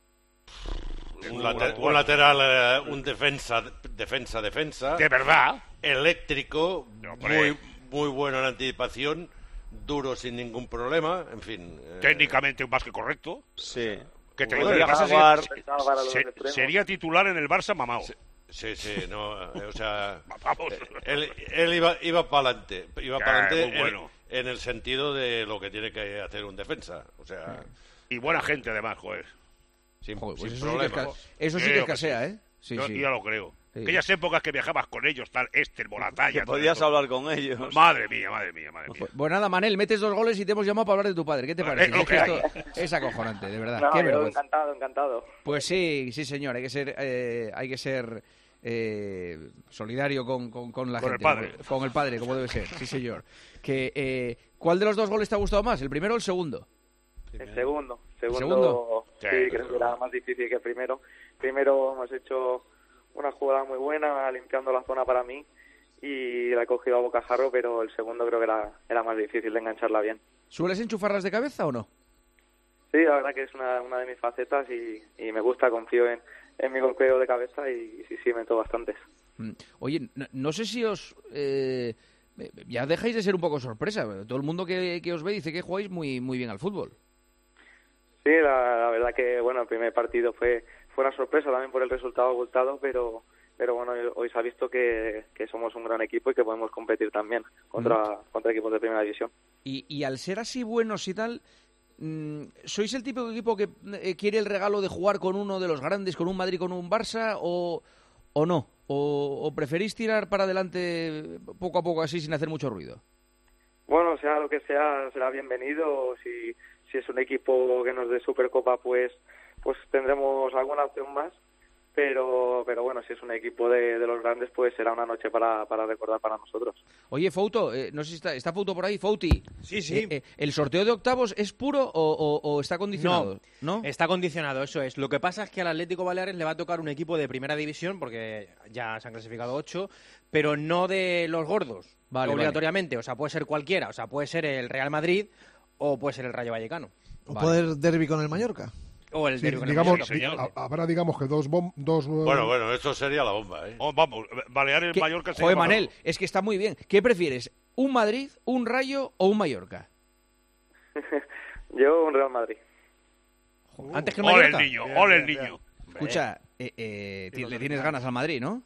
Un, late- un lateral, eh, un defensa, defensa, defensa. De verdad. Eléctrico, Hombre. muy, muy bueno en anticipación, duro sin ningún problema, en fin. eh, Técnicamente más que correcto. Sí. Que te Bueno, digo, y la cosa jugar- sería- Pensaba para los se- extremos. sería titular en el Barça mamao. Sí, sí, no, eh, o sea, Vamos. eh, él, él iba, iba para adelante, iba Ya, para muy adelante bueno. en, en el sentido de lo que tiene que hacer un defensa, o sea, Y buena gente además, joder. sin, Joder, pues sin eso sí que, problema. esca- eso sí que Creo que escasea, sí. ¿eh? Sí, Yo, sí. ya lo creo. Sí. Aquellas épocas que viajabas con ellos, tal, este, el Moratalla. Que todo podías eso. hablar con ellos. Madre mía, madre mía, madre mía. Pues nada, Manel, metes dos goles y te hemos llamado para hablar de tu padre. ¿Qué te Eh, parece? lo Es que que esto es acojonante, de verdad. No, Qué yo vergüenza. encantado, encantado. Pues sí, sí, señor. Hay que ser, eh, hay que ser eh, solidario con, con, con la Con gente. el padre. Con, con el padre, como debe ser. Sí, señor. Que, eh, ¿cuál de los dos goles te ha gustado más? ¿El primero o el segundo? El segundo. Segundo, segundo? sí, Sí, creo que era más difícil que el primero. Primero hemos hecho una jugada muy buena, limpiando la zona para mí, y la he cogido a bocajarro, pero el segundo creo que era, era más difícil de engancharla bien. ¿Sueles enchufarlas de cabeza o no? Sí, la verdad que es una, una de mis facetas y, y me gusta, confío en, en mi golpeo de cabeza y, y sí, sí, meto bastantes. Oye, no, no sé si os... Eh, ya dejáis de ser un poco sorpresa. Todo el mundo que, que os ve dice que jugáis muy, muy bien al fútbol. Sí, la, la verdad que, bueno, el primer partido fue, fue una sorpresa también por el resultado abultado, pero... Pero bueno, hoy se ha visto que, que somos un gran equipo y que podemos competir también contra, mm. contra equipos de primera división. Y, y al ser así buenos y tal, ¿sois el tipo de equipo que eh, quiere el regalo de jugar con uno de los grandes, con un Madrid, con un Barça, o, o no? O, ¿O preferís tirar para adelante poco a poco así sin hacer mucho ruido? Bueno, sea lo que sea, será bienvenido. Si, si es un equipo que nos dé Supercopa, pues, pues tendremos alguna opción más. Pero pero bueno, si es un equipo de, de los grandes, pues será una noche para, para recordar para nosotros. Oye, Fouto, eh, no sé si está, está Fouto por ahí, Fouti. Sí, sí. Eh, eh, ¿El sorteo de octavos es puro o, o, o está condicionado? No, ¿no? Está condicionado, eso es. Lo que pasa es que al Atlético Baleares le va a tocar un equipo de primera división, porque ya se han clasificado ocho, pero no de los gordos, vale, obligatoriamente. Vale. O sea, puede ser cualquiera. O sea, puede ser el Real Madrid o puede ser el Rayo Vallecano. ¿O vale. puede ser derbi con el Mallorca? O el sí, digamos, di, habrá, digamos, que dos... Bom, dos bueno, bueno, eso sería la bomba, ¿eh? Oh, vamos, Baleares, Mallorca... Joder, Manel, es que está muy bien. ¿Qué prefieres? ¿Un Madrid, un Rayo o un Mallorca? Yo un Real Madrid. Uh, Antes que el Mallorca. Ole el niño, bien, ole el niño. Bien. Escucha, eh, eh, t- le tienes ganas al Madrid, ¿no?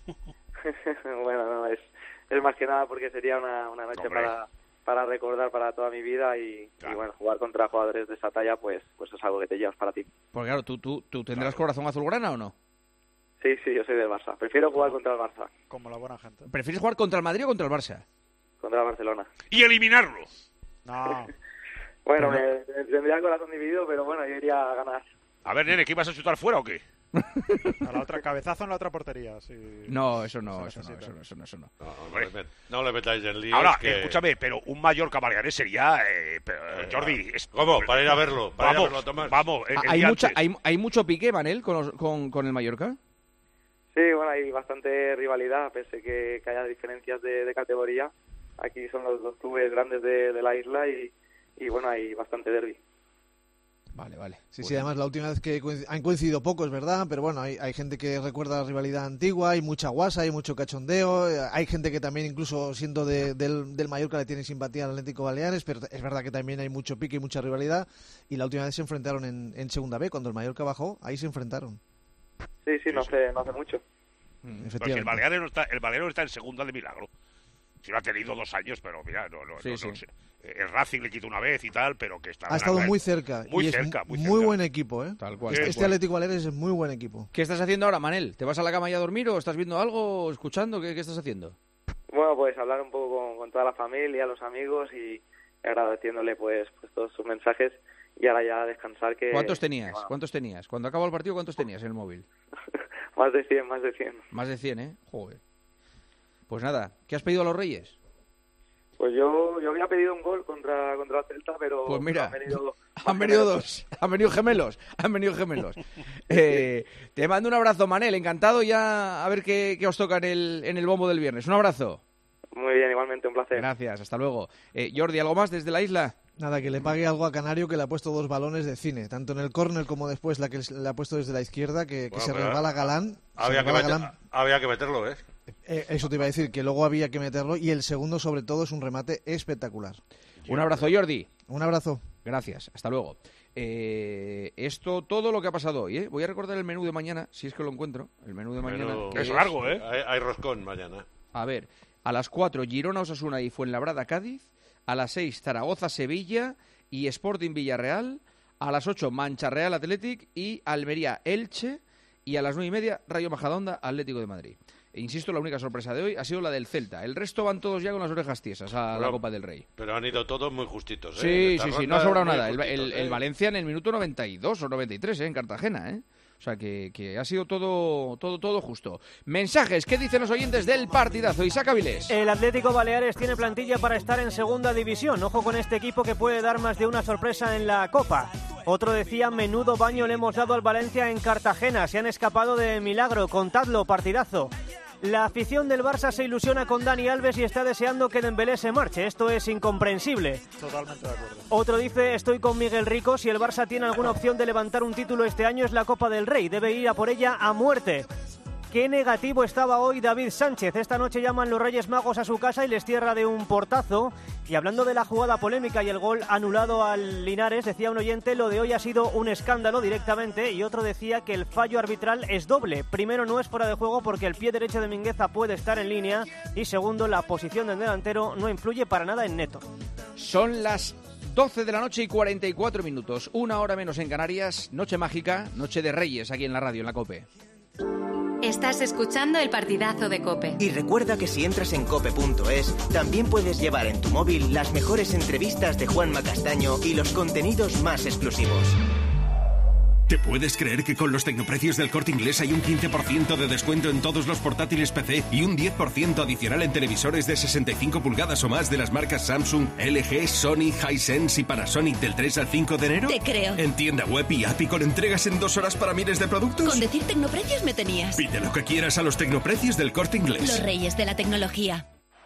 Bueno, no, es, es más que nada porque sería una, una noche Hombre. para... para recordar para toda mi vida y, claro. y bueno, jugar contra jugadores de esa talla pues pues es algo que te llevas para ti. Porque claro, ¿tú, tú, tú tendrás claro. corazón azulgrana o no? Sí, sí, yo soy del Barça. Prefiero jugar contra el Barça. Como la buena gente. ¿Prefieres jugar contra el Madrid o contra el Barça? Contra el Barcelona. ¿Y eliminarlo? No. Bueno, me, me tendría el corazón dividido, pero bueno, yo iría a ganar. A ver, nene, ¿qué ibas a chutar fuera o qué? A la otra cabezazo en la otra portería. Sí. No, eso no, eso no, eso no, eso no, eso no. No, no, le, no le metáis en líos. Ahora, que... escúchame, pero un Mallorca Baleares sería, eh, pero, eh, Jordi. Es... ¿Cómo? Para ir a verlo. Para vamos, ir a verlo, Tomás. Vamos. El, el ¿Hay mucha, hay, hay mucho pique, Manel, con, los, con, con el Mallorca. Sí, bueno, hay bastante rivalidad, pese que, que haya diferencias de, de categoría. Aquí son los dos clubes grandes de, de la isla y, y bueno, hay bastante derbi. Vale, vale. Sí, bueno. sí, además la última vez que coincid... han coincidido pocos, ¿verdad? Pero bueno, hay, hay gente que recuerda la rivalidad antigua, hay mucha guasa, hay mucho cachondeo, hay gente que también incluso siendo de, del, del Mallorca le tiene simpatía al Atlético Baleares, pero es verdad que también hay mucho pique y mucha rivalidad, y la última vez se enfrentaron en, en Segunda B, cuando el Mallorca bajó, ahí se enfrentaron. Sí, sí, no hace, no hace mucho. Mm, Efectivamente. El Baleares no está, el Baleares está en Segunda de milagro. Sí lo ha tenido dos años, pero mira, no, no, sí, no, sí. no sé. El Racing le quitó una vez y tal, pero que está... Ha estado muy cerca. Muy y cerca, es muy, muy cerca. buen equipo, ¿eh? Tal cual. Este, Sí, este bueno. Atlético Baleares es muy buen equipo. ¿Qué estás haciendo ahora, Manel? ¿Te vas a la cama ya a dormir o estás viendo algo o escuchando? ¿Qué, qué estás haciendo? Bueno, pues hablar un poco con, con toda la familia, los amigos y agradeciéndole pues, pues todos sus mensajes y ahora ya descansar que... ¿Cuántos tenías? Bueno. ¿Cuántos tenías? Cuando acabó el partido, ¿cuántos tenías en el móvil? Más de cien, más de cien. Más de cien, ¿eh? Joder. Pues nada, ¿qué has pedido a los Reyes? Pues yo, yo había pedido un gol contra, contra el Celta, pero pues mira, han venido, han venido dos, han venido gemelos, han venido gemelos. Eh, te mando un abrazo, Manel, encantado ya a ver qué, qué os toca en el, en el bombo del viernes. Un abrazo. Muy bien, igualmente, un placer. Gracias, hasta luego. Eh, Jordi, ¿algo más desde la isla? Nada, que le pague algo a Canario, que le ha puesto dos balones de cine, tanto en el córner como después la que le ha puesto desde la izquierda, que, que bueno, se resbala Galán. Había que, resbala meter, Galán. había que meterlo, ¿eh? Eh, Eso te iba a decir, que luego había que meterlo, y el segundo, sobre todo, es un remate espectacular. Un abrazo, Jordi. Un abrazo. Gracias, hasta luego. Eh, esto, todo lo que ha pasado hoy, ¿eh? Voy a recordar el menú de mañana, si es que lo encuentro. El menú de mañana. Menú... Es largo, ¿eh? Hay, hay roscón mañana. A ver, a las cuatro, Girona, Osasuna y Fuenlabrada, Cádiz. A las seis, Zaragoza, Sevilla y Sporting Villarreal. A las ocho, Mancha Real Athletic y Almería Elche. Y a las nueve y media, Rayo Majadahonda, Atlético de Madrid. E insisto, la única sorpresa de hoy ha sido la del Celta. El resto van todos ya con las orejas tiesas a bueno, la Copa del Rey. Pero han ido todos muy justitos, ¿eh? Sí, Esta sí, sí, ronda no ha sobrado muy nada. El, justitos, el, ¿eh? el Valencia en el minuto noventa y dos o noventa y tres, ¿eh? En Cartagena, ¿eh? O sea, que, que ha sido todo, todo, todo justo. Mensajes, ¿qué dicen los oyentes del partidazo? Isaac Avilés. El Atlético Baleares tiene plantilla para estar en segunda división. Ojo con este equipo que puede dar más de una sorpresa en la Copa. Otro decía, menudo baño le hemos dado al Valencia en Cartagena, se han escapado de milagro, contadlo, partidazo. La afición del Barça se ilusiona con Dani Alves y está deseando que Dembélé se marche. Esto es incomprensible. Totalmente de acuerdo. Otro dice, estoy con Miguel Rico, si el Barça tiene alguna opción de levantar un título este año es la Copa del Rey, debe ir a por ella a muerte. Qué negativo estaba hoy David Sánchez. Esta noche llaman los Reyes Magos a su casa y les tierra de un portazo. Y hablando de la jugada polémica y el gol anulado al Linares, decía un oyente, lo de hoy ha sido un escándalo directamente, y otro decía que el fallo arbitral es doble. Primero, no es fuera de juego porque el pie derecho de Mingueza puede estar en línea, y segundo, la posición del delantero no influye para nada en Neto. Son las doce de la noche y cuarenta y cuatro minutos, una hora menos en Canarias, noche mágica, noche de Reyes aquí en la radio, en la COPE. Estás escuchando el partidazo de COPE. Y recuerda que si entras en cope punto es, también puedes llevar en tu móvil las mejores entrevistas de Juanma Castaño y los contenidos más exclusivos. ¿Te puedes creer que con los tecnoprecios del Corte Inglés hay un quince por ciento de descuento en todos los portátiles P C y un diez por ciento adicional en televisores de sesenta y cinco pulgadas o más de las marcas Samsung, L G, Sony, Hisense y Panasonic del tres al cinco de enero? Te creo. En tienda web y app y con entregas en dos horas para miles de productos. Con decir tecnoprecios me tenías. Pide lo que quieras a los tecnoprecios del Corte Inglés. Los reyes de la tecnología.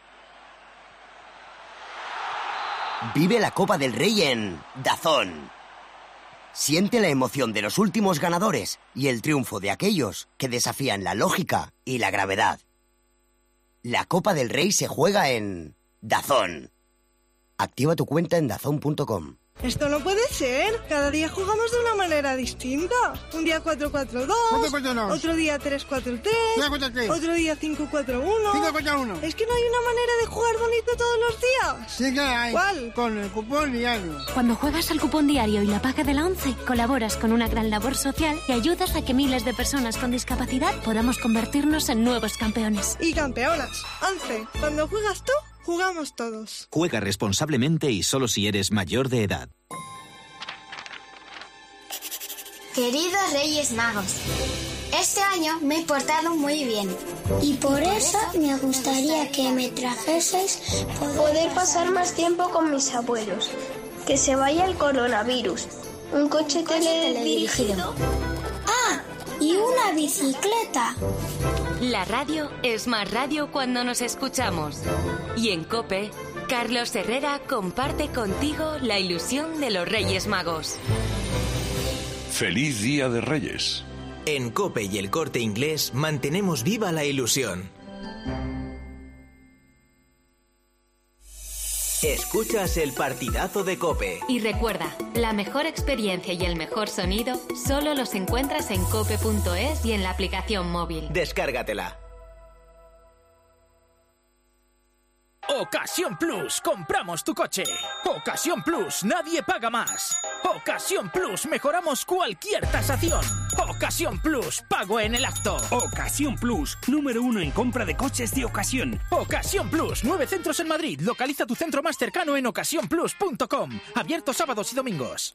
Vive la Copa del Rey en DAZN. Siente la emoción de los últimos ganadores y el triunfo de aquellos que desafían la lógica y la gravedad. La Copa del Rey se juega en DAZN. Activa tu cuenta en dazn punto com. Esto no puede ser. Cada día jugamos de una manera distinta. Un día cuatro cuatro dos, otro día tres cuatro tres, otro día cinco cuatro uno. Es que no hay una manera de jugar bonito todos los días. Sí que hay. ¿Cuál? Con el cupón diario. Cuando juegas al cupón diario y la paga de la ONCE, colaboras con una gran labor social y ayudas a que miles de personas con discapacidad podamos convertirnos en nuevos campeones. Y campeonas. ONCE, cuando juegas tú, jugamos todos. Juega responsablemente y solo si eres mayor de edad. Queridos Reyes Magos, este año me he portado muy bien. Y por eso me gustaría que me trajeseis poder pasar más tiempo con mis abuelos. Que se vaya el coronavirus. Un coche teledirigido. ¡Ah! Y una bicicleta. La radio es más radio cuando nos escuchamos. Y en COPE, Carlos Herrera comparte contigo la ilusión de los Reyes Magos. ¡Feliz Día de Reyes! En COPE y el Corte Inglés mantenemos viva la ilusión. Escuchas el partidazo de COPE. Y recuerda, la mejor experiencia y el mejor sonido solo los encuentras en cope punto es y en la aplicación móvil. Descárgatela. Ocasión Plus, compramos tu coche. Ocasión Plus, nadie paga más. Ocasión Plus, mejoramos cualquier tasación. Ocasión Plus, pago en el acto. Ocasión Plus, número uno en compra de coches de ocasión. Ocasión Plus, nueve centros en Madrid. Localiza tu centro más cercano en ocasión plus punto com. Abierto sábados y domingos.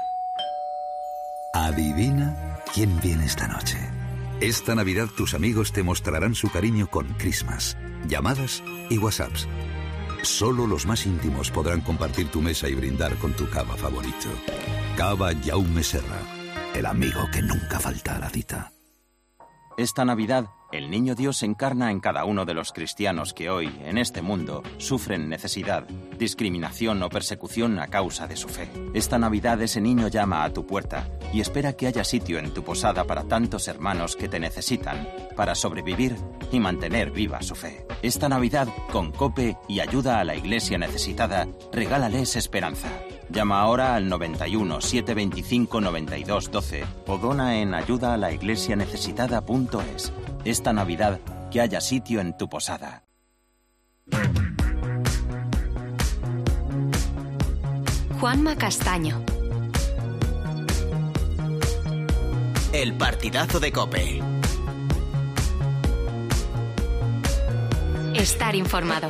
Adivina quién viene esta noche. Esta Navidad tus amigos te mostrarán su cariño con Christmas, llamadas y WhatsApps. Solo los más íntimos podrán compartir tu mesa y brindar con tu cava favorito. Cava Jaume Serra, el amigo que nunca falta a la cita. Esta Navidad, el Niño Dios se encarna en cada uno de los cristianos que hoy, en este mundo, sufren necesidad, discriminación o persecución a causa de su fe. Esta Navidad ese niño llama a tu puerta y espera que haya sitio en tu posada para tantos hermanos que te necesitan, para sobrevivir y mantener viva su fe. Esta Navidad, con COPE y ayuda a la Iglesia necesitada, regálales esperanza. Llama ahora al noventa y uno, setecientos veinticinco, noventa y dos, doce o dona en ayuda a la iglesia necesitada punto es. Esta Navidad, que haya sitio en tu posada. Juanma Castaño. El partidazo de COPE. Estar informado.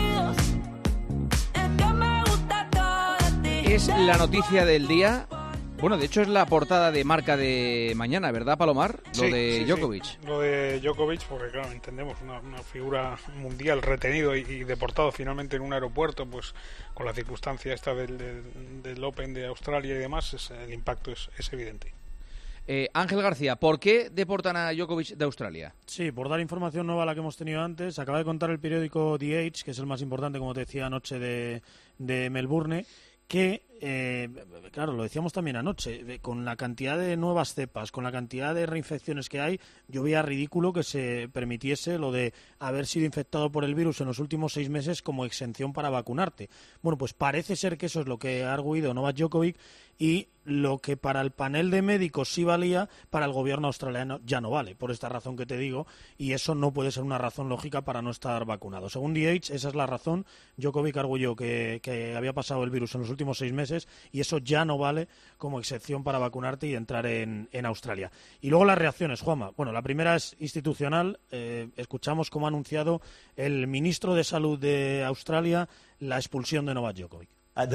Es la noticia del día Bueno, de hecho es la portada de marca de mañana, ¿verdad, Palomar? Lo sí, de sí, Djokovic. Sí. Lo de Djokovic, porque claro, entendemos, una, una figura mundial retenido y, y deportado finalmente en un aeropuerto, pues con la circunstancia esta del, del, del Open de Australia y demás, es, el impacto es, es evidente. Eh, Ángel García, ¿por qué deportan a Djokovic de Australia? Sí, por dar información nueva a la que hemos tenido antes. Acaba de contar el periódico The Age, que es el más importante, como te decía anoche, de, de Melbourne, que, eh, claro, lo decíamos también anoche, con la cantidad de nuevas cepas, con la cantidad de reinfecciones que hay, yo veía ridículo que se permitiese lo de haber sido infectado por el virus en los últimos seis meses como exención para vacunarte. Bueno, pues parece ser que eso es lo que ha arguido Novak Djokovic, y lo que para el panel de médicos sí valía, para el gobierno australiano ya no vale, por esta razón que te digo, y eso no puede ser una razón lógica para no estar vacunado. Según The Age, esa es la razón. Djokovic arguyó que, que había pasado el virus en los últimos seis meses y eso ya no vale como excepción para vacunarte y entrar en, en Australia. Y luego las reacciones, Juanma. Bueno, la primera es institucional. Eh, escuchamos cómo ha anunciado el ministro de Salud de Australia la expulsión de Novak Djokovic.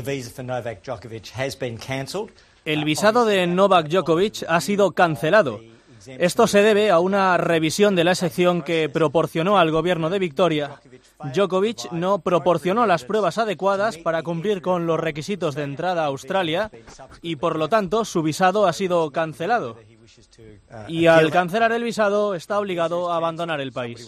El visado de Novak Djokovic ha sido cancelado. Esto se debe a una revisión de la excepción que proporcionó al gobierno de Victoria. Djokovic no proporcionó las pruebas adecuadas para cumplir con los requisitos de entrada a Australia y, por lo tanto, su visado ha sido cancelado. Y al cancelar el visado, está obligado a abandonar el país.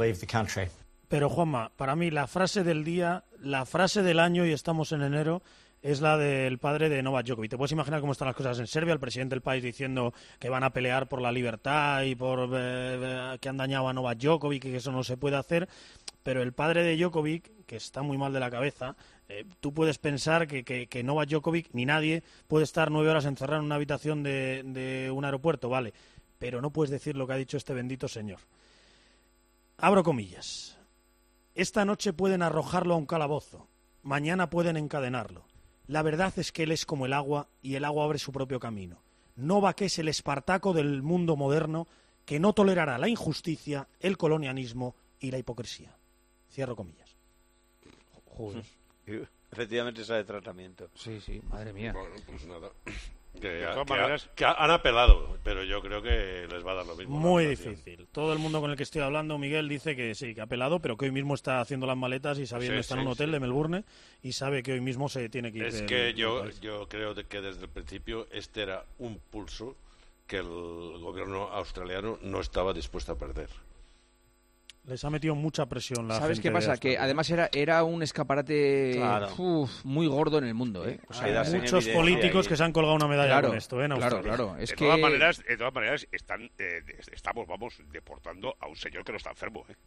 Pero, Juanma, para mí la frase del día, la frase del año, y estamos en enero, es la del padre de Novak Djokovic. Te puedes imaginar cómo están las cosas en Serbia, el presidente del país diciendo que van a pelear por la libertad y por eh, que han dañado a Novak Djokovic y que eso no se puede hacer, pero el padre de Djokovic, que está muy mal de la cabeza, eh, tú puedes pensar que, que, que Novak Djokovic ni nadie puede estar nueve horas encerrado en una habitación de, de un aeropuerto, vale, pero no puedes decir lo que ha dicho este bendito señor. Abro comillas. Esta noche pueden arrojarlo a un calabozo, mañana pueden encadenarlo. La verdad es que él es como el agua y el agua abre su propio camino. Novak es el Espartaco del mundo moderno que no tolerará la injusticia, el colonialismo y la hipocresía. Cierro comillas. Joder. Efectivamente sale tratamiento. Sí, sí, madre mía. Bueno, pues nada. Que, De que, todas que, maneras- que han apelado, pero yo creo que les va a dar lo mismo. Muy la apelación. difícil. Todo el mundo con el que estoy hablando, Miguel, dice que sí, que ha apelado, pero que hoy mismo está haciendo las maletas y sabiendo Sí, está en sí, un hotel sí. de Melbourne y sabe que hoy mismo se tiene que ir. Es del- que del yo, país. yo creo de que desde el principio este era un pulso que el gobierno australiano no estaba dispuesto a perder. Les ha metido mucha presión la ¿Sabes gente qué de pasa? Australia. Que además era, era un escaparate Claro. uf, muy gordo en el mundo, ¿eh? O sea, Hay muchos políticos que se han colgado una medalla Claro, con esto, ¿eh? En claro, Australia. claro. Es de, que... todas maneras, de todas maneras, están, eh, estamos, vamos, deportando a un señor que no está enfermo, ¿eh?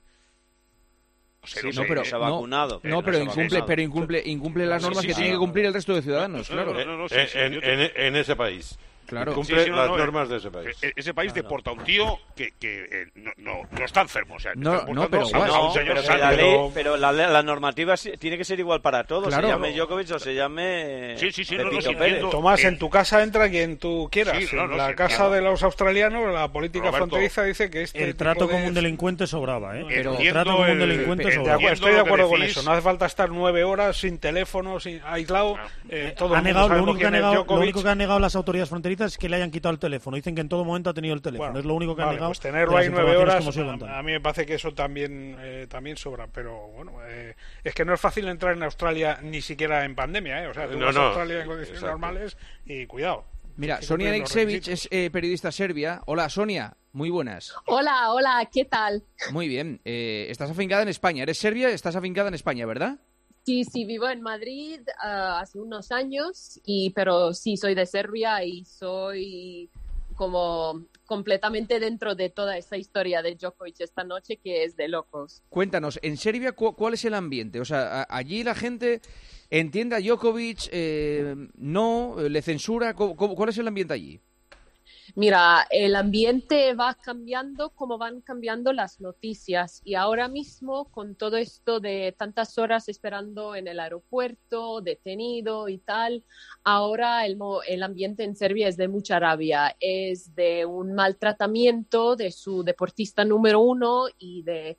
O sea, Sí, no no, sé, pero, eh, no, vacunado. no, Eh, pero no se ha incumple, vacunado. pero incumple, incumple las Sí, normas sí, que sí. tiene que cumplir el resto de ciudadanos, No, no, claro. no, no, sí, en, sí, en- yo te- en- en ese país. Claro. Cumple Sí, sí, no, las no, normas eh, de ese país. eh, Ese país deporta a un tío que, que eh, no, no, no está enfermo. O sea, No, está no, deportando pero a un- guay. a un No, señor pero, que sano. la, ley, Pero- pero la, la normativa sí- tiene que ser igual para todos. Claro. Se llame Djokovic o se llame Sí, sí, sí, no, no, Pepito sí, Pérez. entiendo. Tomás, Eh, en tu casa entra quien tú quieras. Sí, claro, en la sí, casa claro. de los australianos, la política Roberto, fronteriza dice que este El tipo trato de- como un delincuente sobraba, ¿eh? Pero- el trato como un Entiendo el- delincuente el- De sobraba. acuerdo, Entiendo estoy de lo que acuerdo con decís. eso. No hace falta estar nueve horas sin teléfono, sin aislado. Eh, todo Ha el mundo negado, lo, sabemos único que ha quién es negado, lo Djokovic. único que han negado las autoridades fronterizas es que le hayan quitado el teléfono. Dicen que en todo momento ha tenido el teléfono. Bueno, es lo único que han vale, negado. pues tenerlo de las ahí nueve informaciones horas, que hemos ido a, contando. a mí me parece que eso también eh, también sobra. Pero bueno, eh, es que no es fácil entrar en Australia ni siquiera en pandemia, ¿eh? O sea, tú No, vas no, a Australia en condiciones exacto. normales y cuidado. Mira, Hay que Sonia cumplir los Niksevich requisitos. es eh, periodista serbia. Hola, Sonia. Muy buenas. Hola, hola, ¿qué tal? Muy bien. Eh, estás afincada en España. ¿Eres serbia? Estás afincada en España, ¿verdad? Sí, sí, vivo en Madrid ah, hace unos años, y, pero sí, soy de Serbia y soy como completamente dentro de toda esa historia de Djokovic esta noche, que es de locos. Cuéntanos, en Serbia, cu- ¿cuál es el ambiente? O sea, a- allí la gente entiende a Djokovic, eh, no, le censura. ¿Cómo- cómo- ¿Cuál es el ambiente allí? Mira, el ambiente va cambiando como van cambiando las noticias, y ahora mismo con todo esto de tantas horas esperando en el aeropuerto, detenido y tal, ahora el, mo- el ambiente en Serbia es de mucha rabia, es de un maltratamiento de su deportista número uno y de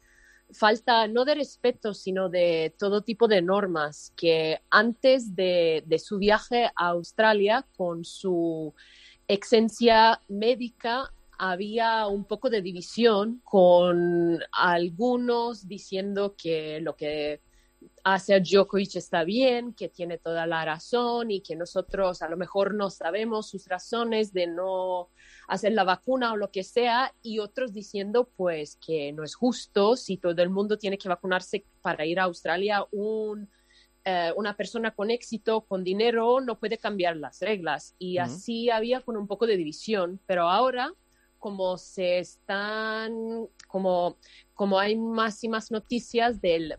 falta no de respeto, sino de todo tipo de normas, que antes de, de su viaje a Australia con su esencia médica había un poco de división, con algunos diciendo que lo que hace Djokovic está bien, que tiene toda la razón y que nosotros a lo mejor no sabemos sus razones de no hacer la vacuna o lo que sea, y otros diciendo pues que no es justo, si todo el mundo tiene que vacunarse para ir a Australia, un, eh, una persona con éxito, con dinero, no puede cambiar las reglas. Y uh-huh. así había con un poco de división, pero ahora como se están, como, como hay más y más noticias del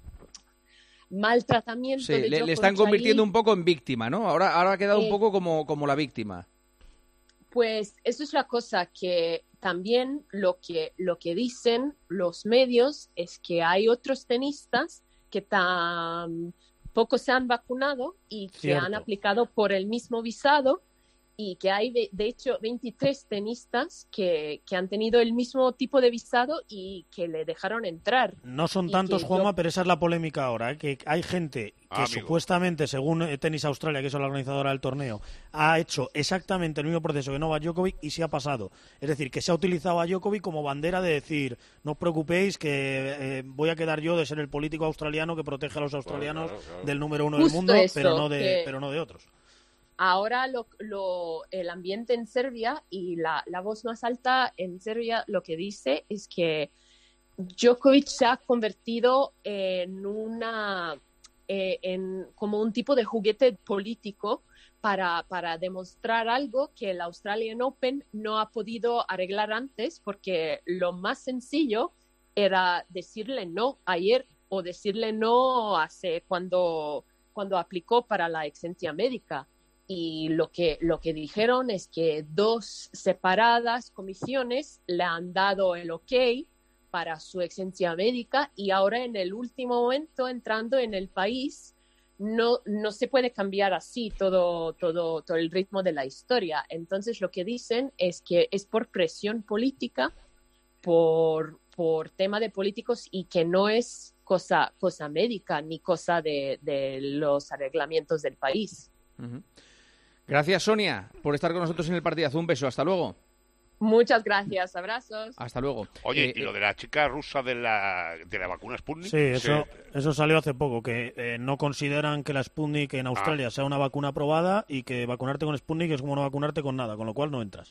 maltratamiento sí, de le, Djokovic le están convirtiendo ahí, un poco en víctima, ¿no? Ahora, ahora ha quedado eh, un poco como, como la víctima. Pues eso es la cosa, que también lo que, lo que dicen los medios es que hay otros tenistas que tampoco se han vacunado y que Cierto. han aplicado por el mismo visado, y que hay, de, de hecho, veintitrés tenistas que, que han tenido el mismo tipo de visado y que le dejaron entrar. No son Y tantos, que Juanma, yo- pero esa es la polémica ahora, ¿eh? Que hay gente que Ah, amigo. supuestamente, según eh, Tenis Australia, que es la organizadora del torneo, ha hecho exactamente el mismo proceso que Novak Djokovic y se ha pasado. Es decir, que se ha utilizado a Djokovic como bandera de decir, no os preocupéis que eh, voy a quedar yo de ser el político australiano que protege a los australianos claro, claro. del número uno Justo del mundo, eso, pero no de, que- pero no de otros. Ahora lo, lo, el ambiente en Serbia y la, la voz más alta en Serbia lo que dice es que Djokovic se ha convertido en una eh, en como un tipo de juguete político para, para demostrar algo que el Australian Open no ha podido arreglar antes, porque lo más sencillo era decirle no ayer o decirle no hace cuando, cuando aplicó para la exención médica. Y lo que, lo que dijeron es que dos separadas comisiones le han dado el ok para su exención médica, y ahora en el último momento, entrando en el país, no, no se puede cambiar así todo, todo, todo el ritmo de la historia. Entonces lo que dicen es que es por presión política, por, por tema de políticos, y que no es cosa, cosa médica ni cosa de, de los arreglamientos del país. Uh-huh. Gracias, Sonia, por estar con nosotros en el partidazo. Un beso, hasta luego. Muchas gracias, abrazos. Hasta luego. Oye, Eh, y lo de la chica rusa de la, de la vacuna Sputnik. Sí, eso, eso salió hace poco, que eh, no consideran que la Sputnik en Australia Ah. sea una vacuna aprobada y que vacunarte con Sputnik es como no vacunarte con nada, con lo cual no entras.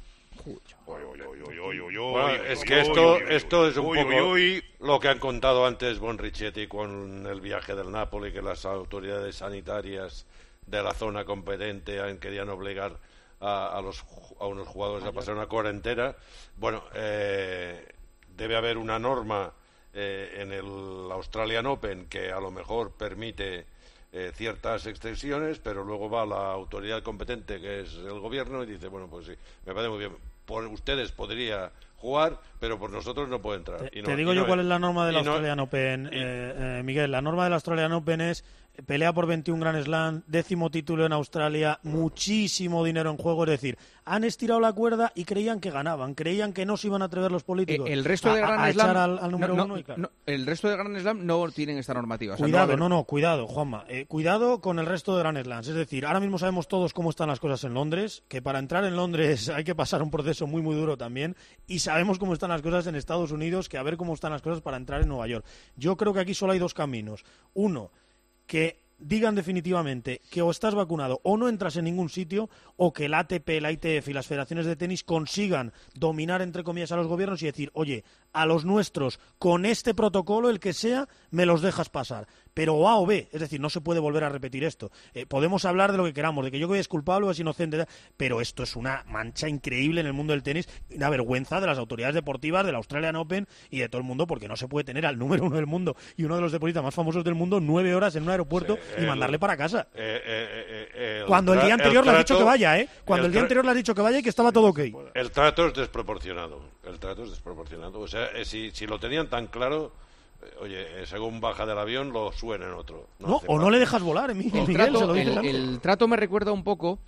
Bueno, es uy, que uy, esto, uy, uy, esto es un uy, poco uy, uy. lo que han contado antes Bon Richetti con el viaje del Napoli, que las autoridades sanitarias de la zona competente han querían obligar a, a, los, a unos jugadores a pasar una cuarentena. Bueno, eh, debe haber una norma eh, en el Australian Open que a lo mejor permite eh, ciertas extensiones, pero luego va la autoridad competente, que es el gobierno, y dice, bueno, pues sí, me parece muy bien. Por ustedes podría jugar, pero por nosotros no puede entrar. Te, Y no- te digo y yo no cuál es. es la norma del Y no- Australian Open, eh, eh, Miguel. La norma del Australian Open es pelea por veintiún Grand Slam, décimo título en Australia, muchísimo dinero en juego. Es decir, han estirado la cuerda y creían que ganaban, creían que no se iban a atrever los políticos Eh, el resto a, de a- Grand a Slam echar al, al número no, uno. no, Y claro. no, el resto de Grand Slam no tienen esta normativa. O sea, Cuidado, no, va a no, haber- no, cuidado, Juanma. Eh, cuidado con el resto de Grand Slams. Es decir, ahora mismo sabemos todos cómo están las cosas en Londres, que para entrar en Londres hay que pasar un proceso muy, muy duro también. Y sabemos cómo están las cosas en Estados Unidos, que a ver cómo están las cosas para entrar en Nueva York. Yo creo que aquí solo hay dos caminos. Uno, que digan definitivamente que o estás vacunado o no entras en ningún sitio, o que el A T P, la I T F y las federaciones de tenis consigan dominar, entre comillas, a los gobiernos y decir, oye, a los nuestros, con este protocolo, el que sea, me los dejas pasar. Pero o A o B, es decir, no se puede volver a repetir esto. Eh, podemos hablar de lo que queramos, de que Djokovic es culpable o es inocente, pero esto es una mancha increíble en el mundo del tenis, una vergüenza de las autoridades deportivas, del Australian Open y de todo el mundo, porque no se puede tener al número uno del mundo y uno de los deportistas más famosos del mundo nueve horas en un aeropuerto y el- mandarle para casa. Eh, eh, eh, eh, Cuando el tra- día anterior le has dicho trato- que vaya, ¿eh? Cuando el, día tra- anterior le has dicho que vaya y que estaba todo ok. El trato es desproporcionado. El trato es desproporcionado. O sea, eh, si, si lo tenían tan claro, eh, oye, eh, según baja del avión, lo suben en otro. No, hace o no falta. le dejas volar, Miguel, El Miguel, trato, se lo dices el- antes. el trato me recuerda un poco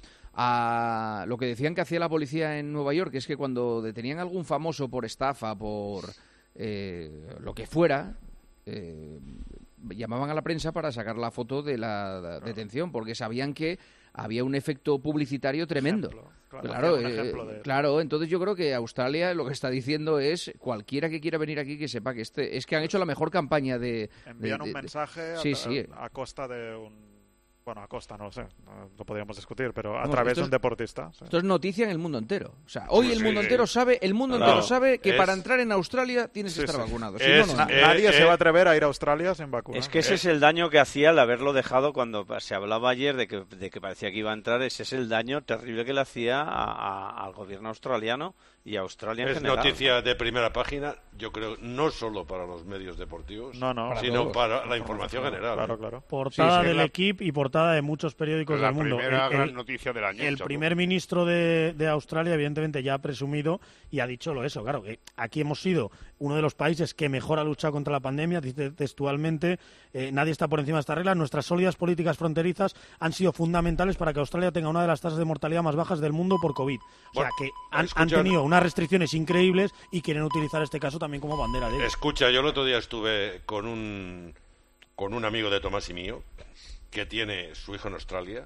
a lo que decían que hacía la policía en Nueva York, que es que cuando detenían a algún famoso por estafa, por eh, lo que fuera, eh, llamaban a la prensa para sacar la foto de la claro. detención, porque sabían que había un efecto publicitario tremendo. Ejemplo, claro, claro, eh, de... claro, entonces yo creo que Australia lo que está diciendo es cualquiera que quiera venir aquí que sepa que este es que han hecho la mejor campaña de... Envían de, de, un mensaje de... a, Sí, sí. a, a costa de un... Bueno, a costa, no lo sé, lo podríamos discutir, pero a Vamos, través de es, un deportista. Sí. Esto es noticia en el mundo entero. O sea, hoy sí, el mundo sí. entero sabe, el mundo claro. entero sabe que es... para entrar en Australia tienes que sí, estar sí. vacunado. Si Es, no, no, no. eh, nadie eh, se va a atrever a ir a Australia sin vacunar. Es que ese eh. es el daño que hacía el haberlo dejado cuando se hablaba ayer de que, de que parecía que iba a entrar. Ese es el daño terrible que le hacía a, a, al gobierno australiano y a Australia en es general. Es noticia de primera página, yo creo, no solo para los medios deportivos, no, no, sino todos. para la información general. Claro, claro. Portada sí, sí, del la... Equipo y portada de muchos periódicos la del mundo. primera el, gran el, noticia del año. El chapo. primer ministro de, de Australia, evidentemente, ya ha presumido y ha dicho lo eso. Claro, que aquí hemos sido uno de los países que mejor ha luchado contra la pandemia, dice textualmente, eh, nadie está por encima de esta regla. Nuestras sólidas políticas fronterizas han sido fundamentales para que Australia tenga una de las tasas de mortalidad más bajas del mundo por COVID. O bueno, sea, que han, escucha, han tenido unas restricciones increíbles y quieren utilizar este caso también como bandera de ellos. Escucha, yo el otro día estuve con un, con un amigo de Tomás y mío que tiene su hijo en Australia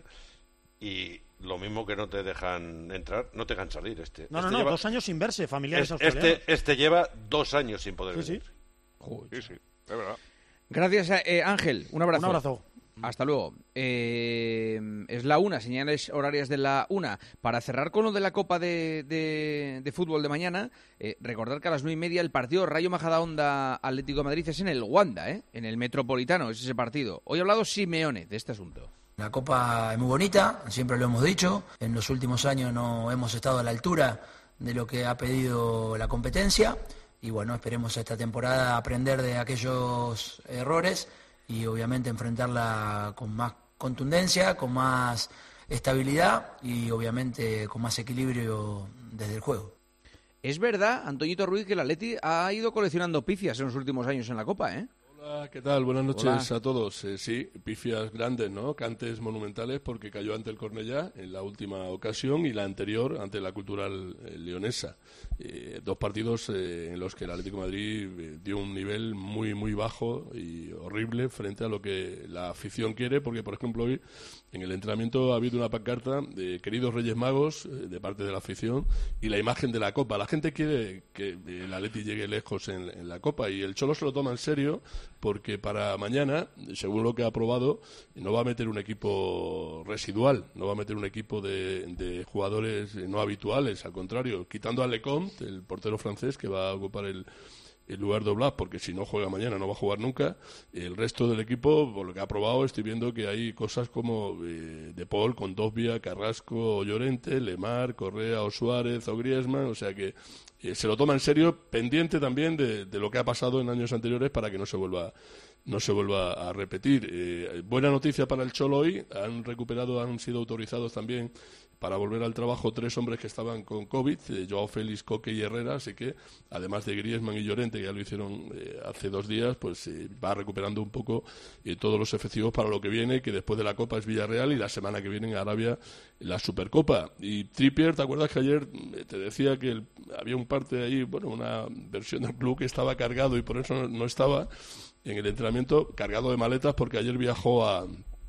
y lo mismo que no te dejan entrar, no te dejan salir. Este, no, este no, no, lleva, dos años sin verse, familiares este, australianos. Este, este lleva dos años sin poder sí, venir. Sí. Joder, sí, sí, es verdad. Gracias, eh, Ángel. Un abrazo. Un abrazo. Hasta luego. Eh, es la una, señales horarias de la una. Para cerrar con lo de la Copa de, de, de Fútbol de mañana, eh, recordar que a las nueve y media el partido Rayo Majadahonda Atlético de Madrid es en el Wanda, ¿eh? En el Metropolitano, es ese partido. Hoy ha hablado Simeone de este asunto. La Copa es muy bonita, siempre lo hemos dicho. En los últimos años no hemos estado a la altura de lo que ha pedido la competencia. Y bueno, esperemos esta temporada aprender de aquellos errores y obviamente enfrentarla con más contundencia, con más estabilidad y obviamente con más equilibrio desde el juego. Es verdad, Antoñito Ruiz, que el Atleti ha ido coleccionando pifias en los últimos años en la Copa, ¿eh? Hola, ¿qué tal? Buenas noches Hola. a todos. Eh, sí, pifias grandes, ¿no? Cantes monumentales porque cayó ante el Cornellá en la última ocasión y la anterior ante la Cultural eh, Leonesa. Eh, dos partidos eh, en los que el Atlético de Madrid eh, dio un nivel muy, muy bajo y horrible frente a lo que la afición quiere, porque, por ejemplo, hoy en el entrenamiento ha habido una pancarta de queridos Reyes Magos eh, de parte de la afición y la imagen de la Copa. La gente quiere que el Atleti llegue lejos en, en la Copa y el Cholo se lo toma en serio porque para mañana, según lo que ha aprobado, no va a meter un equipo residual, no va a meter un equipo de, de jugadores no habituales, al contrario, quitando a Lecomte, el portero francés que va a ocupar el, el lugar de Oblak, porque si no juega mañana no va a jugar nunca. El resto del equipo, por lo que ha aprobado, estoy viendo que hay cosas como eh, De Paul, Condovia, Carrasco, o Llorente, Lemar, Correa, o Suárez, o Griezmann, o sea que eh, se lo toma en serio, pendiente también de, de lo que ha pasado en años anteriores para que no se vuelva no se vuelva a repetir. Eh, buena noticia para el Cholo hoy, han recuperado, han sido autorizados también para volver al trabajo tres hombres que estaban con COVID, eh, Joao Félix, Coque y Herrera, así que además de Griezmann y Llorente, que ya lo hicieron eh, hace dos días, pues eh, va recuperando un poco eh, todos los efectivos para lo que viene, que después de la Copa es Villarreal y la semana que viene en Arabia la Supercopa. Y Trippier, ¿te acuerdas que ayer eh, te decía que el, había un parte ahí, bueno, una versión del club que estaba cargado y por eso no, no estaba en el entrenamiento, cargado de maletas porque ayer viajó a,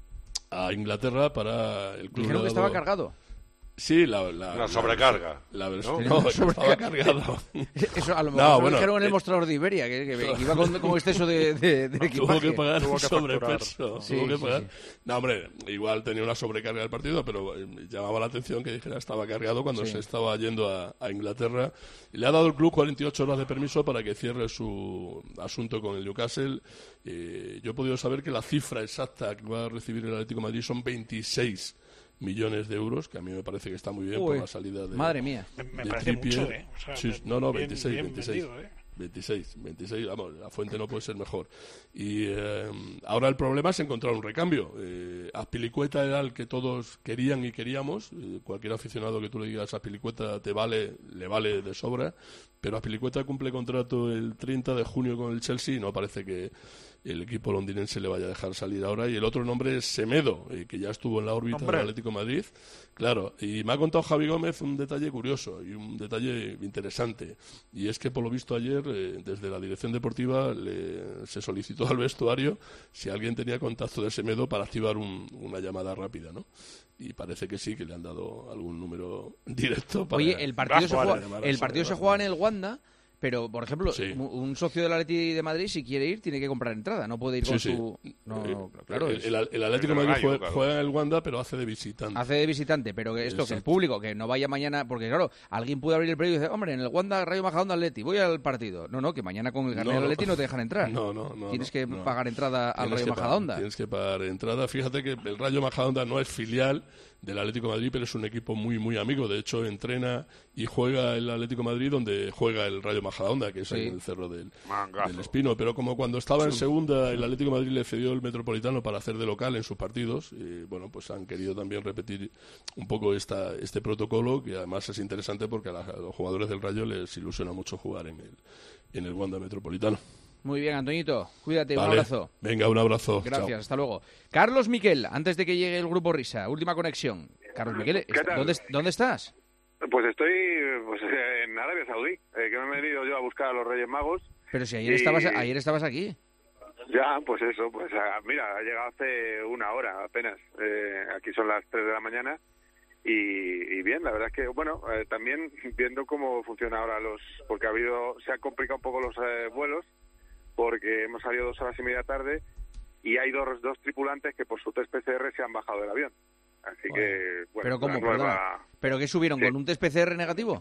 a Inglaterra para el club. Dijeron que estaba cargado. Sí, la, la, la sobrecarga. La, la ¿no? no, no estaba cargado. Eso a lo mejor no, lo bueno, dijeron en el eh, mostrador de Iberia, que, que, que iba con, con exceso de, de, de equipaje. Tuvo que pagar tuvo un que sobrepeso. Sí, tuvo que sí, pagar. sí. No, hombre, igual tenía una sobrecarga del partido, pero eh, llamaba la atención que dijera estaba cargado cuando Sí. se estaba yendo a, a Inglaterra. Y le ha dado el club cuarenta y ocho horas de permiso para que cierre su asunto con el Newcastle. Eh, yo he podido saber que la cifra exacta que va a recibir el Atlético de Madrid son veintiséis millones de euros, que a mí me parece que está muy bien. Uy, por la salida de madre mía. Me, me de parece Trippier. mucho, ¿eh? O sea, Sí, bien, no, no, bien, veintiséis, bien veintiséis. vendido, ¿eh? veintiséis, veintiséis, vamos, la fuente no puede ser mejor. Y eh, ahora el problema es encontrar un recambio. Eh, Azpilicueta era el que todos querían y queríamos. Eh, cualquier aficionado que tú le digas Azpilicueta te vale, le vale de sobra. Pero Azpilicueta cumple contrato el treinta de junio con el Chelsea y no parece que el equipo londinense le vaya a dejar salir ahora. Y el otro nombre es Semedo, eh, que ya estuvo en la órbita ¡Hombre! del Atlético de Madrid. Claro, y me ha contado Javi Gómez un detalle curioso y un detalle interesante. Y es que, por lo visto, ayer, eh, desde la dirección deportiva, le, se solicitó al vestuario si alguien tenía contacto de Semedo para activar un, una llamada rápida, ¿no? Y parece que sí, que le han dado algún número directo para... Oye, el partido, se juega, llamar a el partido Semedo. se juega en el Wanda, pero, por ejemplo, Sí. un, un socio del Atleti de Madrid, si quiere ir, tiene que comprar entrada, no puede ir Sí, con sí. su... No, Eh, claro, el, es- el- el Atlético de Madrid juega, juega en el Wanda, pero hace de visitante. Hace de visitante, pero que esto, que el Exacto. público, que no vaya mañana, porque claro, alguien puede abrir el periódico y decir, hombre, en el Wanda Rayo Majadahonda Atleti, voy al partido. No, no, que mañana con el carnet No, del Atleti no te dejan entrar. No, no, no. Tienes no, que no. pagar entrada al Tienes Rayo que pagar- Majadahonda. Tienes que pagar entrada. Fíjate que el Rayo Majadahonda no es filial del Atlético de Madrid, pero es un equipo muy, muy amigo. De hecho, entrena y juega el Atlético de Madrid donde juega el Rayo Majadahonda, que es ahí Sí. en el Cerro del, Mangazo. del Espino. Pero como cuando estaba en segunda, el Atlético de Madrid le cedió el Metropolitano para hacer de local en sus partidos, y bueno, pues han querido también repetir un poco esta, este protocolo, que además es interesante porque a, la- a los jugadores del Rayo les ilusiona mucho jugar en el, en el Wanda Metropolitano. Muy bien, Antoñito, cuídate, un Vale. abrazo. Venga, un abrazo. Gracias, Chao. hasta luego. Carlos Miquel, antes de que llegue el grupo Risa, última conexión. Carlos Miquel, ¿Qué tal? ¿dónde, ¿dónde estás? Pues estoy pues, en Arabia Saudí, eh, que me he venido yo a buscar a los Reyes Magos. Pero si ayer, Y- estabas, ayer estabas aquí. Ya, pues eso, pues ah, mira, ha llegado hace una hora apenas. Eh, aquí son las tres de la mañana. Y, y bien, la verdad es que, bueno, eh, también viendo cómo funciona ahora los... Porque ha habido, se han complicado un poco los eh, vuelos, porque hemos salido dos horas y media tarde y hay dos, dos tripulantes que por su test P C R se han bajado del avión. Así que, bueno, ¿Pero cómo? la nueva- Perdona. ¿Pero qué subieron? Sí. ¿Con un test P C R negativo?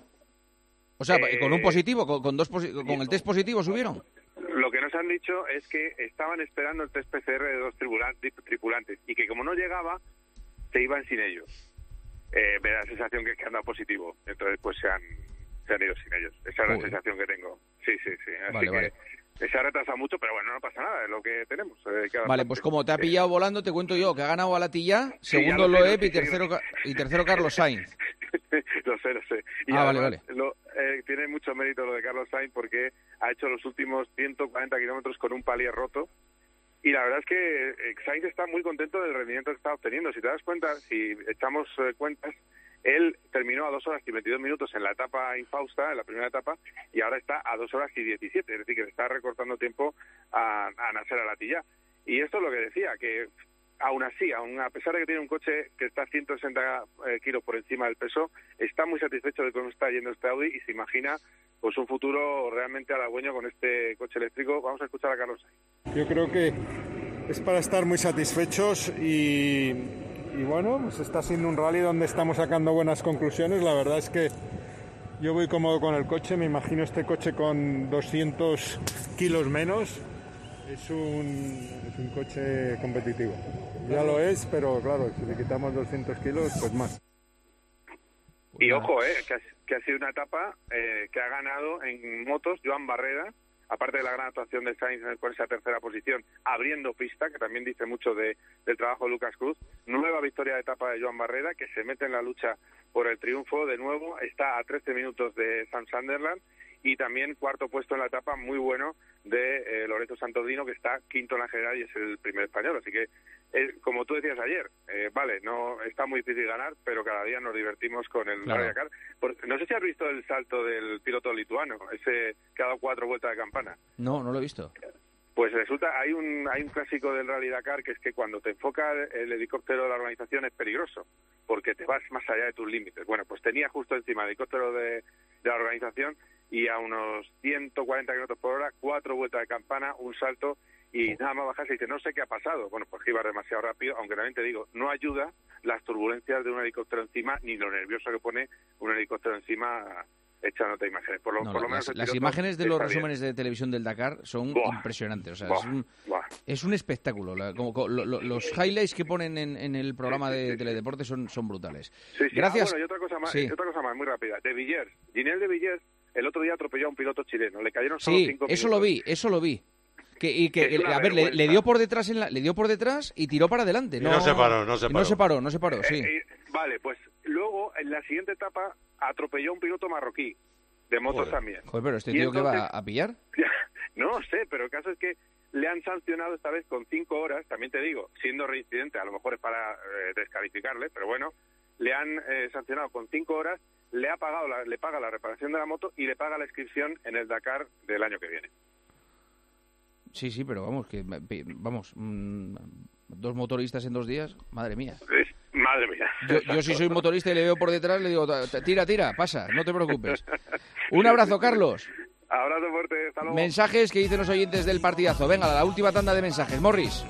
O sea, Eh, ¿con un positivo? ¿Con, con dos posi- ¿Con el test positivo subieron? Lo que nos han dicho es que estaban esperando el test P C R de dos tripulan- tripulantes y que como no llegaba, se iban sin ellos. Eh, me da la sensación que es que han dado positivo. Entonces, pues se han, se han ido sin ellos. Esa es la Joder. sensación que tengo. Sí, sí, sí. Así Vale, que vale. se ha retrasado mucho, pero bueno, no pasa nada. Es lo que tenemos. eh, que Vale, adaptarse. pues como te ha pillado volando, te cuento yo que ha ganado a la Tilla, Sí, ya segundo lo sé, Loeb sí, y sí. tercero, Ca- y tercero Carlos Sainz. lo sé, lo sé. Y Ah, vale, además, lo- eh, tiene mucho mérito lo de Carlos Sainz porque ha hecho los últimos ciento cuarenta kilómetros con un palier roto. Y la verdad es que eh, Sainz está muy contento del rendimiento que está obteniendo. Si te das cuenta, si echamos eh, cuentas, él terminó a dos horas y veintidós minutos en la etapa infausta, en la primera etapa, y ahora está a dos horas y diecisiete. Es decir, que le está recortando tiempo a, a Nasser Al-Attiyah. Y esto es lo que decía, que aún así, aún a pesar de que tiene un coche que está ciento sesenta eh, kilos por encima del peso, está muy satisfecho de cómo está yendo este Audi y se imagina pues un futuro realmente halagüeño con este coche eléctrico. Vamos a escuchar a Carlos Sainz. Yo creo que es para estar muy satisfechos y, y bueno, pues está siendo un rally donde estamos sacando buenas conclusiones. La verdad es que yo voy cómodo con el coche, me imagino este coche con doscientos kilos menos. Es un, es un coche competitivo. Ya lo es, pero claro, si le quitamos doscientos kilos, pues más. Y ojo, eh, que, ha, que ha sido una etapa eh, que ha ganado en motos Joan Barreda, aparte de la gran actuación de Sainz con esa tercera posición, abriendo pista, que también dice mucho de, del trabajo de Lucas Cruz. Nueva victoria de etapa de Joan Barreda, que se mete en la lucha por el triunfo de nuevo, está a trece minutos de Sam Sunderland, y también cuarto puesto en la etapa, muy bueno, de eh, Lorenzo Santodino, que está quinto en la general y es el primer español. Así que, eh, como tú decías ayer, eh, vale, no está muy difícil ganar, pero cada día nos divertimos con el Claro. Rally Dakar. Por- no sé si has visto el salto del piloto lituano, ese que ha dado cuatro vueltas de campana. No, no lo he visto. Pues resulta, hay un hay un clásico del Rally Dakar que es que cuando te enfoca el helicóptero de la organización es peligroso, porque te vas más allá de tus límites. Bueno, pues tenía justo encima el helicóptero de, de la organización y a unos ciento cuarenta kilómetros por hora, cuatro vueltas de campana, un salto y nada más bajarse y dice, no sé qué ha pasado. Bueno, pues que iba demasiado rápido, aunque también te digo, no ayuda las turbulencias de un helicóptero encima ni lo nervioso que pone un helicóptero encima echándote imágenes. Por lo, No, por lo las, menos el las piloto imágenes de los está bien. resúmenes de televisión del Dakar son Buah. impresionantes. O sea, Buah. es, un, Buah. es un espectáculo. La- como- como lo- lo- los highlights que ponen en, en el programa de Teledeporte son, son brutales. Sí, sí. Gracias. Ah, bueno, y otra cosa más, Sí. y otra cosa más muy rápida. De Villiers, Ginel de Villiers, el otro día atropelló a un piloto chileno. Le cayeron solo Sí, cinco eso minutos. lo vi, eso lo vi. Que, y que, Es una a ver, le, vergüenza. le dio por detrás en la- le dio por detrás y tiró para adelante. Y no se paró, no se y paró. No se paró, no se paró, sí. Eh, eh, vale, pues luego en la siguiente etapa atropelló a un piloto marroquí de motos Joder. también. Joder, pero este Y tío que va entonces- a pillar. No sé, pero el caso es que le han sancionado esta vez con cinco horas, también te digo, siendo reincidente, a lo mejor es para eh, descalificarle, pero bueno, le han eh, sancionado con cinco horas, le ha pagado la, le paga la reparación de la moto y le paga la inscripción en el Dakar del año que viene. Sí, sí, pero vamos, que vamos, mmm, dos motoristas en dos días, madre mía. Madre mía. Yo, yo si soy motorista y le veo por detrás, le digo, tira, tira, pasa, no te preocupes. Un abrazo, Carlos. Abrazo fuerte, hasta luego. Mensajes que dicen los oyentes del partidazo. Venga, la última tanda de mensajes. Morris.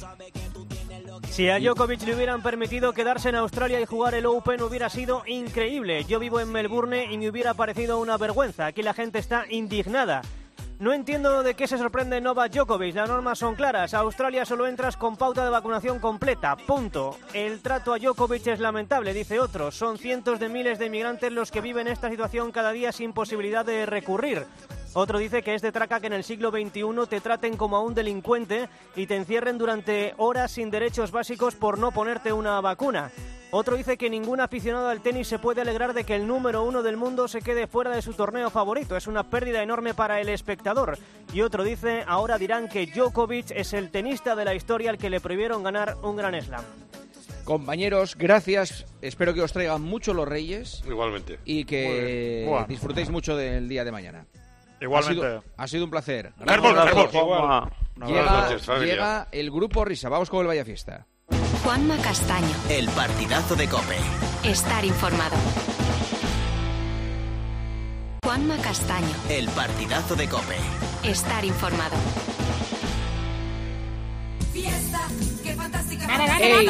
Si a Djokovic le hubieran permitido quedarse en Australia y jugar el Open hubiera sido increíble. Yo vivo en Melbourne y me hubiera parecido una vergüenza. Aquí la gente está indignada. No entiendo de qué se sorprende Novak Djokovic. Las normas son claras. A Australia solo entras con pauta de vacunación completa. Punto. El trato a Djokovic es lamentable, dice otro. Son cientos de miles de inmigrantes los que viven esta situación cada día sin posibilidad de recurrir. Otro dice que es de traca que en el siglo veintiuno te traten como a un delincuente y te encierren durante horas sin derechos básicos por no ponerte una vacuna. Otro dice que ningún aficionado al tenis se puede alegrar de que el número uno del mundo se quede fuera de su torneo favorito. Es una pérdida enorme para el espectador. Y otro dice, ahora dirán que Djokovic es el tenista de la historia al que le prohibieron ganar un Grand Slam. Compañeros, gracias. Espero que os traigan mucho los Reyes. Igualmente. Y que bueno. disfrutéis mucho del día de mañana. Igualmente. Ha sido, ha sido un placer. Árbol, árbol. Llega, noches, familia. llega el grupo Risa. Vamos con el Vaya Fiesta. Juanma Castaño. El partidazo de COPE. Estar informado. Juanma Castaño. El partidazo de COPE. Estar informado. ¡Ey!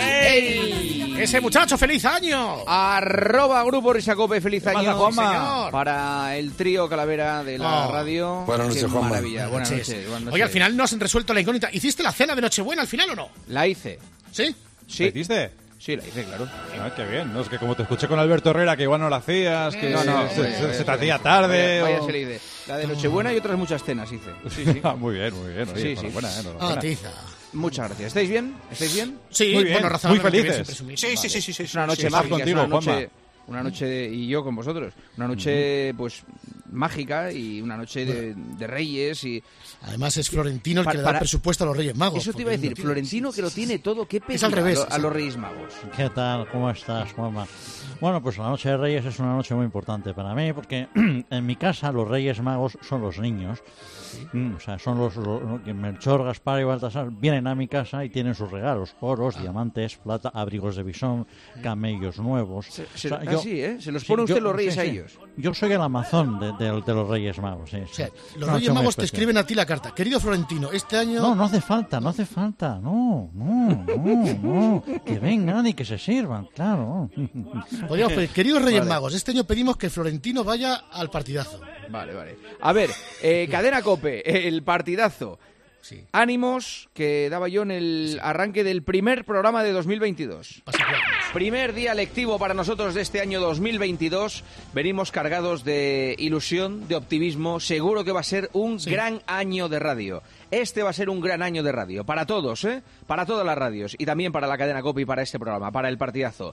¡Ey! ¡Ese muchacho, feliz año! Arroba Grupo Risa Cope, feliz ¿Qué año, pasa, Juanma? para el trío Calavera de la Oh. radio. Buenas noches, Qué Juanma. maravilla. Buenas Buenas noches. buenas Oye, noches. al final no has resuelto la incógnita. ¿Hiciste la cena de Nochebuena al final o no? La hice. ¿Sí? Sí. ¿La hiciste? Sí, la hice, claro. Ah, qué bien. No, es que como te escuché con Alberto Herrera, que igual no la hacías, que No, no, se, vaya, se- vaya, se te vaya. hacía tarde. Vaya, o- vaya se le hice. La de Nochebuena y otras muchas cenas hice. Sí, sí. Ah, muy bien, muy bien. Oye, Sí, sí. enhorabuena, eh, enhorabuena. Ah, tiza. Muchas gracias. ¿Estáis bien? ¿Estáis bien? Sí, Muy bien, bueno, muy razonablemente bien, felices. sin presumir. Sí, sí, sí, sí, sí. Es una noche sí, mágica, contigo, es una noche, Juanma. una noche de, y yo con vosotros, una noche pues mágica y una noche de, de Reyes y Además es Florentino el Pa- que le da para- el presupuesto a los Reyes Magos. eso te iba a porque decir, no tiene- Florentino que lo tiene todo, qué pedir Es al revés, a, lo- a sí. los Reyes Magos. ¿Qué tal? ¿Cómo estás, Juanma? Bueno, pues la noche de Reyes es una noche muy importante para mí porque en mi casa los Reyes Magos son los niños. Mm, O sea, son los, los- los que Melchor, Gaspar y Baltasar vienen a mi casa y tienen sus regalos: oros, diamantes, plata, abrigos de bisón, camellos nuevos. Se, O se- sea, ah, yo- sí, ¿eh? Se los sí, pone usted yo- los Reyes sí, a sí. ellos. Yo soy el Amazon de, de- de los Reyes Magos. Sí, O sí. sea, Es los una Reyes noche muy Magos te especial. escriben a ti la carta. Querido Florentino, este año... No, no hace falta, no hace falta. No, no, no, no. Que vengan y que se sirvan, claro. Podríamos pedir, queridos Reyes Vale. Magos, este año pedimos que Florentino vaya al partidazo. Vale, vale. A ver, eh, Cadena Cope, el partidazo. Sí. Ánimos que daba yo en el arranque del primer programa de dos mil veintidós. Primer día lectivo para nosotros de este año dos mil veintidós. Venimos cargados de ilusión, de optimismo. Seguro que va a ser un gran año de radio. Este va a ser un gran año de radio. Para todos, ¿eh? Para todas las radios. Y también para la Cadena Cope y para este programa, para el partidazo.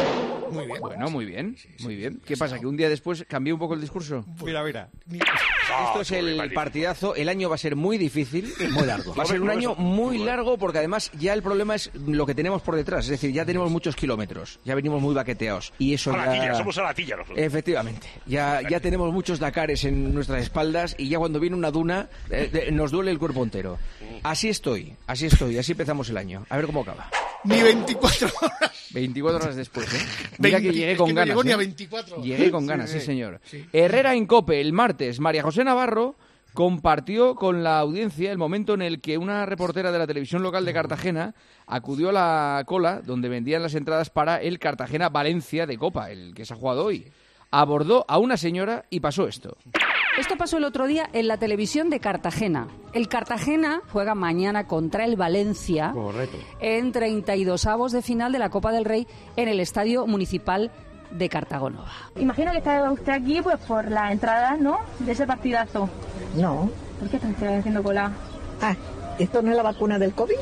Muy bien. Bueno, muy bien, muy bien. ¿Qué pasa? ¿Que un día después cambió un poco el discurso? Mira, mira. Esto es el partidazo. El año va a ser muy difícil. Muy largo. Va a ser un año muy largo porque además ya el problema es lo que tenemos por detrás. Es decir, ya tenemos muchos kilómetros. Ya venimos muy baqueteados. Y eso A la tilla, ya... somos a la tilla nosotros. Efectivamente. Ya, ya tenemos muchos Dakares en nuestras espaldas y ya cuando viene una duna eh, eh, nos duele el cuerpo entero. Así estoy, así estoy. Así empezamos el año. A ver cómo acaba. Ni veinticuatro horas. veinticuatro horas después, ¿eh? Mira que veinte, llegué es con que no ganas. llegó ni a ¿eh? veinticuatro. Llegué con ganas, sí, Sí, señor. sí. Herrera en COPE, el martes. María José Navarro compartió con la audiencia el momento en el que una reportera de la televisión local de Cartagena acudió a la cola donde vendían las entradas para el Cartagena-Valencia de Copa, el que se ha jugado hoy. Abordó a una señora y pasó esto. Esto pasó el otro día en la televisión de Cartagena. El Cartagena juega mañana contra el Valencia Correcto. en treinta y dos avos de final de la Copa del Rey en el Estadio Municipal de Cartagonova. Imagino que está usted aquí pues por la entrada, ¿no?, de ese partidazo. No. ¿Por qué está usted haciendo cola? Ah, ¿esto no es la vacuna del COVID?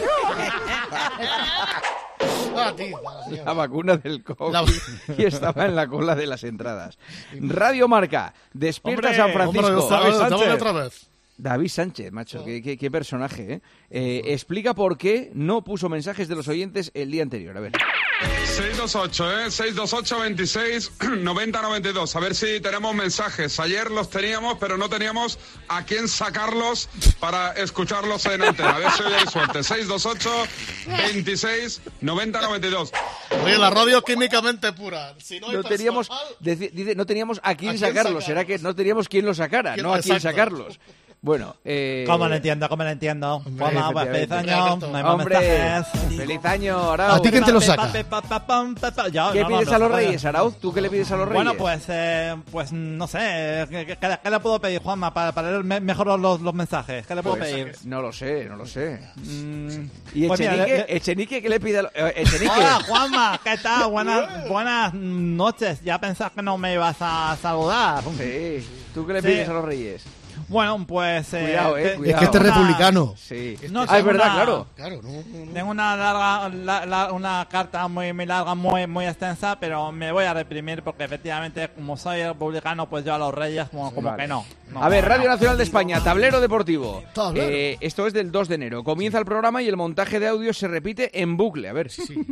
Ah, tío, La vacuna del COVID La- y estaba en la cola de las entradas. Radio Marca, despierta Hombre, San Francisco. hombre, otra vez, otra vez. David Sánchez, macho, qué, qué, qué personaje, ¿eh? Eh, Explica por qué no puso mensajes de los oyentes el día anterior, a ver. seis dos ocho, ¿eh? seis dos ocho, veintiséis, noventa, noventa y dos. A ver si tenemos mensajes. Ayer los teníamos, pero no teníamos a quién sacarlos para escucharlos en antena. A ver si hoy hay suerte. seis dos ocho, veintiséis, noventa, noventa y dos. Oye, la radio químicamente pura. Si no, hay No teníamos, dice, dice, no teníamos a quién, ¿A quién sacarlos. Sacar? Será que no teníamos quién los sacara, no a quién sacarlos. Bueno, eh... ¿Cómo lo entiendo? ¿Cómo lo entiendo? Juanma, pues, feliz año. No hay más Hombre, mensajes. feliz año, Arauz. ¿A ti quién te lo saca? ¿Qué no, pides no, a los Reyes, Arauz? ¿Tú qué le pides a los Reyes? Bueno, pues, eh, pues no sé. ¿Qué, qué, qué le puedo pedir, Juanma, para, para leer me, mejor los, los mensajes? ¿Qué le puedo pues, pedir? No lo sé, no lo sé. Mm, ¿Y pues Echenique, mira, le, Echenique qué le pide a los Echenique? Hola, Juanma, ¿qué tal? Buenas, buenas noches. Ya pensás que no me ibas a saludar. Sí. ¿Tú qué le sí. pides a los Reyes? Bueno, pues... Eh, cuidado, eh, cuidado. Es que este es republicano. Sí. No, ah, es verdad, una, claro. claro no, no, no. Tengo una larga, la, la, una carta muy, muy larga, muy, muy extensa, pero me voy a reprimir porque efectivamente, como soy republicano, pues yo a los Reyes como, como vale. que no. no. A ver, Radio Nacional de España, Tablero Deportivo. Tablero. Eh, esto es del dos de enero. Comienza el programa y el montaje de audio se repite en bucle. A ver. Sí. sí.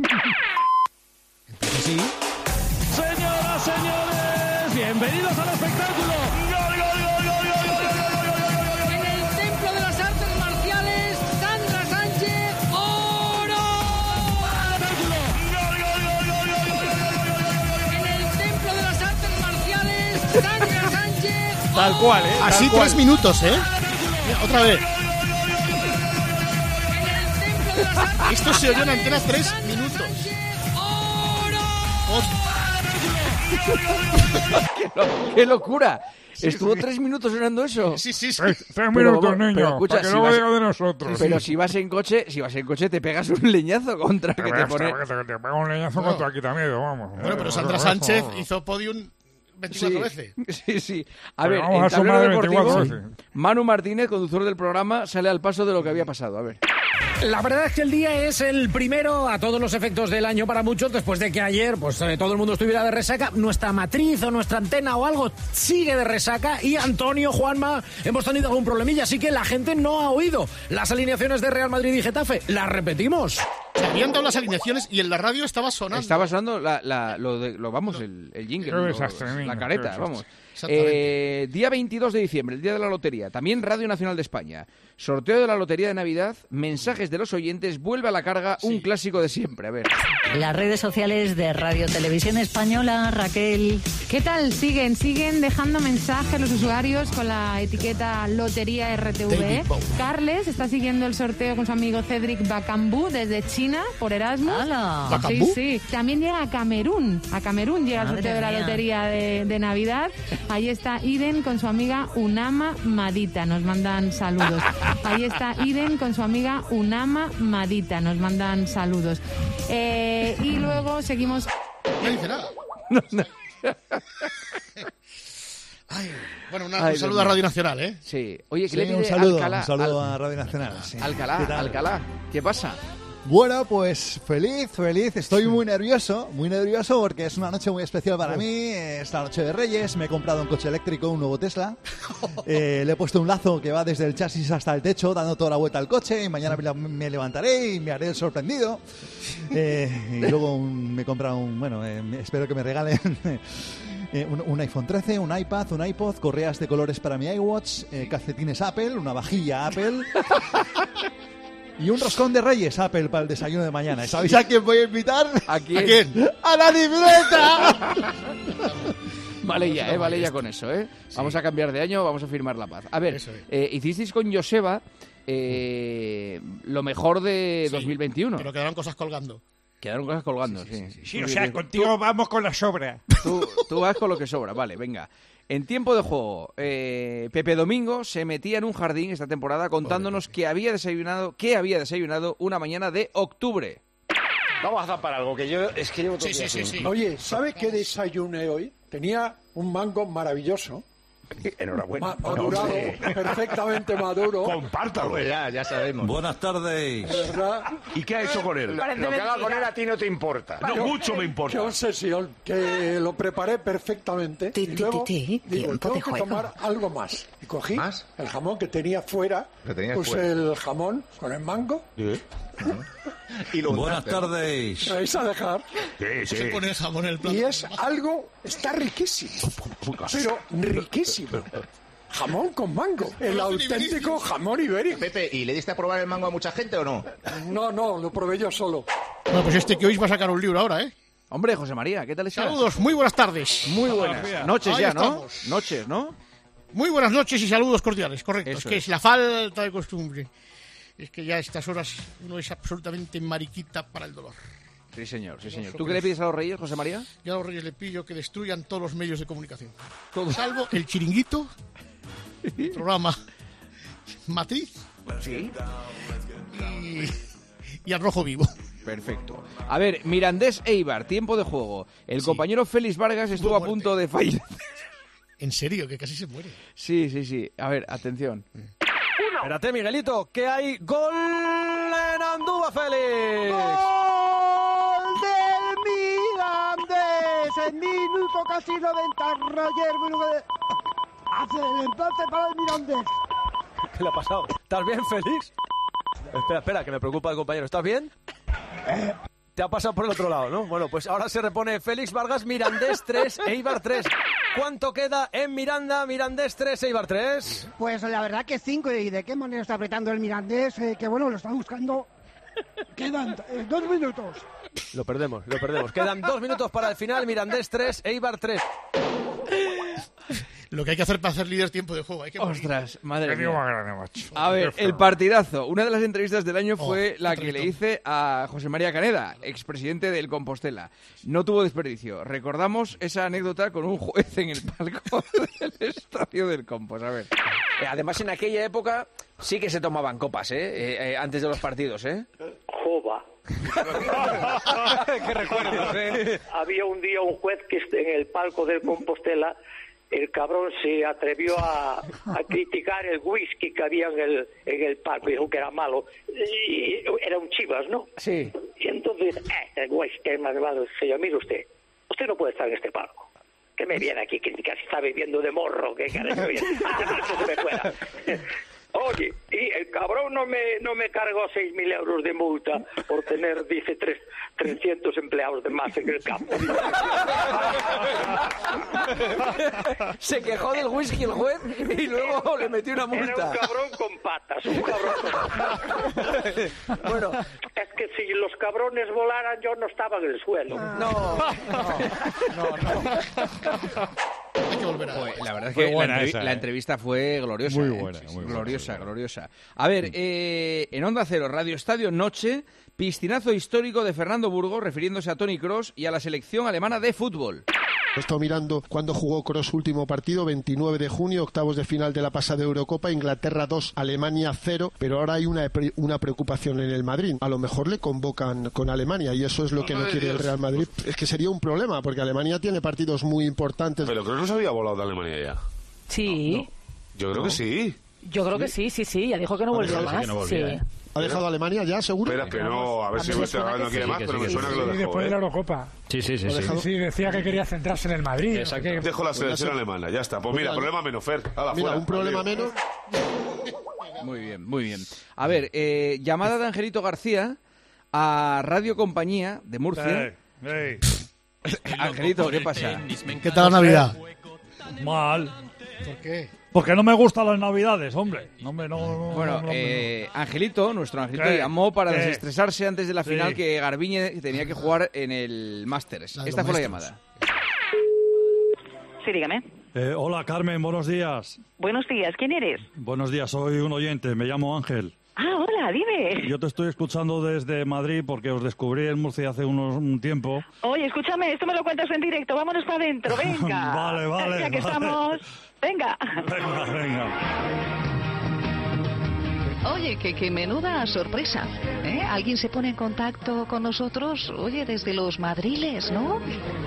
Señoras, señores, bienvenidos al espectáculo. Tal cual, ¿eh? Tal Así cual. tres minutos, ¿eh? Otra vez. Esto se oyó en antena tres minutos. ¡Qué, lo, ¡Qué locura! ¿Estuvo tres minutos sonando eso? Sí, sí, sí. Tres, tres minutos, niño, pero escucha, para que si no vas, vaya de nosotros. Pero si vas en coche, si vas en coche te pegas un leñazo contra Te que te ves, pone... te, te, te pega un leñazo no. contra Quitamido, vamos. Bueno, pero Sandra Sánchez hizo podium veinticuatro sí, veces. Sí, sí. A pero ver, vamos en Tablero Deportivo, veces. Manu Martínez, conductor del programa, sale al paso de lo que había pasado. A ver. La verdad es que el día es el primero a todos los efectos del año para muchos, después de que ayer pues eh, todo el mundo estuviera de resaca. Nuestra matriz o nuestra antena o algo sigue de resaca y Antonio, Juanma, hemos tenido algún problemilla, así que la gente no ha oído las alineaciones de Real Madrid y Getafe. Las repetimos. Se habían dado las alineaciones y en la radio estaba sonando. Estaba sonando la, la, lo, de, lo vamos, el, el jingle, lo, desastre, la careta, vamos. Exactamente. Eh, día veintidós de diciembre, el día de la lotería. También Radio Nacional de España. Sorteo de la lotería de Navidad, mensajes de los oyentes, vuelve a la carga sí. un clásico de siempre. A ver. Las redes sociales de Radio Televisión Española, Raquel. ¿Qué tal? Siguen, siguen dejando mensajes los usuarios con la etiqueta Lotería R T V. Carles está siguiendo el sorteo con su amigo Cedric Bakambu desde China por Erasmus. ¡Hala! Sí, sí. También llega a Camerún. A Camerún llega Madre el sorteo de la mía. lotería de, de Navidad. Ahí está Iden con su amiga Unama Madita. Nos mandan saludos. Ahí está Iden con su amiga Unama Madita. Nos mandan saludos. Eh, y luego seguimos... No dice nada. No, no. Ay, bueno, una, Ay, un saludo a Radio Nacional, ¿eh? Sí. Oye, ¿qué Sí, le pide un saludo, Alcalá? un saludo Al... a Radio Nacional. Sí. Alcalá, ¿Qué tal? Alcalá. ¿Qué pasa? Bueno, pues feliz, feliz. Estoy muy nervioso, muy nervioso porque es una noche muy especial para mí. Es la noche de Reyes. Me he comprado un coche eléctrico, un nuevo Tesla. Eh, le he puesto un lazo que va desde el chasis hasta el techo, dando toda la vuelta al coche. Y mañana me levantaré y me haré el sorprendido. Eh, y luego un, me he comprado un, bueno, eh, espero que me regalen eh, un, un iPhone trece, un iPad, un iPod, correas de colores para mi iWatch, eh, calcetines Apple, una vajilla Apple. Y un roscón de Reyes Apple para el desayuno de mañana. ¿Sabéis a quién voy a invitar? ¿A quién? ¿A quién? ¡A la libreta! Vale ya, eh, vale ya con eso, ¿eh? Sí. Vamos a cambiar de año, vamos a firmar la paz. A ver, eh, hicisteis con Joseba eh, lo mejor de sí, dos mil veintiuno. Pero quedaron cosas colgando. Quedaron cosas colgando, sí. Sí, sí, sí, sí. sí. sí o sea, contigo tú, vamos con la sobra. Tú, tú vas con lo que sobra, vale, venga. En tiempo de juego, eh, Pepe Domingo se metía en un jardín esta temporada contándonos que había desayunado, que había desayunado una mañana de octubre. Vamos a zapar algo, que yo es que llevo todo sí, sí, sí, sí. Oye, ¿sabe qué desayuné hoy? Tenía un mango maravilloso Enhorabuena. Ma- madurado, perfectamente maduro. Compártalo. Pues ya, ya sabemos. Buenas tardes. ¿Verdad? ¿Y qué ha hecho con él? Parece Lo que haga mentira. con él a ti no te importa. No, Yo- mucho me Qué importa. obsesión, que lo preparé perfectamente. Ti, y ti, luego ti, ti, digo, tiempo tengo de que juego. tomar algo más. Y cogí el jamón que tenía fuera, Lo tenías puse fuera. el jamón con el mango. Y lo Buenas untaste. tardes. ¿Me vais a dejar? Sí, sí. Se pone el jamón en el plato. Y es algo, está riquísimo. Pero riquísimo. Jamón con mango. El auténtico jamón ibérico. Pepe, ¿y le diste a probar el mango a mucha gente o no? No, no, lo probé yo solo. Bueno, pues este que hoy va a sacar un libro ahora, ¿eh? Hombre, José María, ¿qué tal estás? Saludos, muy buenas tardes. Muy buenas. Noches Ahí ya, ¿no? estamos. Noches, ¿no? Muy buenas noches y saludos cordiales, correcto. Eso es que es. es la falta de costumbre. Es que ya a estas horas uno es absolutamente mariquita para el dolor. Sí, señor, sí, señor. ¿Tú qué le pides a los reyes, José María? Yo a los reyes le pido que destruyan todos los medios de comunicación. Salvo el chiringuito, el programa Matriz Sí. y, y al rojo vivo. Perfecto. A ver, Mirandés Eibar, tiempo de juego. El compañero Félix Vargas estuvo a punto de fallecer. En serio, que casi se muere. Sí, sí, sí. A ver, atención. Espérate, Miguelito, que hay gol en Andúa, Félix. ¡Gol del Mirandés! En minuto casi noventa, Roger Brugué hace el empate para el Mirandés. ¿Qué le ha pasado? ¿Estás bien, Félix? Espera, espera, que me preocupa el compañero. ¿Estás bien? Te ha pasado por el otro lado, ¿no? Bueno, pues ahora se repone Félix Vargas, Mirandés tres, Eibar tres. ¿Cuánto queda en Miranda? Mirandés tres, Eibar tres. Pues la verdad que cinco, y de qué manera está apretando el Mirandés, eh, que bueno, lo está buscando. Quedan eh, dos minutos. Lo perdemos, lo perdemos. Quedan dos minutos para el final. Mirandés tres, Eibar tres. Lo que hay que hacer para hacer líder tiempo de juego. Hay que morir. Ostras, madre Qué mía. digo, grande, macho. A ver, Qué el feo. partidazo. Una de las entrevistas del año fue Oh, la qué que le bonito. hice a José María Caneda, expresidente del Compostela. No tuvo desperdicio. Recordamos esa anécdota con un juez en el palco del estadio del Compos. A ver. Eh, Además, en aquella época sí que se tomaban copas, ¿eh? Eh, eh, antes de los partidos, ¿eh? Jova. Qué recuerdos, ¿eh? Había un día un juez que est- en el palco del Compostela, el cabrón se atrevió a, a criticar el whisky que había en el, en el palco, dijo que era malo. Y era un Chivas, ¿no? Sí. Y entonces, eh, el whisky es más malo. Señor, mire usted, usted no puede estar en este palco. ¿Qué me viene aquí a criticar si está bebiendo de morro? ¿Qué carajo viene? Que se me fuera. Oye, y el cabrón no me no me cargó seis mil euros de multa por tener, dice, tres, trescientos empleados de más en el campo. Se quejó del whisky el juez y luego le metió una multa. Era un cabrón con patas, un cabrón con patas. Bueno, es que si los cabrones volaran yo no estaba en el suelo. No, Hay que volver a... Pues, la verdad es Fue que la, buena entrevi- esa, la ¿eh? entrevista fue gloriosa. Muy ¿eh? buena, muy buena, gloriosa, muy buena. gloriosa. A ver, eh, en Onda Cero, Radio Estadio Noche, piscinazo histórico de Fernando Burgos, refiriéndose a Toni Kroos y a la selección alemana de fútbol. He estado mirando cuando jugó Kroos su último partido, veintinueve de junio, octavos de final de la pasada Eurocopa, Inglaterra dos, Alemania cero, pero ahora hay una, pre- una preocupación en el Madrid. A lo mejor le convocan con Alemania y eso es lo que no quiere el Real Madrid. Es que sería un problema porque Alemania tiene partidos muy importantes. Pero Kroos no se había volado de Alemania ya. Sí, Yo creo que sí. yo creo que sí, sí, sí. Ya dijo que no volvió Parece más. que no volvía, sí. ¿eh? ¿Ha dejado Alemania ya, seguro? Espera, que no, a ver A si mí me usted suena no que quiere sí, más, que pero sí, me que suena sí. que lo Y dejó. después ¿eh? de la Eurocopa. Sí, sí, sí. ¿Lo sí. dejado? Sí, decía que quería centrarse en el Madrid. Exacto. Que- Dejo la selección alemana, ya está. Pues mira, Mira, problema menos, Fer. Hala, Mira, fuera. un problema Adiós. menos. Muy bien, muy bien. A ver, eh, llamada de Angelito García a Radio Compañía de Murcia. Ey, Angelito, ¿qué pasa? ¿Qué tal la Navidad? mal. ¿Por qué? Porque no me gustan las Navidades, hombre. No me, no, no, Bueno, no, no, eh, Angelito, nuestro Angelito, ¿Qué? llamó para ¿Qué? desestresarse antes de la Sí. final que Garbiñe tenía que jugar en el Masters. La de Esta los fue la maestros. llamada. Sí, dígame. Eh, hola, Carmen, buenos días. Buenos días, ¿quién eres? Buenos días, soy un oyente, me llamo Ángel. Ah, hola, dime. Yo te estoy escuchando desde Madrid porque os descubrí en Murcia hace unos, un tiempo. Oye, escúchame, esto me lo cuentas en directo, vámonos para adentro, venga. Vale, vale, Ya que vale. estamos... Venga. Venga, venga. Oye, que, que menuda sorpresa, ¿eh? Alguien se pone en contacto con nosotros, oye, desde los Madriles, ¿no?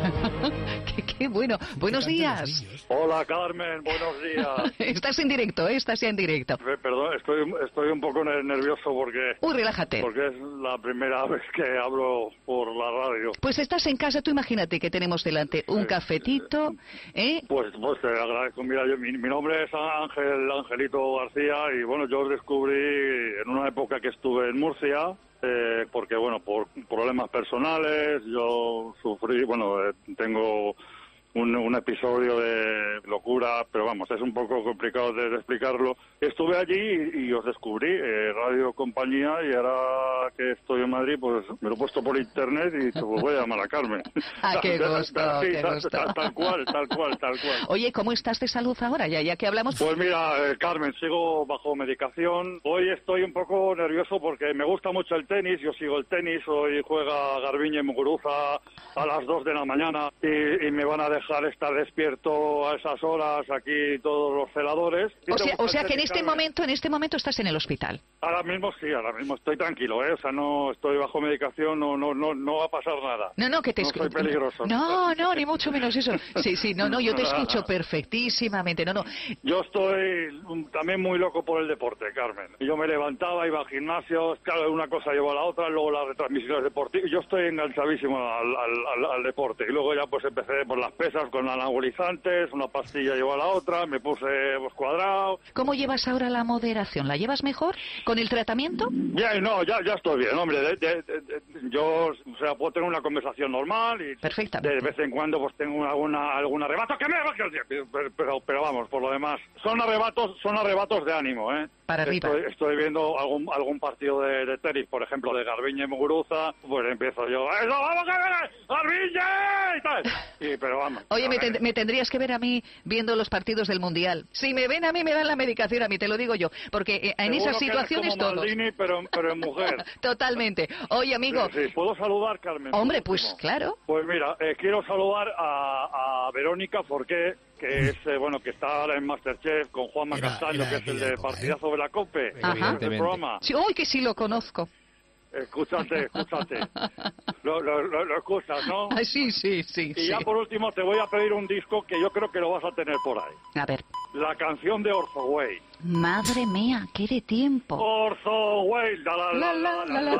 qué, qué bueno. Buenos días. Hola, Carmen, buenos días. Estás en directo, ¿eh? Estás ya en directo. Eh, Perdón, estoy, estoy un poco ner- nervioso porque... Uy, relájate. Porque es la primera vez que hablo por la radio. Pues estás en casa, tú imagínate que tenemos delante un cafetito, ¿eh? Pues, pues te agradezco. Mira, yo, mi, mi nombre es Ángel Angelito García y bueno, yo os descubrí en una época que estuve en Murcia, eh, porque bueno, por problemas personales, yo sufrí, bueno, eh, tengo un, un episodio de locura, pero vamos, es un poco complicado de, de explicarlo. Estuve allí y, y os descubrí, eh, Radio Compañía, y ahora que estoy en Madrid, pues me lo he puesto por internet y te voy a llamar a Carmen. Ah, qué gusto, Sí, qué tal, gusto. tal- tal cual, tal cual, tal cual. Oye, ¿cómo estás de salud ahora? Ya, ya que hablamos... Pues mira, eh, Carmen, sigo bajo medicación. Hoy estoy un poco nervioso porque me gusta mucho el tenis. Yo sigo el tenis. Hoy juega Garbiñe Muguruza a las dos de la mañana y, y me van a dejar estar despierto a esas horas aquí todos los celadores. ¿Sí O te sea, gusta o el sea que en tenis, este Carmen? momento, en este momento estás en el hospital. Ahora mismo sí, ahora mismo estoy tranquilo, ¿eh? O sea, no estoy bajo medicación, no, no, no, no va a pasar nada. No, no, que te No escucho. soy peligroso. No, no, ni mucho menos eso. Sí, sí, no, no, yo te escucho perfectísimamente. No, no. Yo estoy um, también muy loco por el deporte, Carmen. Yo me levantaba, iba al gimnasio, claro, una cosa lleva a la otra, luego las retransmisiones deportivas. Yo estoy enganchadísimo al, al, al, al deporte. Y luego ya pues empecé por las pesas con anabolizantes, una pastilla llevó a la otra, me puse pues, cuadrado. ¿Cómo llevas ahora la moderación? ¿La llevas mejor con el tratamiento? Ya, no, ya, ya estoy bien, hombre. De, de- de- de- yo, o sea, puedo tener una conversación normal y de vez en cuando pues tengo alguna algún arrebato que me va pero, pero, pero vamos, por lo demás, son arrebatos, son arrebatos de ánimo, ¿eh? Para arriba. Estoy, estoy viendo algún algún partido de, de tenis, por ejemplo, de Garbiñe y Muguruza, pues empiezo yo, ¡eso, vamos a ver! ¡Garbiñe! Y tal. Y, pero vamos. Oye, a me, ver. ten- me tendrías que ver a mí viendo los partidos del Mundial. Si me ven a mí, me dan la medicación a mí, te lo digo yo. Porque eh, en Seguro esas que eres situaciones como todos. Maldini, pero, pero en mujer. Totalmente. Oye, amigo. Sí, sí. ¿Puedo saludar, Carmen? Hombre, por pues último? claro. Pues mira, eh, quiero saludar a, a Verónica Forqué, que es, eh, bueno, que está ahora en Masterchef con Juanma Castaño, que es el de Partidazo de la COPE. Ajá. el programa. Sí, uy, que sí lo conozco. Escúchate, escúchate. Lo, lo, lo, lo escuchas, ¿no? Ah, sí, sí, sí. Y sí. ya por último te voy a pedir un disco que yo creo que lo vas a tener por ahí. A ver. La canción de Orzo Way. Madre mía, qué de tiempo. Orzo Way. La, la, la, la, la, la,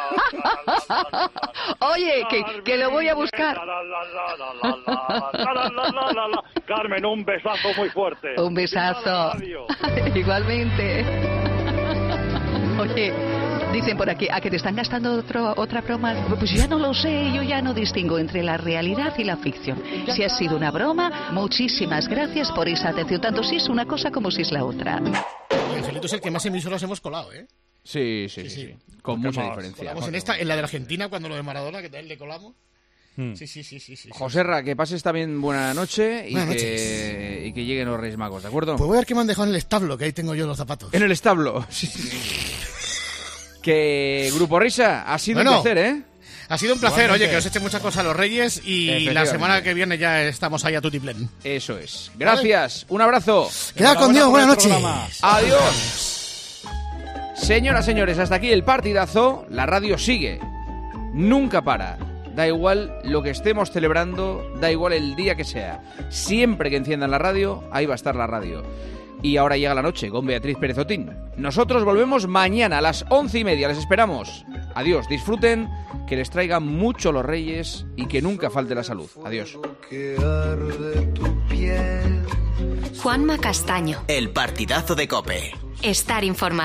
Oye, que, que lo voy a buscar. la, la, la, la, la, la, la, la, la, la. Carmen, un besazo muy fuerte. Un besazo. Radio. Igualmente. Oye, dicen por aquí, ¿a que te están gastando otro, otra broma? Pues ya no lo sé, yo ya no distingo entre la realidad y la ficción. Si ha sido una broma, muchísimas gracias por esa atención, tanto si es una cosa como si es la otra. Angelito es el que más emisoras hemos colado, ¿eh? Sí, sí, sí, sí. Con mucha diferencia. Colamos en esta, en la de Argentina, cuando lo de Maradona, que también le colamos. Hmm. Sí, sí, sí, sí, sí. Joserra, que pases también buena noche y, Buenas que, y que lleguen los Reyes Magos, ¿de acuerdo? Pues voy a ver qué me han dejado en el establo, que ahí tengo yo los zapatos. En el establo. Sí, sí. Que Grupo Risa, ha sido Bueno, un placer, ¿eh? Ha sido un placer, Igualmente. oye, que os echen muchas cosas a los Reyes y la Efectivamente. semana que viene ya estamos ahí a tutiplén. Eso es. Gracias, un abrazo. Quedad con Dios, buenas noches. Adiós. Señoras, señores, hasta aquí el partidazo. La radio sigue. Nunca para. Da igual lo que estemos celebrando, da igual el día que sea. Siempre que enciendan la radio, ahí va a estar la radio. Y ahora llega la noche con Beatriz Pérez Otín. Nosotros volvemos mañana a las once y media. Les esperamos. Adiós, disfruten, que les traigan mucho los Reyes y que nunca falte la salud. Adiós. Juanma Castaño. El partidazo de COPE. Estar informado.